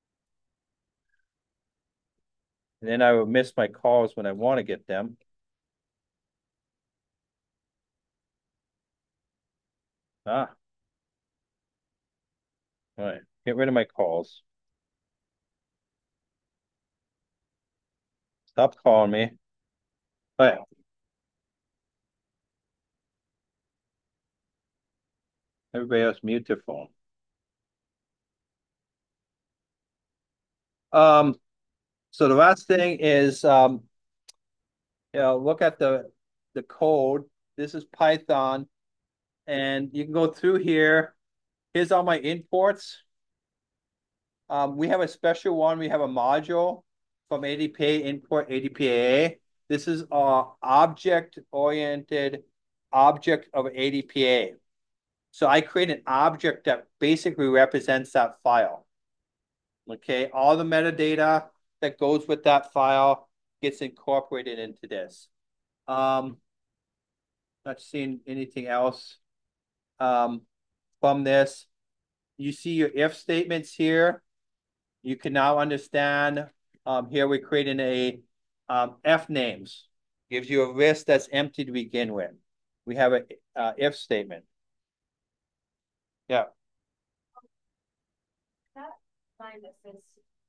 And then I will miss my calls when I want to get them. Ah, all right. Get rid of my calls. Stop calling me. All right. Everybody else mute their phone. So the last thing is look at the code. This is Python, and you can go through here. Here's all my imports. We have a special one. We have a module from ADPA import ADPA. This is our object-oriented object of ADPA. So I create an object that basically represents that file. Okay, all the metadata that goes with that file gets incorporated into this. Not seeing anything else from this. You see your if statements here. You can now understand. Here we're creating a F names. Gives you a list that's empty to begin with. We have a if statement. Yeah. That line that says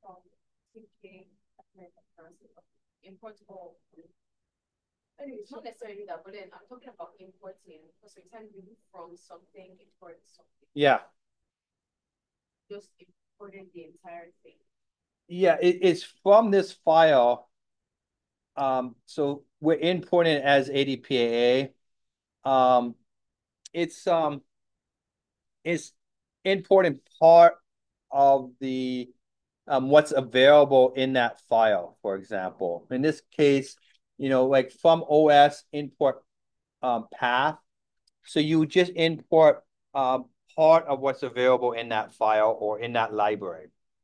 importable. It's not necessarily that, but then I'm talking about importing because we can remove from something, import something. Yeah. Just importing the entire thing. Yeah, it's from this file. So we're importing it as ADPAA. It's importing part of the what's available in that file, for example. In this case, like from OS import path. So you just import part of what's available in that file or in that library.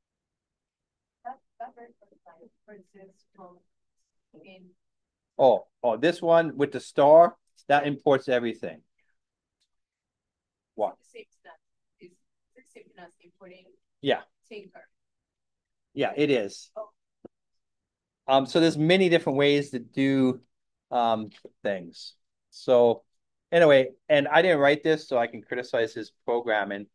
That very for instance, in Oh, this one with the star, that imports everything. What? the same as importing Yeah. Tinker. Yeah, it is. So there's many different ways to do things. So anyway, and I didn't write this, so I can criticize his programming.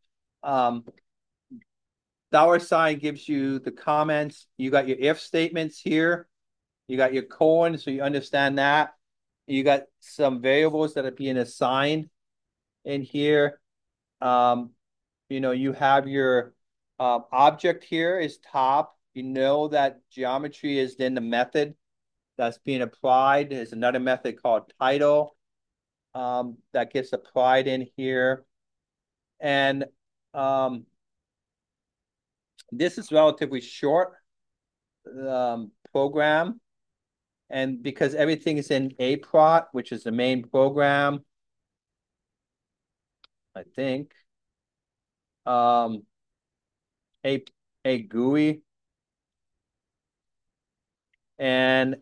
$sign gives you the comments. You got your if statements here. You got your colon, so you understand that. You got some variables that are being assigned in here. You have your object here is top. You know that geometry is in the method that's being applied. There's another method called title that gets applied in here. And this is relatively short program. And because everything is in aprot, which is the main program, I think, a GUI. And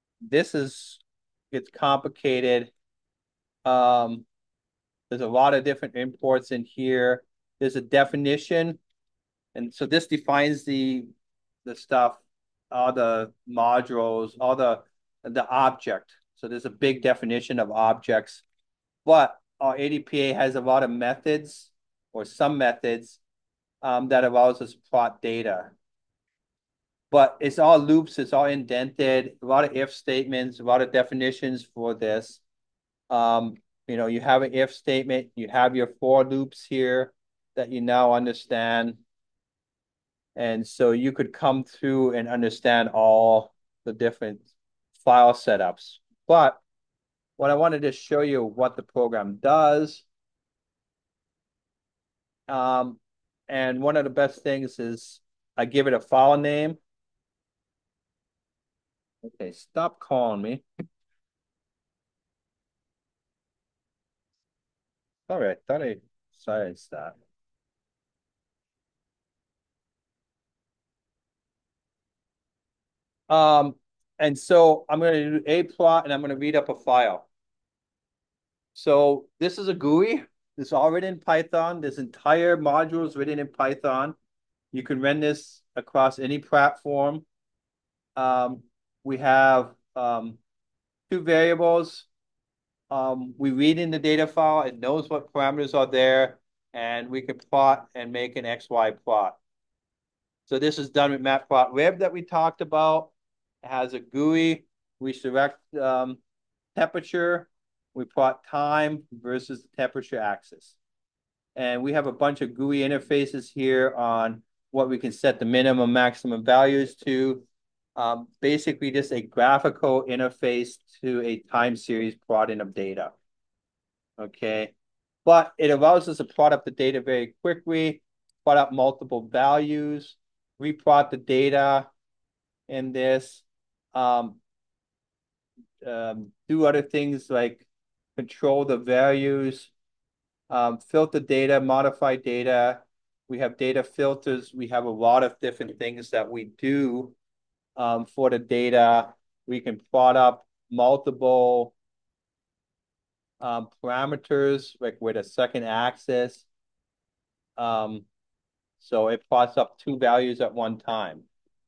it's complicated. There's a lot of different imports in here. There's a definition. And so this defines the stuff, all the modules, all the object. So there's a big definition of objects. But our ADPA has a lot of methods or some methods that allows us to plot data. But it's all loops, it's all indented, a lot of if statements, a lot of definitions for this. You have an if statement, you have your for loops here that you now understand. And so you could come through and understand all the different file setups. But what I wanted to show you what the program does. And one of the best things is I give it a file name. Okay, stop calling me. Sorry, I thought I silenced that. And so I'm going to do a plot and I'm going to read up a file. So this is a GUI. It's all written in Python. This entire module is written in Python. You can run this across any platform. We have two variables. We read in the data file. It knows what parameters are there, and we can plot and make an XY plot. So this is done with Matplotlib that we talked about. It has a GUI. We select temperature. We plot time versus the temperature axis. And we have a bunch of GUI interfaces here on what we can set the minimum, maximum values to. Basically, just a graphical interface to a time series plotting of data. Okay. But it allows us to plot up the data very quickly, plot up multiple values, replot the data in this, do other things like control the values, filter data, modify data. We have data filters. We have a lot of different things that we do for the data. We can plot up multiple parameters, like with a second axis. So it plots up two values at one time.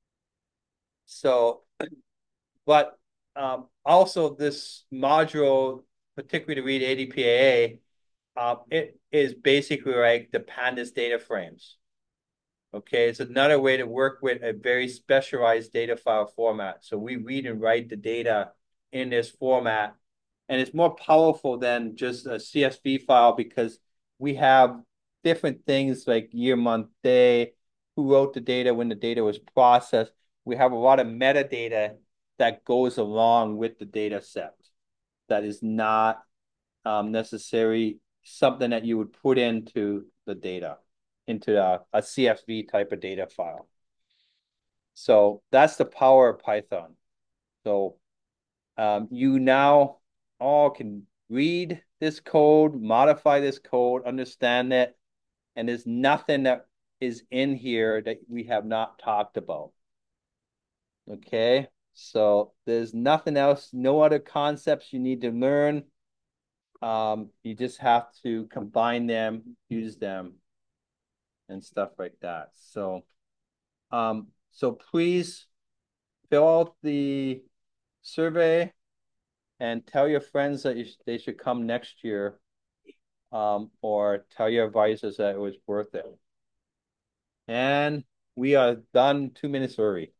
So, but also this module, particularly to read ADPAA, it is basically like the pandas data frames. Okay, it's another way to work with a very specialized data file format. So we read and write the data in this format, and it's more powerful than just a CSV file because we have different things like year, month, day, who wrote the data, when the data was processed. We have a lot of metadata that goes along with the data set that is not necessary something that you would put into the data, into a CSV type of data file. So that's the power of Python. So you now all can read this code, modify this code, understand it, and there's nothing that is in here that we have not talked about. Okay, so there's nothing else, no other concepts you need to learn. You just have to combine them, use them, and stuff like that. So, so please fill out the survey and tell your friends that they should come next year, or tell your advisors that it was worth it. And we are done 2 minutes early.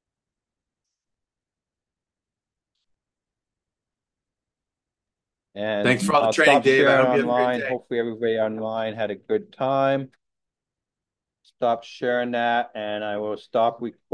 And Thanks for all the I'll training, stop Dave. I sharing hope you have a great online. day. Hopefully everybody online had a good time. Stop sharing that, and I will stop recording.